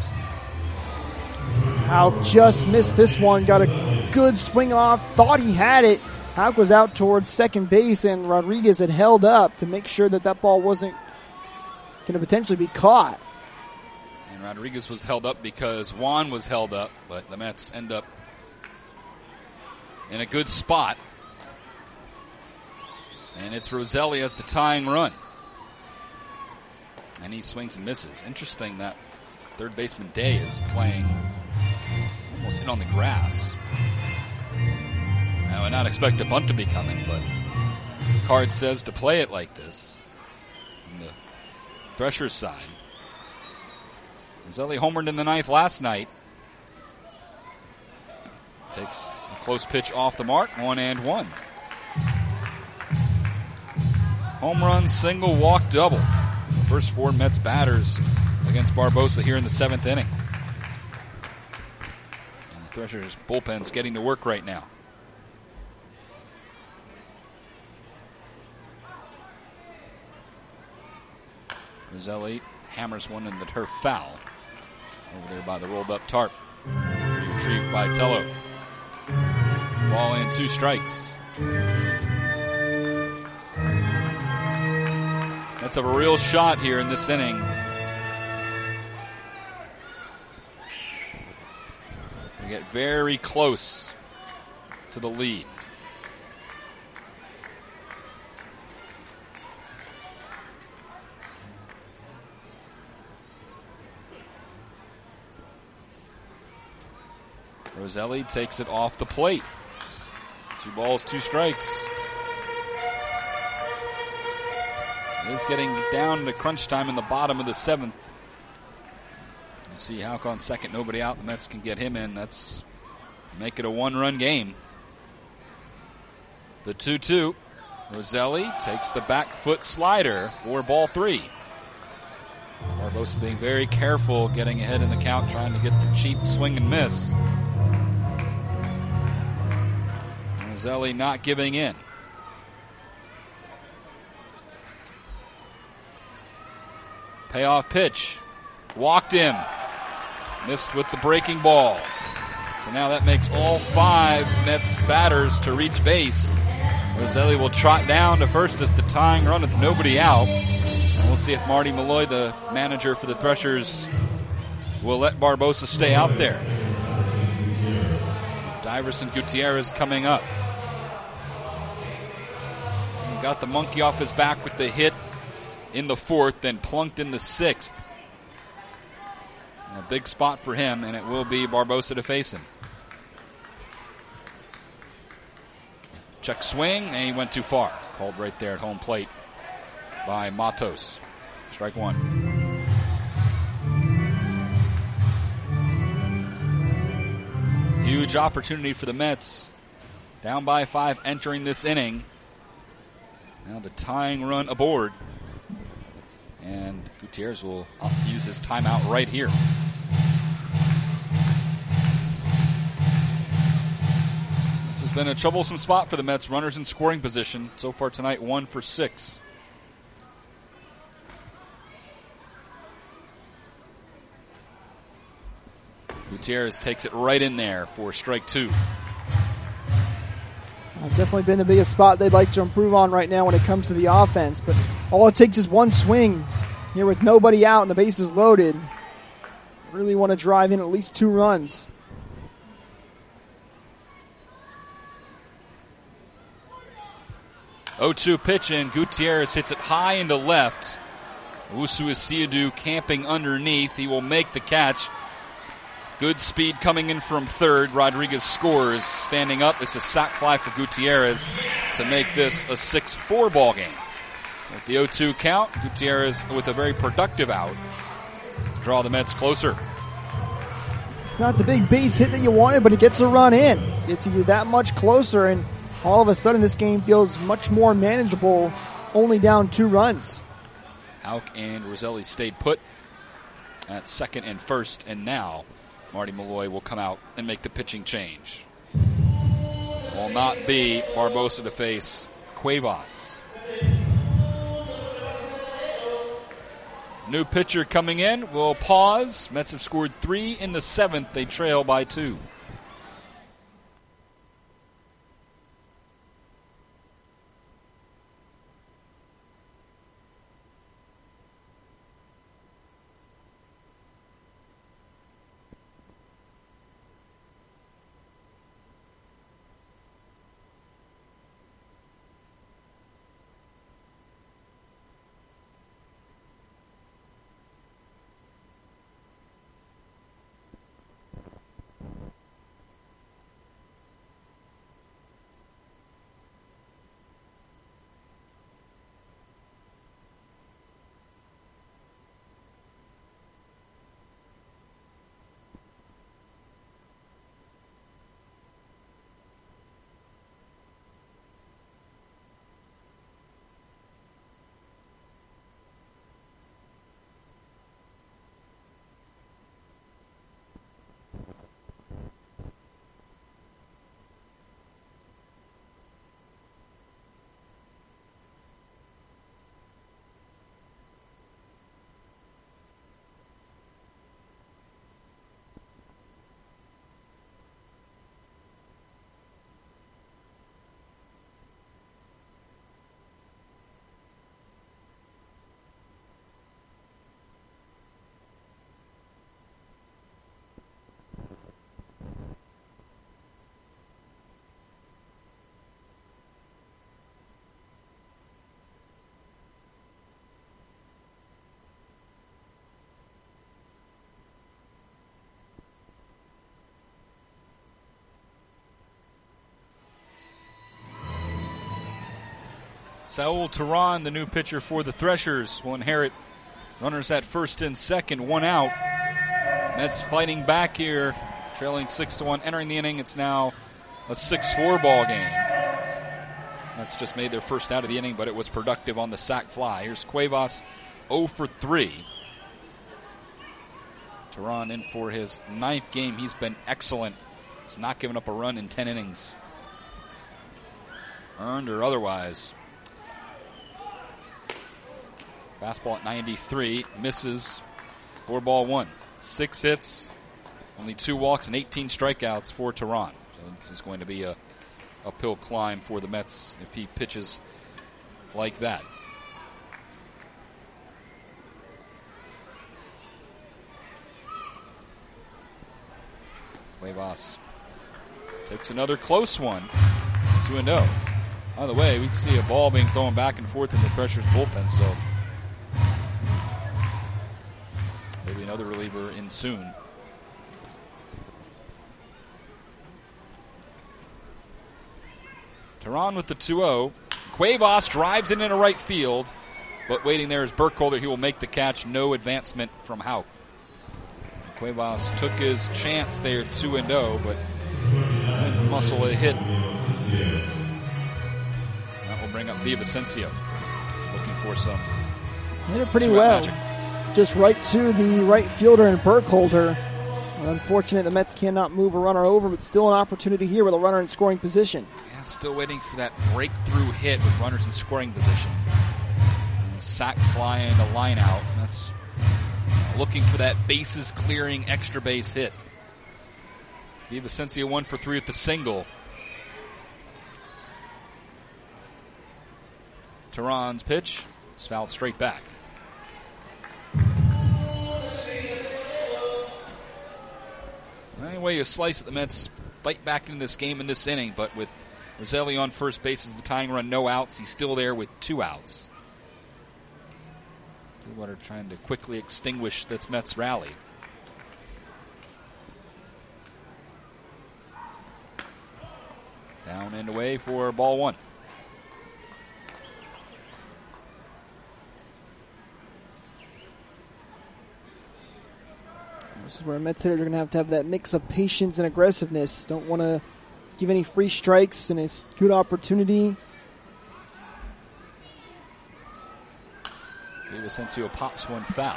Houck just missed this one. Got a good swing off. Thought he had it. Houck was out towards second base, and Rodriguez had held up to make sure that ball wasn't going to potentially be caught. And Rodriguez was held up because Juan was held up, but the Mets end up in a good spot. And it's Roselli as the tying run. And he swings and misses. Interesting that third baseman Day is playing almost in on the grass. I would not expect a bunt to be coming, but the card says to play it like this. And the Thresher's side. Roselli homered in the ninth last night. Takes a close pitch off the mark. 1-1. Home run, single, walk, double. The first 4 Mets batters against Barbosa here in the 7th inning. And the Threshers bullpen's getting to work right now. Roselli hammers one in the turf foul over there by the rolled up tarp. Retrieved by Tello. Ball in, 2 strikes. That's a real shot here in this inning. We get very close to the lead. Roselli takes it off the plate. 2 balls, 2 strikes. It is getting down to crunch time in the bottom of the 7th. You see Houck on second, nobody out. The Mets can get him in. That's make it a 1-run game. The 2-2. Roselli takes the back foot slider for ball 3. Barbosa being very careful, getting ahead in the count, trying to get the cheap swing and miss. Roselli not giving in. Payoff pitch. Walked him. Missed with the breaking ball. So now that makes all 5 Mets batters to reach base. Roselli will trot down to first as the tying run with nobody out. And we'll see if Marty Malloy, the manager for the Threshers, will let Barbosa stay out there. Diverson Gutierrez coming up. He got the monkey off his back with the hit in the 4th, then plunked in the 6th. A big spot for him, and it will be Barbosa to face him. Check swing, and he went too far. Called right there at home plate by Matos. Strike 1. Huge opportunity for the Mets. Down by 5 entering this inning. Now the tying run aboard. And Gutierrez will use his timeout right here. This has been a troublesome spot for the Mets. Runners in scoring position. So far tonight, 1 for 6. Gutierrez takes it right in there for strike 2. Definitely been the biggest spot they'd like to improve on right now when it comes to the offense. But all it takes is one swing here with nobody out and the bases loaded. Really want to drive in at least 2 runs. Oh-2 pitch in. Gutierrez hits it high into left. Owusu Isiadu camping underneath. He will make the catch. Good speed coming in from third. Rodriguez scores. Standing up, it's a sac fly for Gutierrez to make this a 6-4 ball game. So with the 0-2 count, Gutierrez with a very productive out. Draw the Mets closer. It's not the big base hit that you wanted, but it gets a run in. It's you that much closer, and all of a sudden this game feels much more manageable, only down 2 runs. Houck and Roselli stayed put at second and first, and now Marty Malloy will come out and make the pitching change. It will not be Barbosa to face Cuevas. New pitcher coming in. We'll pause. Mets have scored 3 in the 7th. They trail by 2. Saul Teran, the new pitcher for the Threshers, will inherit runners at first and second, 1 out. Mets fighting back here, trailing 6-1. Entering the inning, it's now a 6-4 ball game. Mets just made their first out of the inning, but it was productive on the sac fly. Here's Cuevas, 0 for 3. Teran in for his 9th game. He's been excellent. He's not given up a run in 10 innings. Earned or otherwise. Fastball at 93. Misses for ball 1. 6 hits. Only 2 walks and 18 strikeouts for Teran. So this is going to be a uphill climb for the Mets if he pitches like that. Cuevas takes another close one. 2-0. By the way, we see a ball being thrown back and forth in the Threshers bullpen, so maybe another reliever in soon. Teran with the 2-0. Cuevas drives it into right field, but waiting there is Burkholder. He will make the catch. No advancement from Houck. Cuevas took his chance there, 2-0, but didn't muscle a hit. That will bring up Villavicencio, looking for some. Hit it pretty well. Magic. Just right to the right fielder and Burkholder. Unfortunate the Mets cannot move a runner over, but still an opportunity here with a runner in scoring position. Yeah, still waiting for that breakthrough hit with runners in scoring position. And a sac fly and a line out. That's looking for that bases clearing extra base hit. Villavicencio 1 for 3 with the single. Teran's pitch is fouled straight back. Any way you slice it, the Mets fight back into this game in this inning, but with Roselli on first base as the tying run, no outs, he's still there with 2 outs. Clearwater trying to quickly extinguish this Mets rally. Down and away for ball 1. This is where Mets hitters are going to have that mix of patience and aggressiveness. Don't want to give any free strikes, and it's a good opportunity. Villavicencio pops one foul.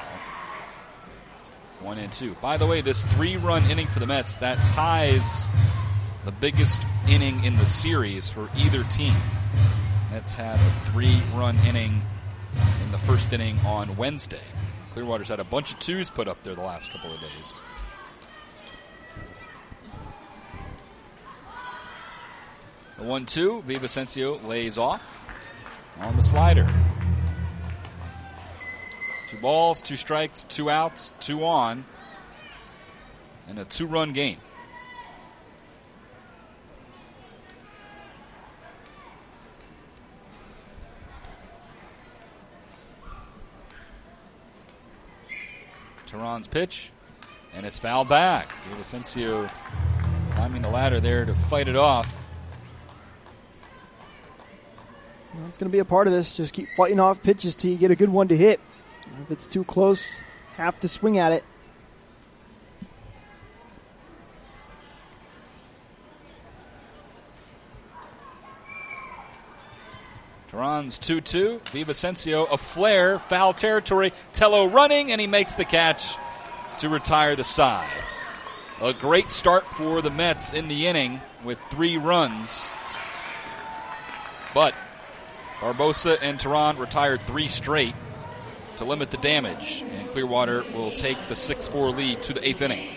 1-2. By the way, this 3-run inning for the Mets, that ties the biggest inning in the series for either team. Mets had a 3-run inning in the first inning on Wednesday. Clearwater's had a bunch of 2s put up there the last couple of days. The 1-2, Villavicencio lays off on the slider. 2 balls, 2 strikes, 2 outs, 2 on, and a 2-run game. Teran's pitch, and it's fouled back. Villavicencio climbing the ladder there to fight it off. Well, it's going to be a part of this. Just keep fighting off pitches till you get a good one to hit. If it's too close, have to swing at it. Teran's 2-2. Villavicencio, a flare, foul territory. Tello running, and he makes the catch to retire the side. A great start for the Mets in the inning with 3 runs. But Barbosa and Teran retired 3 straight to limit the damage. And Clearwater will take the 6-4 lead to the 8th inning.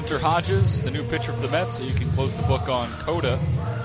Hunter Hodges, the new pitcher for the Mets, so you can close the book on Cota.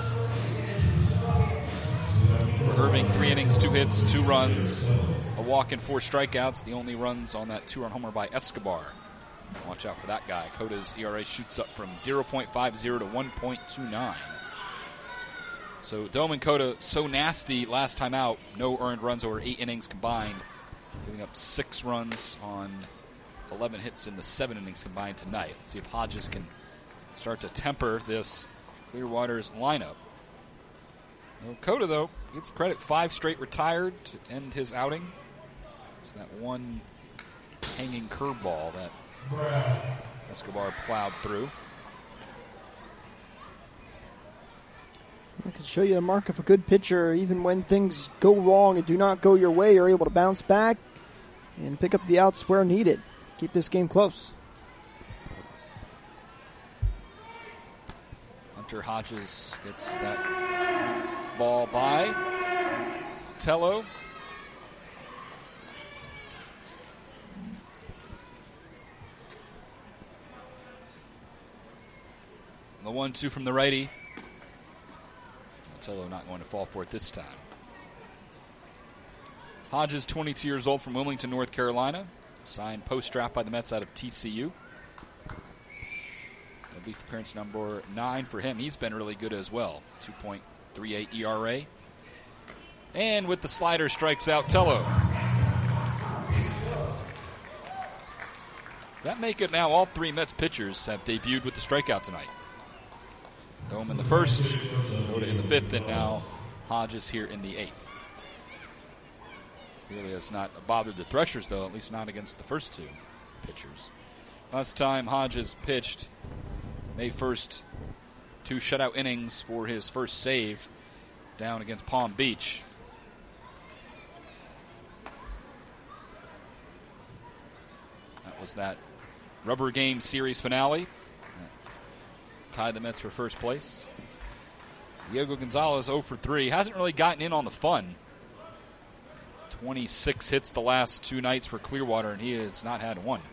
For Irving, 3 innings, 2 hits, 2 runs, a walk and 4 strikeouts. The only runs on that 2-run homer by Escobar. Watch out for that guy. Cota's ERA shoots up from 0.50 to 1.29. So Dome and Cota so nasty last time out. No earned runs over 8 innings combined, giving up 6 runs on 11 hits in the 7 innings combined tonight. Let's see if Hodges can start to temper this Clearwater's lineup. Well, Cota, though, gets credit. 5 straight retired to end his outing. It's that one hanging curveball that Escobar plowed through. I can show you a mark of a good pitcher. Even when things go wrong and do not go your way, you're able to bounce back and pick up the outs where needed. Keep this game close. Hunter Hodges gets that ball by Tello. The 1-2 from the righty. Tello not going to fall for it this time. Hodges, 22 years old, from Wilmington, North Carolina. Signed post-draft by the Mets out of TCU. That'll be appearance number 9 for him. He's been really good as well. 2.38 ERA. And with the slider, strikes out Tello. That make it now all 3 Mets pitchers have debuted with the strikeout tonight. Dome in the first, Cota in the 5th, and now Hodges here in the 8th. Clearly has not bothered the Threshers, though, at least not against the first 2 pitchers. Last time Hodges pitched, May 1st, 2 shutout innings for his first save down against Palm Beach. That was that rubber game series finale. Tied the Mets for first place. Diego Gonzalez 0 for 3. Hasn't really gotten in on the fun. 26 hits the last 2 nights for Clearwater, and he has not had one.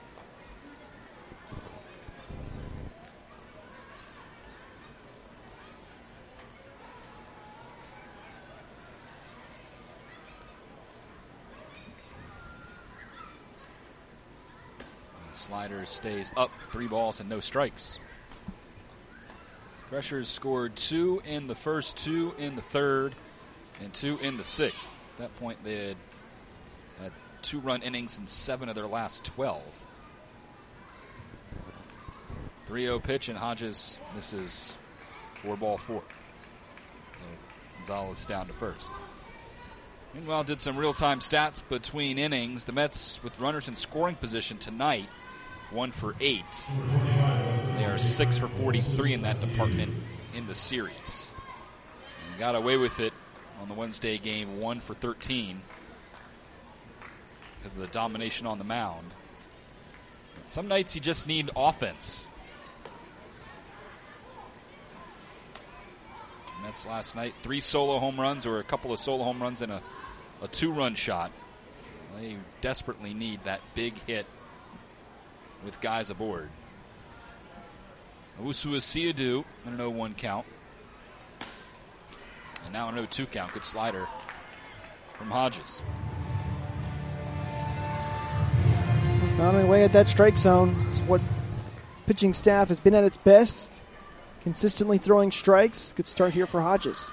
The slider stays up, 3 balls and no strikes. Threshers scored 2 in the first, 2 in the 3rd, and 2 in the 6th. At that point, they had 2-run innings in 7 of their last 12. 3-0 pitch, and Hodges misses 4-4. So Gonzalez down to first. Meanwhile, did some real-time stats between innings. The Mets, with runners in scoring position tonight, 1 for 8. They are 6 for 43 in that department in the series. And got away with it on the Wednesday game, 1 for 13 because of the domination on the mound. Some nights you just need offense. Mets last night, 3 solo home runs, or a couple of solo home runs and a 2-run shot. They desperately need that big hit with guys aboard. Owusu Asiadu in an 0-1 count. And now an 0-2 count. Good slider from Hodges. Pounding away at that strike zone. It's what pitching staff has been at its best. Consistently throwing strikes. Good start here for Hodges.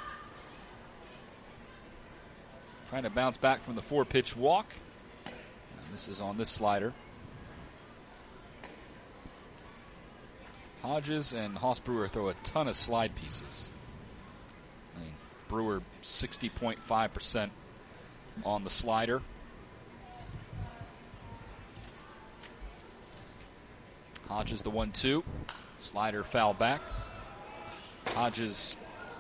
Trying to bounce back from the 4-pitch walk. And this is on this slider. Hodges and Haas Brewer throw a ton of slide pieces. I mean, Brewer 60.5% on the slider. Hodges the 1-2. Slider foul back. Hodges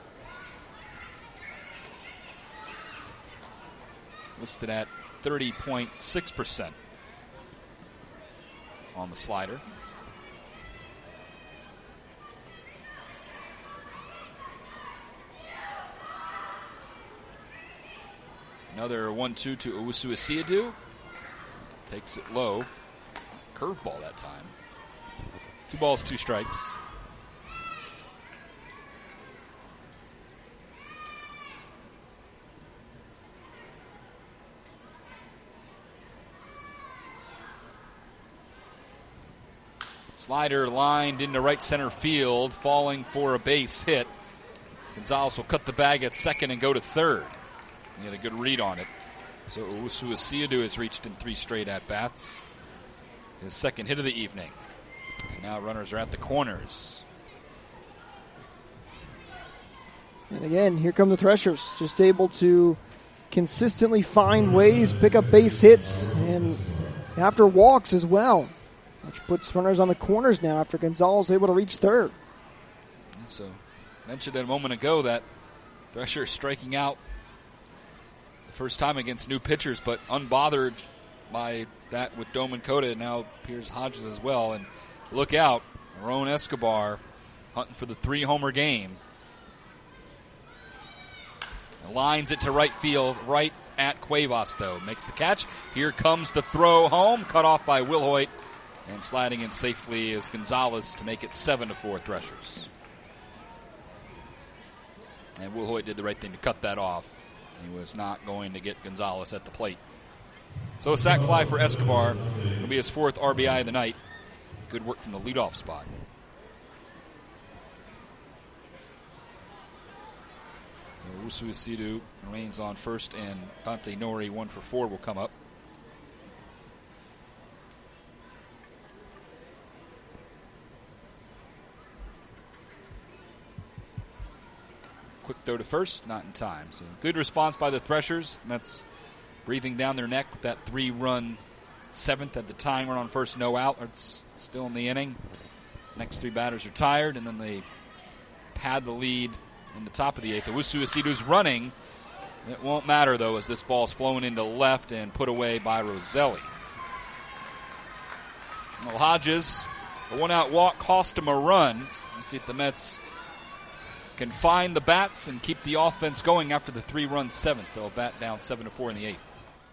listed at 30.6% on the slider. Another 1-2 to Owusu Asiadu. Takes it low. Curveball that time. 2 balls, 2 strikes. Slider lined into right center field, falling for a base hit. Gonzalez will cut the bag at second and go to third. He had a good read on it. So Owusu Asiadu has reached in 3 straight at-bats. His second hit of the evening. And now runners are at the corners. And again, here come the Threshers, just able to consistently find ways, pick up base hits, and after walks as well, which puts runners on the corners now after Gonzalez able to reach third. So, mentioned a moment ago that Threshers striking out the first time against new pitchers, but unbothered by that with Doman Cota, and now Piers Hodges as well. And look out, Aaron Escobar hunting for the 3-homer game. Lines it to right field, right at Cuevas, though. Makes the catch. Here comes the throw home, cut off by Will Hoyt, and sliding in safely is Gonzalez to make it 7-4 Threshers. And Will Hoyt did the right thing to cut that off. He was not going to get Gonzalez at the plate. So a sac fly for Escobar. It'll be his 4th RBI of the night. Good work from the leadoff spot. So Owusu Asiadu remains on first, and Dante Nori, 1 for 4, will come up. Quick throw to first, not in time. So good response by the Threshers. Mets breathing down their neck with that 3-run 7th at the tying run on first, no out. It's still in the inning. Next 3 batters are tired, and then they pad the lead in the top of the 8th. Owusu Asiadu's running. It won't matter, though, as this ball's flowing into left and put away by Roselli. Well, Hodges, a 1-out walk cost him a run. Let's see if the Mets can find the bats and keep the offense going after the 3-run 7th. They'll bat down 7-4 in the 8th.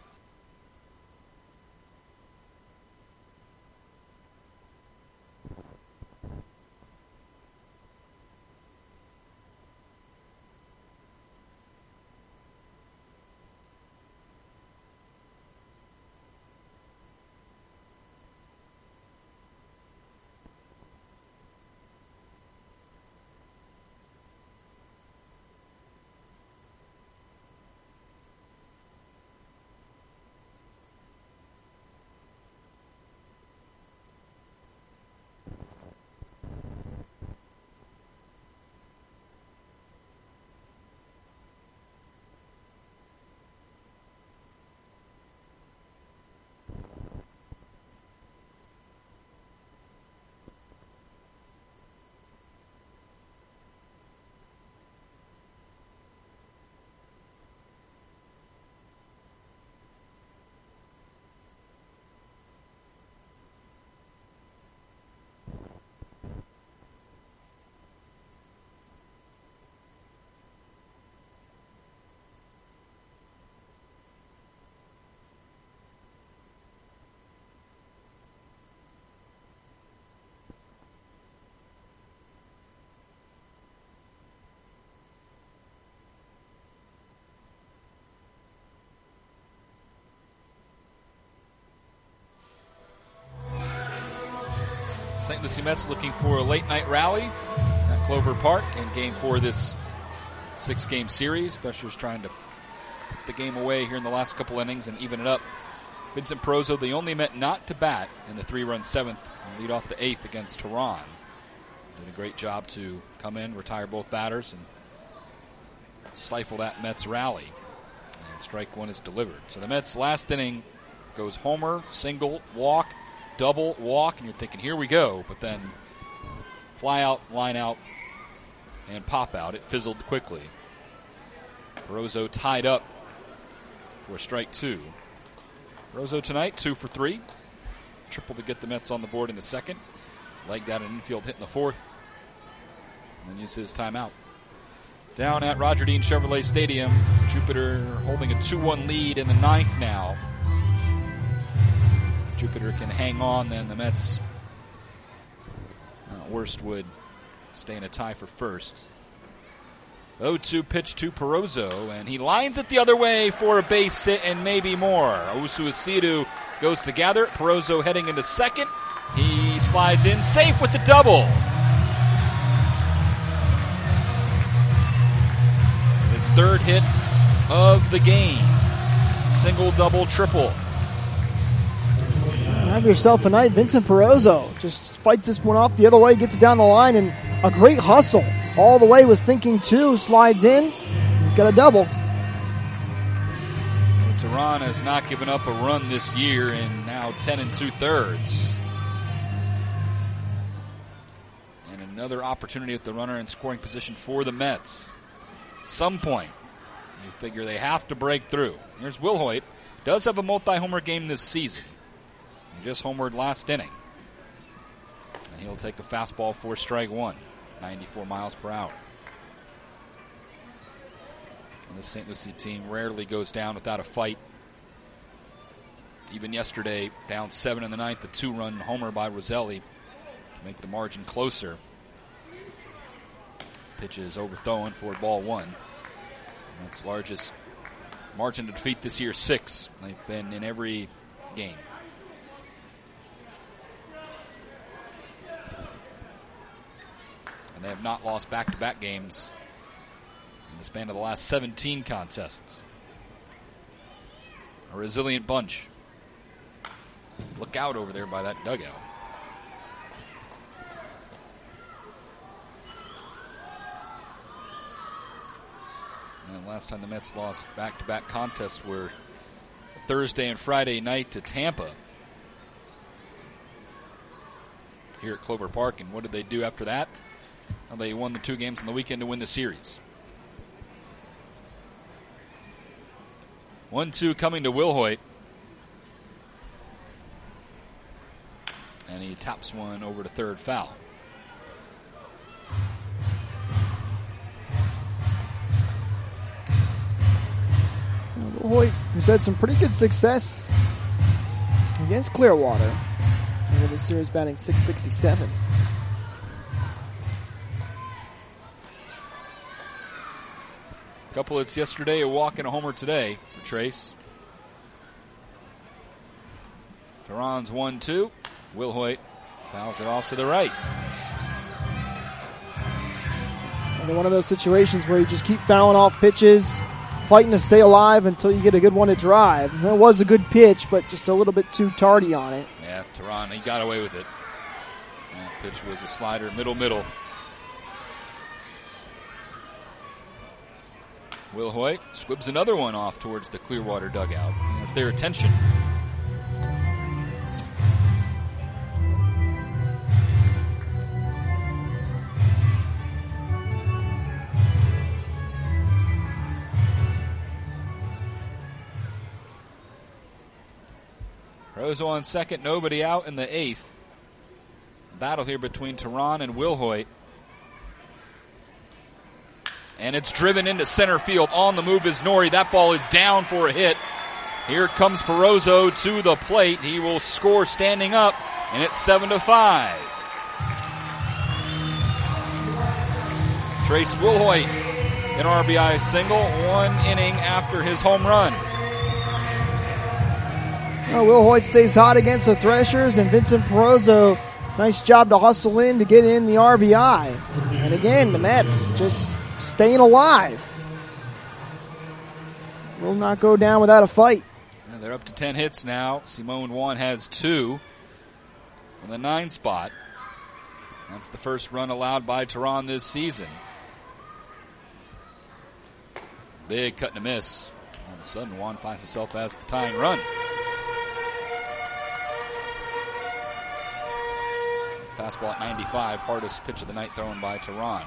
St. Lucie Mets looking for a late-night rally at Clover Park in Game 4 of this 6-game series. Threshers trying to put the game away here in the last couple innings and even it up. Vincent Perozo, the only Met not to bat in the 3-run 7th and lead off the 8th against Tehran. Did a great job to come in, retire both batters, and stifle that Mets rally. And strike 1 is delivered. So the Mets' last inning goes homer, single, walk, double, walk, and you're thinking, here we go. But then fly out, line out, and pop out. It fizzled quickly. Perozo tied up for strike 2. Perozo tonight, 2 for 3. Triple to get the Mets on the board in the second. Legged out an infield hit in the 4th. And then use his timeout. Down at Roger Dean Chevrolet Stadium, Jupiter holding a 2-1 lead in the 9th now. Jupiter can hang on, then the Mets worst would stay in a tie for first. 0-2 pitch to Perozo, and he lines it the other way for a base hit and maybe more. Owusu-Asiedu goes to gather. Perozo heading into second. He slides in, safe with the double. His third hit of the game. Single, double, triple. Have yourself a night. Vincent Perozo just fights this one off the other way, gets it down the line, and a great hustle. All the way was thinking two, slides in. He's got a double. Tehran has not given up a run this year in now 10 2/3. And another opportunity with the runner in scoring position for the Mets. At some point, you figure they have to break through. Here's Wilhoit. Does have a multi-homer game this season. He just homered last inning. And he'll take a fastball for strike one. 94 miles per hour. And the St. Lucie team rarely goes down without a fight. Even yesterday, down 7 in the ninth, a 2-run homer by Roselli to make the margin closer. Pitch is overthrown for ball one. That's largest margin to defeat this year, 6. They've been in every game. They have not lost back-to-back games in the span of the last 17 contests. A resilient bunch. Look out over there by that dugout. And the last time the Mets lost back-to-back contests were Thursday and Friday night to Tampa here at Clover Park. And what did they do after that? Well, they won the 2 games on the weekend to win the series. 1-2 coming to Wilhoit. And he taps one over to third, foul. Wilhoit, who's had some pretty good success against Clearwater. And this series batting .667. Couple hits yesterday, a walk and a homer today for Trace. Tehran's 1-2. Wilhoit fouls it off to the right. And one of those situations where you just keep fouling off pitches, fighting to stay alive until you get a good one to drive. And that was a good pitch, but just a little bit too tardy on it. Yeah, Tehran, he got away with it. That pitch was a slider, middle. Wilhoit squibs another one off towards the Clearwater dugout. He has their attention. Rozo on second, nobody out in the 8th. Battle here between Tehran and Wilhoit. And it's driven into center field. On the move is Nori. That ball is down for a hit. Here comes Perozo to the plate. He will score standing up, and it's 7-5. Trace Wilhoit, an RBI single, 1 inning after his home run. Well, Wilhoit stays hot against the Threshers, and Vincent Perozo, nice job to hustle in to get in the RBI. And again, the Mets just staying alive. Will not go down without a fight. And they're up to 10 hits now. Simone Juan has 2 on the 9 spot. That's the first run allowed by Tehran this season. Big cut and a miss. All of a sudden, Juan finds himself as the tying run. Fastball at 95, hardest pitch of the night thrown by Tehran.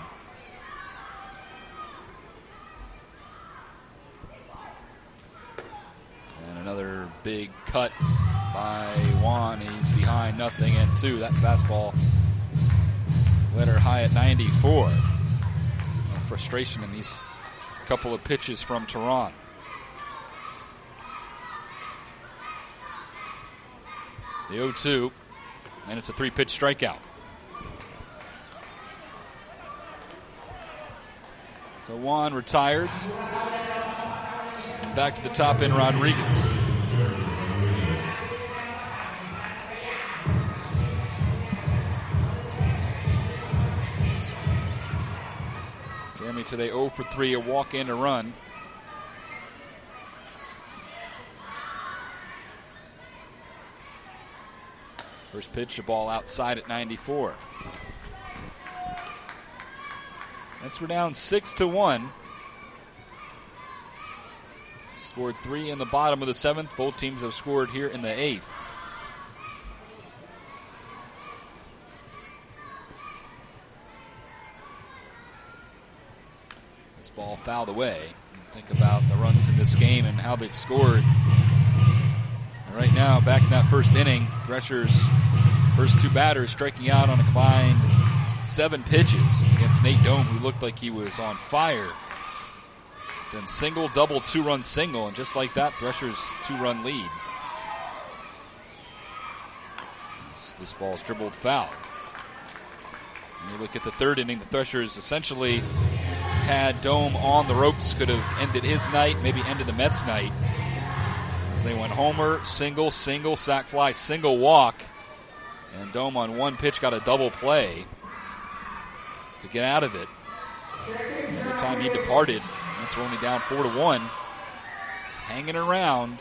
And another big cut by Juan. He's behind 0-2. That fastball led her high at 94. No frustration in these couple of pitches from Tehran. The 0-2, and it's a 3-pitch strikeout. So Juan retired. Back to the top end, Rodriguez. Jeremy today 0 for 3, a walk and a run. First pitch, a ball outside at 94. Mets were down 6-1. Scored 3 in the bottom of the 7th. Both teams have scored here in the 8th. This ball fouled away. Think about the runs in this game and how they've scored. And right now, back in that first inning, Threshers' first 2 batters striking out on a combined 7 pitches against Nate Dome, who looked like he was on fire. Then single, double, 2-run single, and just like that, Threshers' 2-run lead. This ball's dribbled foul. And you look at the 3rd inning, the Threshers essentially had Dome on the ropes, could have ended his night, maybe ended the Mets' night. As they went homer, single, sac fly, single walk. And Dome on 1 pitch got a double play to get out of it. By the time he departed, Mets were only down 4-1. Hanging around.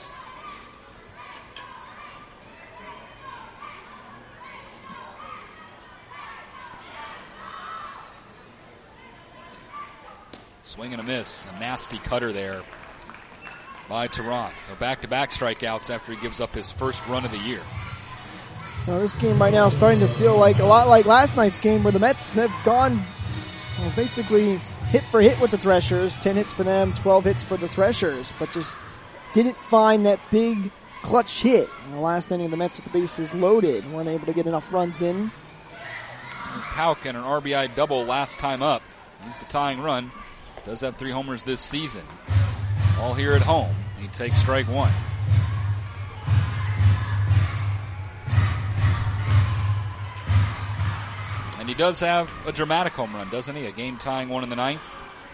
Swing and a miss. A nasty cutter there by Teran. They're back-to-back strikeouts after he gives up his first run of the year. Well, this game right now is starting to feel like a lot like last night's game where the Mets have gone basically hit for hit with the Threshers. 10 hits for them, 12 hits for the Threshers, but just didn't find that big clutch hit. In the last inning, the Mets with the bases loaded weren't able to get enough runs in. There's Houck and an RBI double last time up. He's the tying run. Does have 3 homers this season. All here at home. He takes strike 1. And he does have a dramatic home run, doesn't he? A game-tying one in the 9th.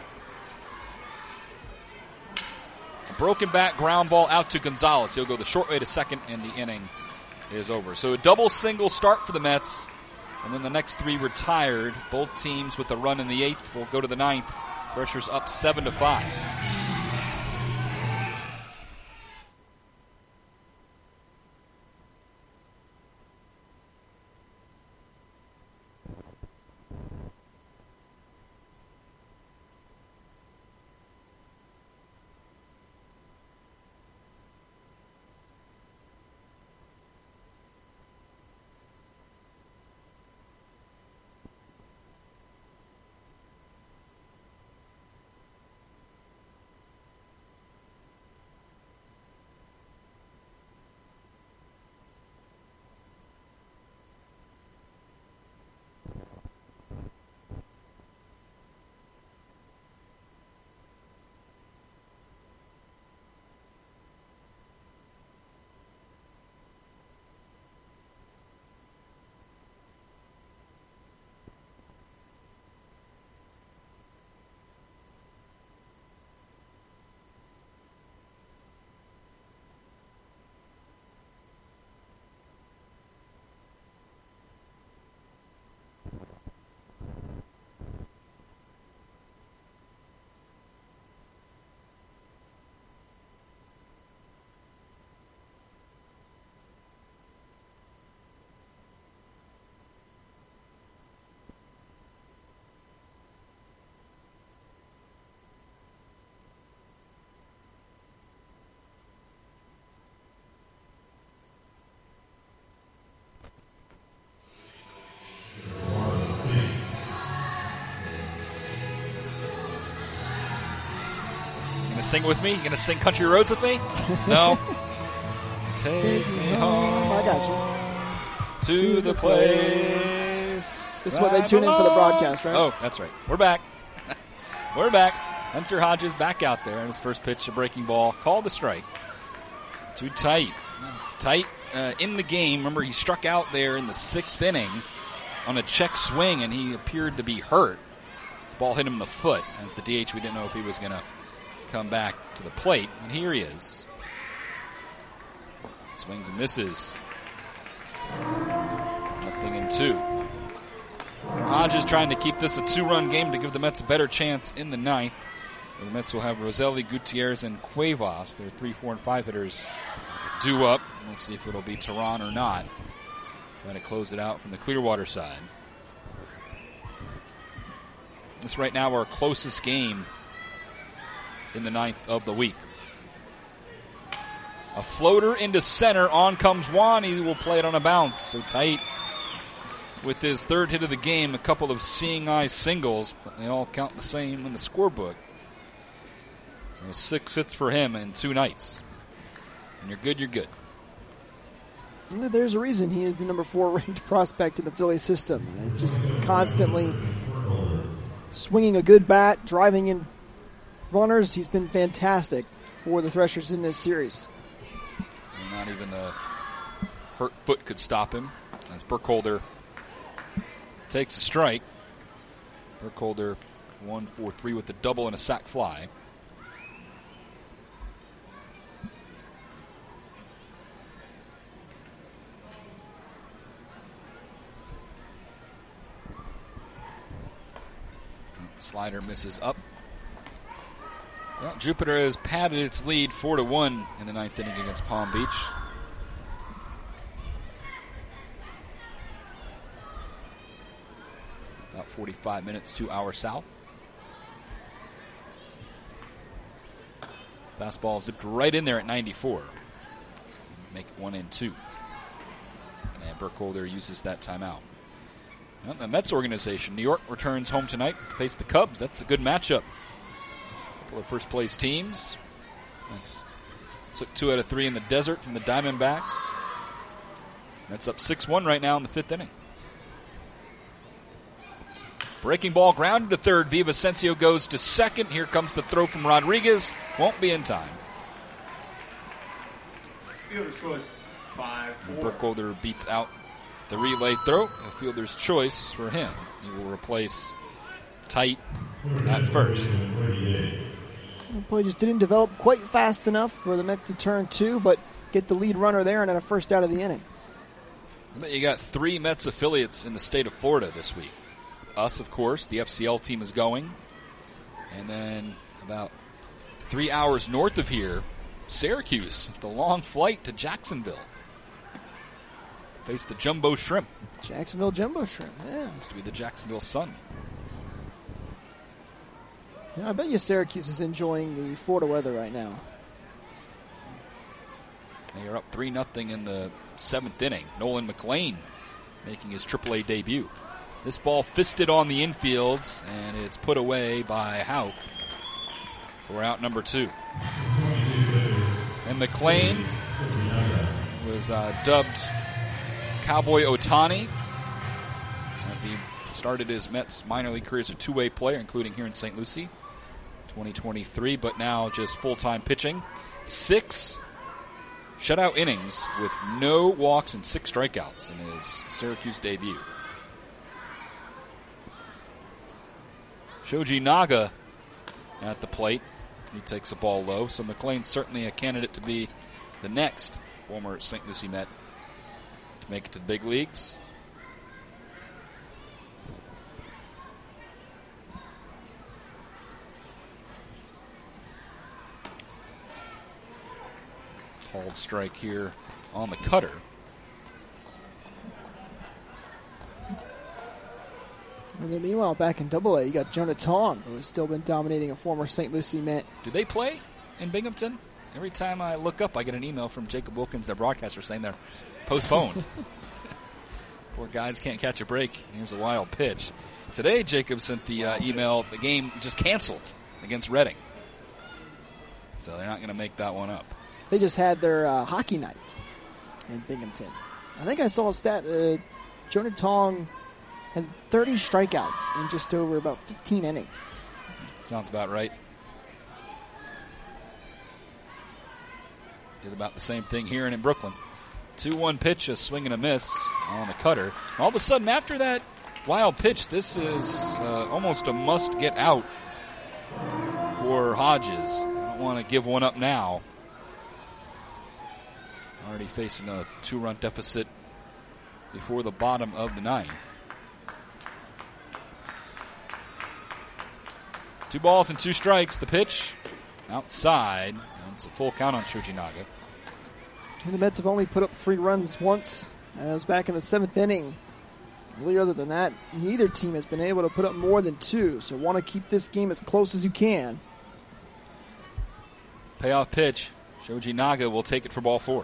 A broken bat ground ball out to Gonzalez. He'll go the short way to second, and the inning is over. So a double single start for the Mets, and then the next 3 retired. Both teams with a run in the 8th will go to the 9th. Threshers up 7-5. Sing with me? You gonna sing Country Roads with me? No. Take me home. I got you. To the place. This is what they tune in for the broadcast, right? Oh, that's right. We're back. We're back. Hunter Hodges back out there. And his first pitch, a breaking ball. Called the strike. Too tight. Tight in the game. Remember, he struck out there in the 6th inning on a check swing, and he appeared to be hurt. Ball hit him in the foot. As the DH, we didn't know if he was going to come back to the plate. And here he is. Swings and misses. 0-2. Hodges trying to keep this a 2-run game to give the Mets a better chance in the ninth. The Mets will have Roselli, Gutierrez, and Cuevas. Their 3, 4, and 5 hitters due up. We'll see if it'll be Teheran or not. Trying to close it out from the Clearwater side. This right now our closest game in the ninth of the week. A floater into center. On comes Juan. He will play it on a bounce. So tight with his third hit of the game. A couple of seeing eye singles, but they all count the same in the scorebook. So 6 hits for him in 2 nights. And you're good, you're good. There's a reason he is the number 4 ranked prospect in the Philly system. Just constantly swinging a good bat, driving in runners. He's been fantastic for the Threshers in this series. And not even the hurt foot could stop him as Burkholder takes a strike. Burkholder 1 for 3 with a double and a sac fly. Slider misses up. Well, Jupiter has padded its lead 4-1 in the ninth inning against Palm Beach. About 45 minutes to our south. Fastball zipped right in there at 94. Make it 1-2. And Burkholder uses that timeout. Well, the Mets organization, New York, returns home tonight to face the Cubs. That's a good matchup. A couple of first-place teams. Mets took 2 out of 3 in the desert from the Diamondbacks. Mets up 6-1 right now in the 5th inning. Breaking ball grounded to third. Villavicencio goes to second. Here comes the throw from Rodriguez. Won't be in time. Fielder's choice, 5-4. Burkholder beats out the relay throw. A fielder's choice for him. He will replace Tight at first. The play just didn't develop quite fast enough for the Mets to turn 2, but get the lead runner there and then a first out of the inning. You got 3 Mets affiliates in the state of Florida this week. Us, of course. The FCL team is going. And then about 3 hours north of here, Syracuse, the long flight to Jacksonville. Face the Jumbo Shrimp. Jacksonville Jumbo Shrimp, yeah. Used to be the Jacksonville Sun. Yeah, I bet you Syracuse is enjoying the Florida weather right now. They are up 3-0 in the 7th inning. Nolan McLean making his AAA debut. This ball fisted on the infield, and it's put away by Houck for out number 2. And McLean was dubbed Cowboy Ohtani as he started his Mets minor league career as a two-way player, including here in St. Lucie, 2023, but now just full-time pitching. 6 shutout innings with no walks and 6 strikeouts in his Syracuse debut. Shoji Naga at the plate. He takes a ball low, so McLean's certainly a candidate to be the next former St. Lucie Met to make it to the big leagues. Called strike here on the cutter. And then meanwhile, back in Double-A, you got Jonah Tong, who has still been dominating a former St. Lucie Met. Do they play in Binghamton? Every time I look up, I get an email from Jacob Wilkins, their broadcaster, saying they're postponed. Poor guys can't catch a break. Here's a wild pitch. Today, Jacob sent the email, the game just canceled against Reading. So they're not going to make that one up. They just had their hockey night in Binghamton. I think I saw a stat, Jonah Tong had 30 strikeouts in just over about 15 innings. Sounds about right. Did about the same thing here and in Brooklyn. 2-1 pitch, a swing and a miss on the cutter. All of a sudden, after that Wild pitch. This is almost a must get out for Hodges. I don't want to give one up now. Already facing a 2-run deficit before the bottom of the 9th. 2 balls and 2 strikes. The pitch outside. And it's a full count on Shoji Naga. And the Mets have only put up 3 runs once. And it was back in the 7th inning. Really, other than that, neither team has been able to put up more than 2. So want to keep this game as close as you can. Payoff pitch. Shoji Naga will take it for ball 4.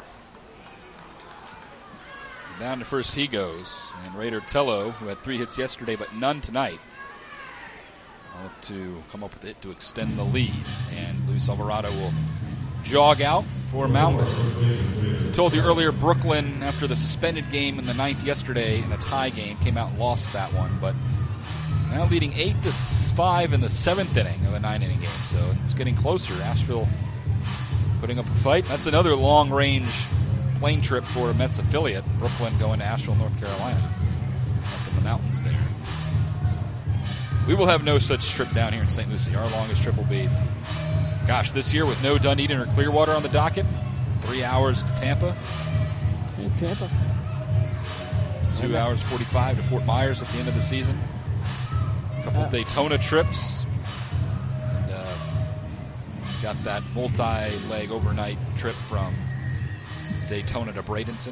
Down to first he goes. And Raider Tello, who had 3 hits yesterday but none tonight, will look to come up with it to extend the lead. And Luis Alvarado will jog out for Mound Visit. As I told you earlier, Brooklyn, after the suspended game in the 9th yesterday in a tie game, came out and lost that one. But now leading 8-5 in the 7th inning of a 9-inning game. So it's getting closer. Asheville putting up a fight. That's another long-range plane trip for a Mets affiliate. Brooklyn going to Asheville, North Carolina. Up in the mountains there. We will have no such trip down here in St. Lucie. Our longest trip will be, this year with no Dunedin or Clearwater on the docket. 3 hours to Tampa. In Tampa. 2 hours 45 to Fort Myers at the end of the season. A couple Daytona trips. And got that multi-leg overnight trip from Daytona to Bradenton.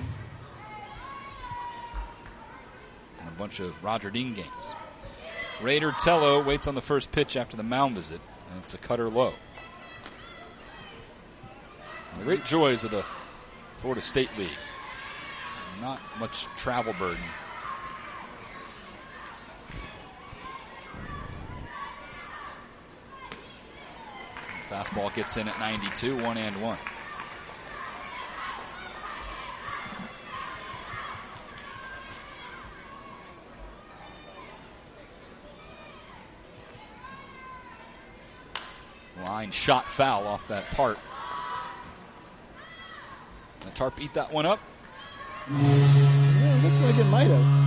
And a bunch of Roger Dean games. Raider Tello waits on the first pitch after the mound visit, and it's a cutter low. The great joys of the Florida State League. Not much travel burden. Fastball gets in at 92, 1-1. Line shot foul off that tarp. The tarp eat that one up. Yeah, it looks like it might have.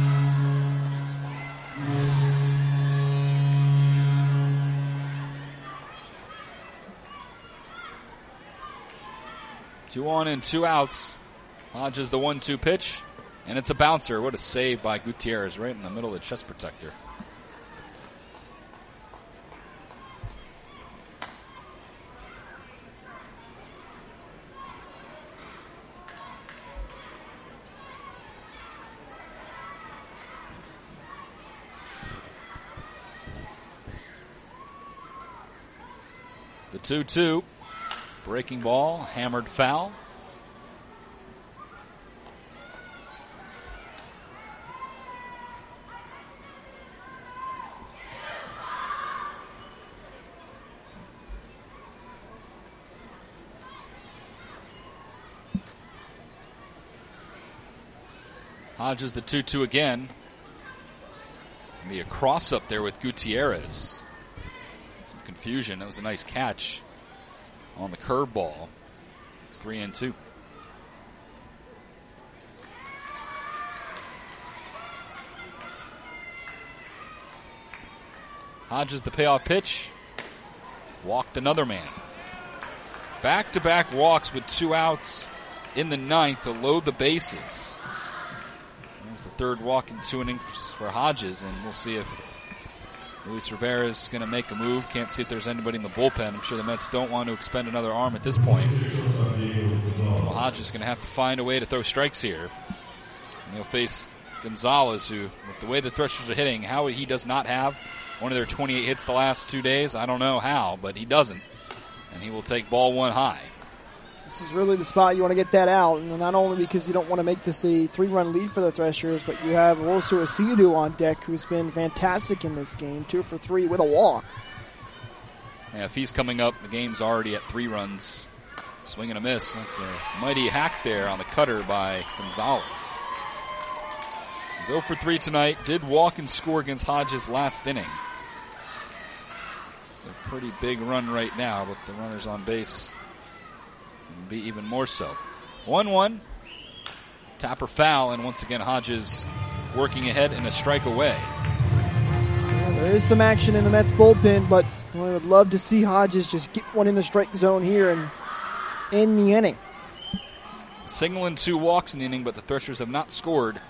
Two on and 2 outs. Hodges the 1-2 pitch, and it's a bouncer. What a save by Gutierrez right in the middle of the chest protector. The 2-2. Breaking ball, hammered foul. Hodges the 2-2 again. Be a cross up there with Gutierrez. Some confusion. That was a nice catch on the curveball. It's 3-2. Hodges the payoff pitch. Walked another man. Back-to-back walks with 2 outs in the 9th to load the bases. There's the third walk in 2 innings for Hodges, and we'll see if Luis Rivera is going to make a move. Can't see if there's anybody in the bullpen. I'm sure the Mets don't want to expend another arm at this point. Well, Hodges is going to have to find a way to throw strikes here. And he'll face Gonzalez, who, with the way the Threshers are hitting, how he does not have one of their 28 hits the last 2 days, I don't know how, but he doesn't. And he will take ball 1 high. This is really the spot you want to get that out, and not only because you don't want to make this a 3-run lead for the Threshers, but you have also Asidu on deck, who's been fantastic in this game, 2 for 3 with a walk. Yeah, if he's coming up, the game's already at 3 runs. Swing and a miss. That's a mighty hack there on the cutter by Gonzalez. He's 0 for 3 tonight. Did walk and score against Hodges last inning. It's a pretty big run right now, but the runners on base will be even more so. 1-1. Tapper foul, and once again Hodges working ahead and a strike away. There is some action in the Mets bullpen, but I would love to see Hodges just get one in the strike zone here and end the inning. Single and 2 walks in the inning, but the Threshers have not scored.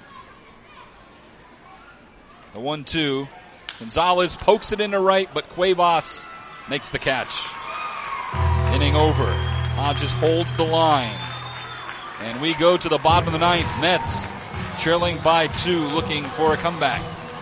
The 1-2. Gonzalez pokes it into right, but Cuevas makes the catch. Inning over. Hodges holds the line. And we go to the bottom of the ninth. Mets trailing by 2, looking for a comeback.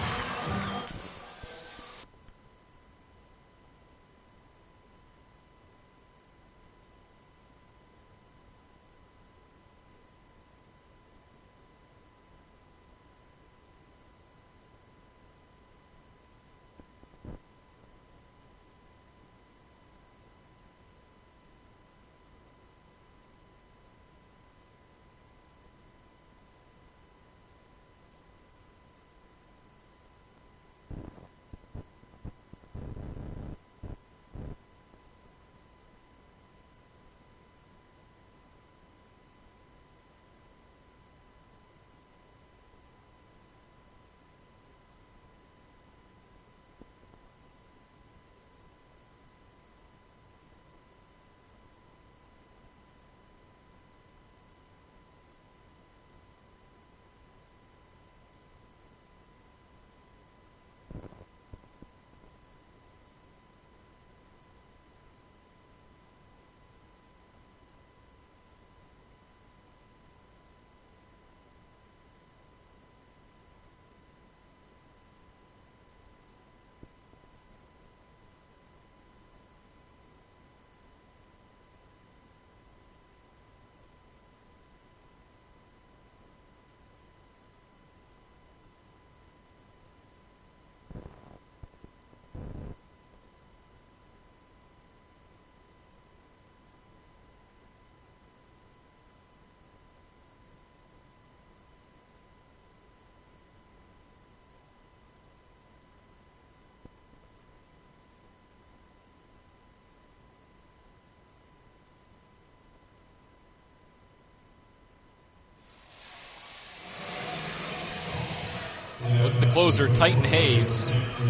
It's the closer, Titan Hayes,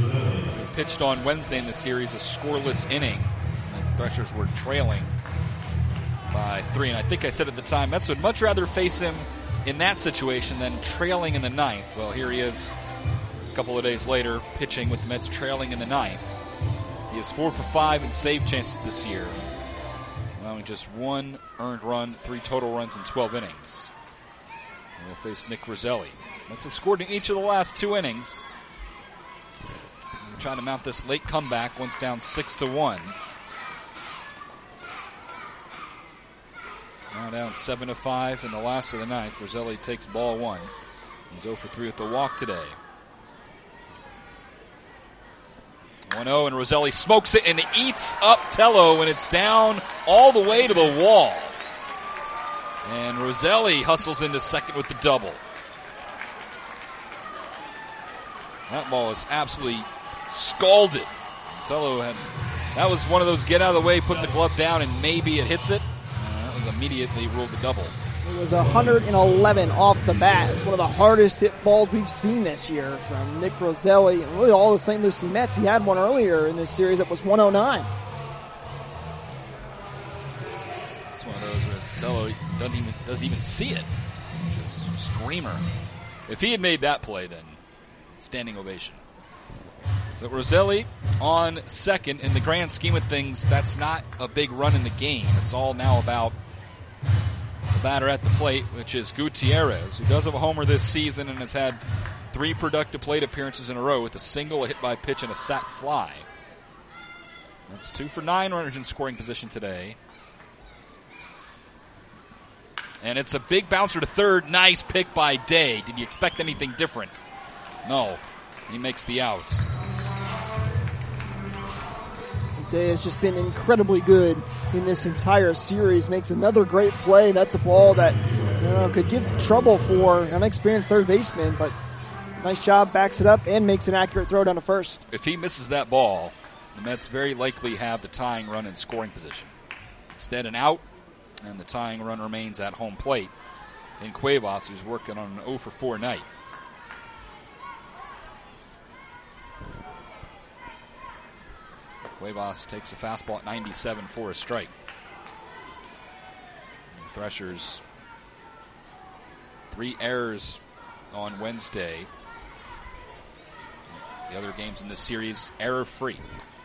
who pitched on Wednesday in the series, a scoreless inning. The Threshers were trailing by 3, and I think I said at the time, Mets would much rather face him in that situation than trailing in the ninth. Well, here he is a couple of days later, pitching with the Mets trailing in the ninth. He is 4 for 5 in save chances this year, allowing just 1 earned run, 3 total runs in 12 innings. And we'll face Nick Roselli. Mets have scored in each of the last 2 innings. We're trying to mount this late comeback, once down 6-1. Now down 7-5 in the last of the ninth. Roselli takes ball 1. He's 0 for 3 with the walk today. 1-0, and Roselli smokes it and eats up Tello, and it's down all the way to the wall. And Roselli hustles into second with the double. That ball is absolutely scalded. Tello that was one of those get out of the way, put the glove down, and maybe it hits it. That was immediately ruled the double. It was 111 off the bat. It's one of the hardest hit balls we've seen this year from Nick Roselli and really all the St. Lucie Mets. He had one earlier in this series that was 109. It's one of those where Tello doesn't even see it. Just screamer. If he had made that play, then standing ovation. So Roselli on second. In the grand scheme of things, that's not a big run in the game. It's all now about the batter at the plate, which is Gutierrez, who does have a homer this season and has had 3 productive plate appearances in a row with a single, a hit by pitch, and a sac fly. That's 2 for 9 runners in scoring position today. And it's a big bouncer to third. Nice pick by Day. Did you expect anything different? No. He makes the out. Day has just been incredibly good in this entire series. Makes another great play. That's a ball that could give trouble for an inexperienced third baseman, but nice job, backs it up, and makes an accurate throw down to first. If he misses that ball, the Mets very likely have the tying run in scoring position. Instead, an out, and the tying run remains at home plate in Cuevas, who's working on an 0 for 4 night. Cuevas takes a fastball at 97 for a strike. The Threshers, 3 errors on Wednesday. The other games in this series, error-free.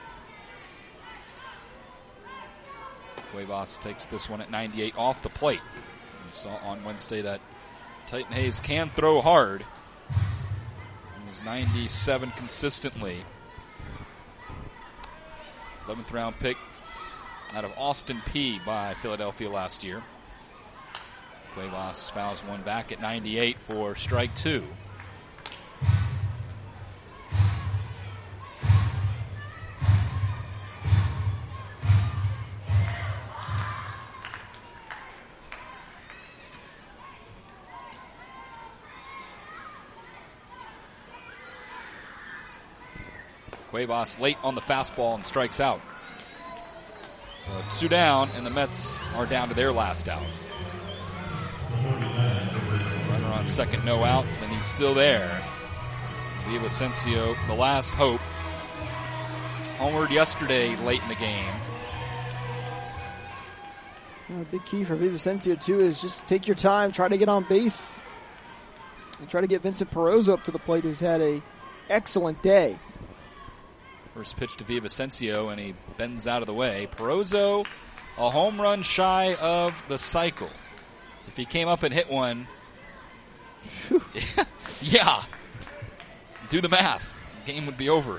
Cuevas takes this one at 98 off the plate. We saw on Wednesday that Titan Hayes can throw hard. He was 97 consistently. 11th round pick out of Austin Peay by Philadelphia last year. Cuevas fouls one back at 98 for strike 2. Cuevas late on the fastball and strikes out. So 2 down, and the Mets are down to their last out. Runner on second, no outs, and he's still there. Villavicencio, the last hope. Homered yesterday late in the game. A big key for Villavicencio, too, is just take your time, try to get on base, and try to get Vincent Perozo up to the plate, who's had an excellent day. First pitch to Villavicencio, and he bends out of the way. Perozo, a home run shy of the cycle. If he came up and hit one, yeah, do the math. The game would be over.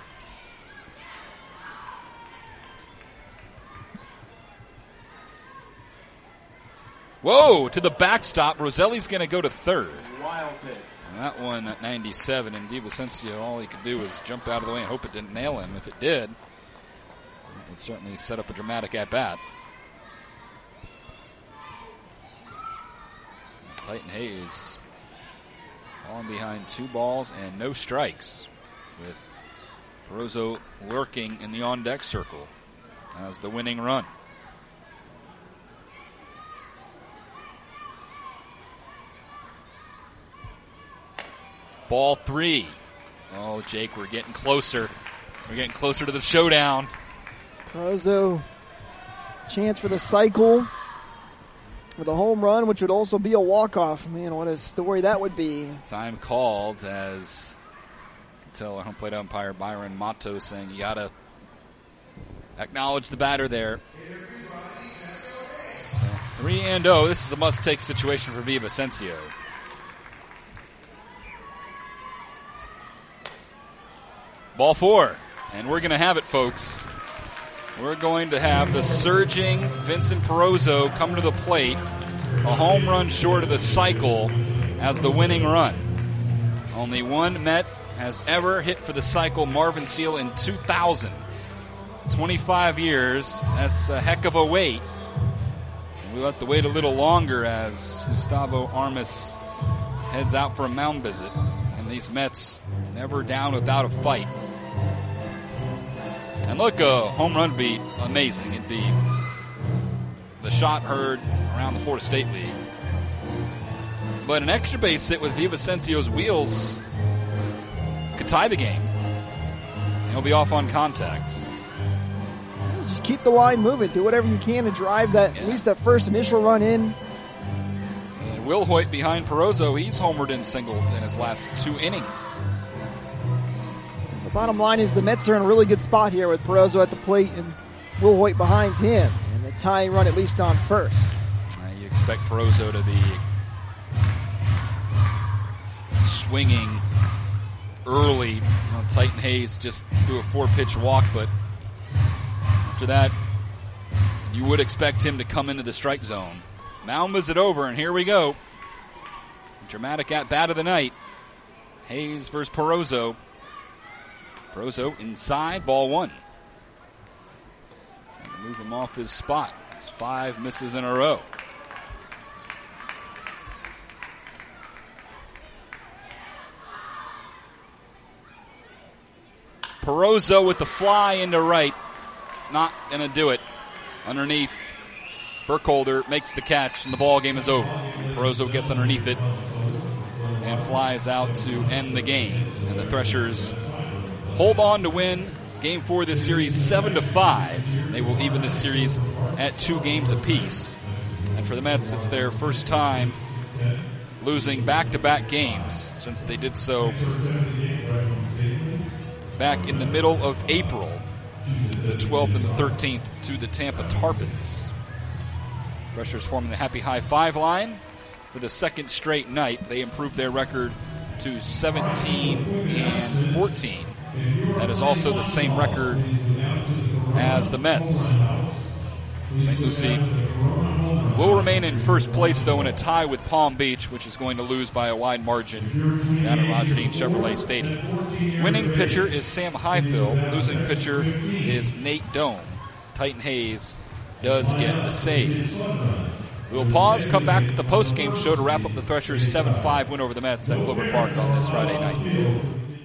Whoa, to the backstop. Roselli's going to go to third. Wild pitch. And that one at 97, and Villavicencio, all he could do was jump out of the way and hope it didn't nail him. If it did, it would certainly set up a dramatic at-bat. Titan Hayes on behind 2 balls and no strikes, with Perozo lurking in the on-deck circle as the winning run. Ball 3. Oh, Jake, we're getting closer. We're getting closer to the showdown. Perozo, chance for the cycle with a home run, which would also be a walk-off. Man, what a story that would be. Time called, as you can tell our home plate umpire Byron Mato saying you got to acknowledge the batter there. 3-0. This is a must-take situation for Villavicencio. Ball 4, and we're going to have it, folks. We're going to have the surging Vincent Perozo come to the plate, a home run short of the cycle as the winning run. Only one Met has ever hit for the cycle, Marvin Seal, in 2000. 25 years, that's a heck of a wait. And we'll have to wait a little longer as Gustavo Armas heads out for a mound visit. And these Mets never down without a fight. And look, a home run beat, amazing. It'd be the shot heard around the Florida State League. But an extra base hit with Villavicencio's wheels could tie the game. He'll be off on contact. Just keep the line moving. Do whatever you can to drive that, at least that first initial run in. And Will Hoyt behind Perozo, he's homered and singled in his last 2 innings. The bottom line is the Mets are in a really good spot here with Perozo at the plate and Will Hoyt behind him. And the tying run at least on first. You expect Perozo to be swinging early. Titan Hayes just threw a 4-pitch walk, but after that, you would expect him to come into the strike zone. Mound visit over, and here we go. Dramatic at-bat of the night. Hayes versus Perozo. Perozo inside, ball 1. And to move him off his spot. It's 5 misses in a row. Perozo with the fly into right. Not going to do it. Underneath, Burkholder makes the catch, and the ball game is over. Perozo gets underneath it and flies out to end the game. And the Threshers hold on to win Game 4 of this series 7-5. They will even this series at 2 games apiece. And for the Mets, it's their first time losing back-to-back games since they did so back in the middle of April, the 12th and the 13th, to the Tampa Tarpons. Threshers forming the happy high five line for the second straight night. They improved their record to 17-14. That is also the same record as the Mets. St. Lucie will remain in first place, though, in a tie with Palm Beach, which is going to lose by a wide margin down at Roger Dean Chevrolet Stadium. Winning pitcher is Sam Highfill. Losing pitcher is Nate Dome. Titan Hayes does get the save. We'll pause, come back with the post-game show to wrap up the Threshers' 7-5 win over the Mets at Clover Park on this Friday night.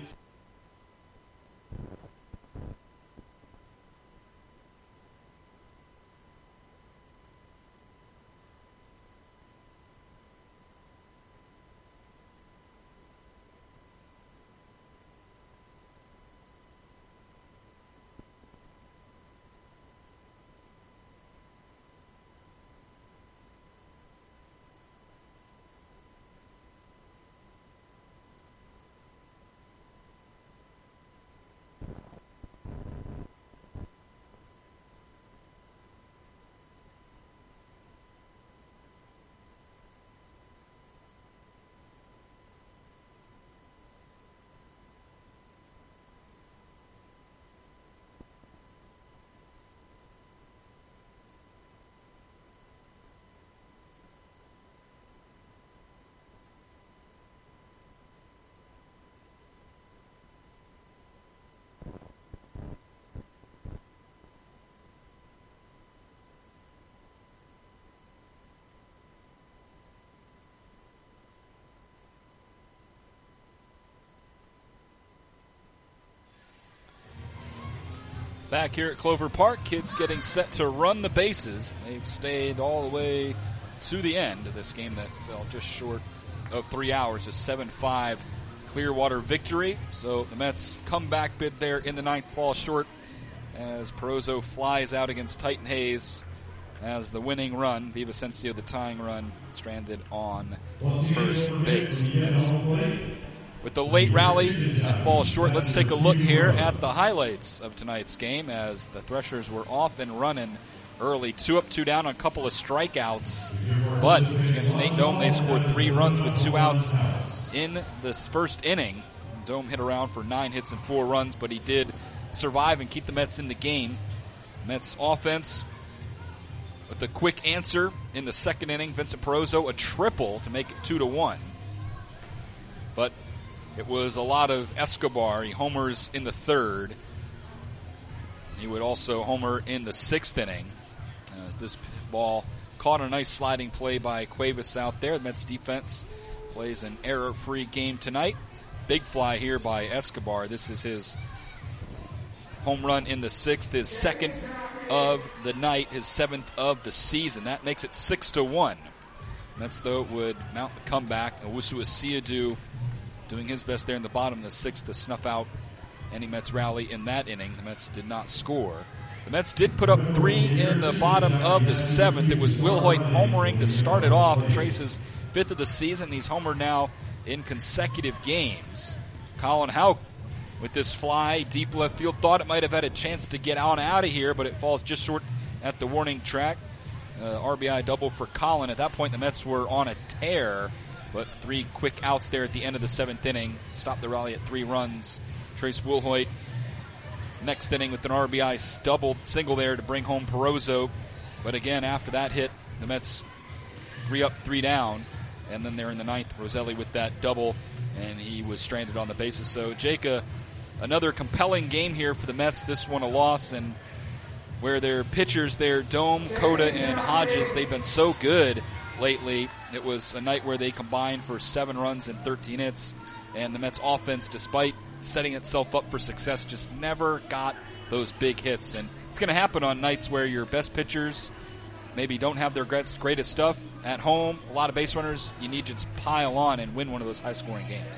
Back here at Clover Park, kids getting set to run the bases. They've stayed all the way to the end of this game that fell just short of 3 hours. A 7-5 Clearwater victory. So the Mets comeback bid there in the ninth fall short as Porozo flies out against Titan Hayes as the winning run, Vivacencio the tying run, stranded on first base. With the late rally that falls short, let's take a look here at the highlights of tonight's game as the Threshers were off and running early. 2 up, 2 down on a couple of strikeouts. But against Nate Dome, they scored 3 runs with 2 outs in this first inning. Dome hit around for 9 hits and 4 runs, but he did survive and keep the Mets in the game. Mets offense with a quick answer in the second inning. Vincent Porozo, a triple to make it 2-1. But it was a lot of Escobar. He homers in the third. He would also homer in the sixth inning as this ball caught a nice sliding play by Cuevas out there. The Mets defense plays an error-free game tonight. Big fly here by Escobar. This is his home run in the sixth, his second of the night, his 7th of the season. That makes it 6-1. Mets, though, would mount the comeback. Owusu Asiadu doing his best there in the bottom of the 6th to snuff out any Mets rally in that inning. The Mets did not score. The Mets did put up 3 in the bottom of the 7th. It was Will Hoyt homering to start it off. Trace's 5th of the season. He's homered now in consecutive games. Colin Houck with this fly deep left field. Thought it might have had a chance to get out of here, but it falls just short at the warning track. RBI double for Colin. At that point, the Mets were on a tear. But 3 quick outs there at the end of the 7th inning. Stopped the rally at 3 runs. Trace Wilhoit next inning with an RBI double single there to bring home Porozo. But again, after that hit, the Mets 3 up, 3 down. And then they're in the 9th. Roselli with that double, and he was stranded on the bases. So, Jake, another compelling game here for the Mets. This one a loss, and where their pitchers there, Dome, Cota, and Hodges, they've been so good lately. It was a night where they combined for 7 runs and 13 hits, and the Mets offense, despite setting itself up for success, just never got those big hits. And it's going to happen on nights where your best pitchers maybe don't have their greatest stuff at home. A lot of base runners, you need to just pile on and win one of those high-scoring games.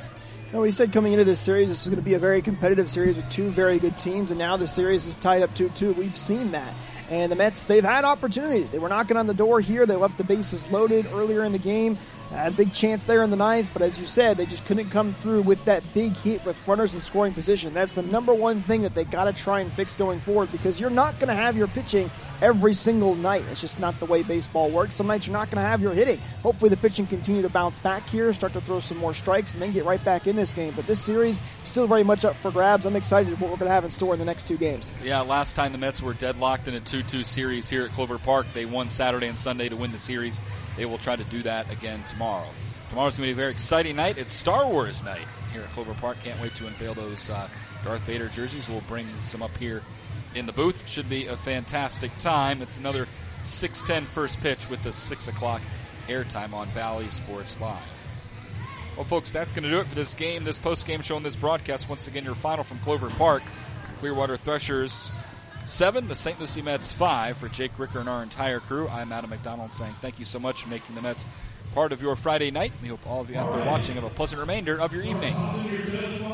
No, we said coming into this series, this is going to be a very competitive series with two very good teams, and now the series is tied up 2-2. We've seen that. And the Mets, they've had opportunities. They were knocking on the door here. They left the bases loaded earlier in the game. Had a big chance there in the ninth, but as you said, they just couldn't come through with that big hit with runners in scoring position. That's the number one thing that they got to try and fix going forward, because you're not going to have your pitching every single night. It's just not the way baseball works. Some nights you're not going to have your hitting. Hopefully the pitching continue to bounce back here, start to throw some more strikes, and then get right back in this game. But this series still very much up for grabs. I'm excited what we're going to have in store in the next two games. Yeah, last time the Mets were deadlocked in a 2-2 series here at Clover Park, they won Saturday and Sunday to win the series. They will try to do that again tomorrow. Tomorrow's going to be a very exciting night. It's Star Wars night here at Clover Park. Can't wait to unveil those Darth Vader jerseys. We'll bring some up here in the booth. Should be a fantastic time. It's another 6:10 first pitch with the 6 o'clock airtime on Bally Sports Live. Well, folks, that's going to do it for this game, this post-game show, and this broadcast. Once again, your final from Clover Park. Clearwater Threshers 7, the St. Lucie Mets 5. For Jake Ricker and our entire crew, I'm Adam McDonald saying thank you so much for making the Mets part of your Friday night. We hope all of you out there watching have a pleasant remainder of your evening.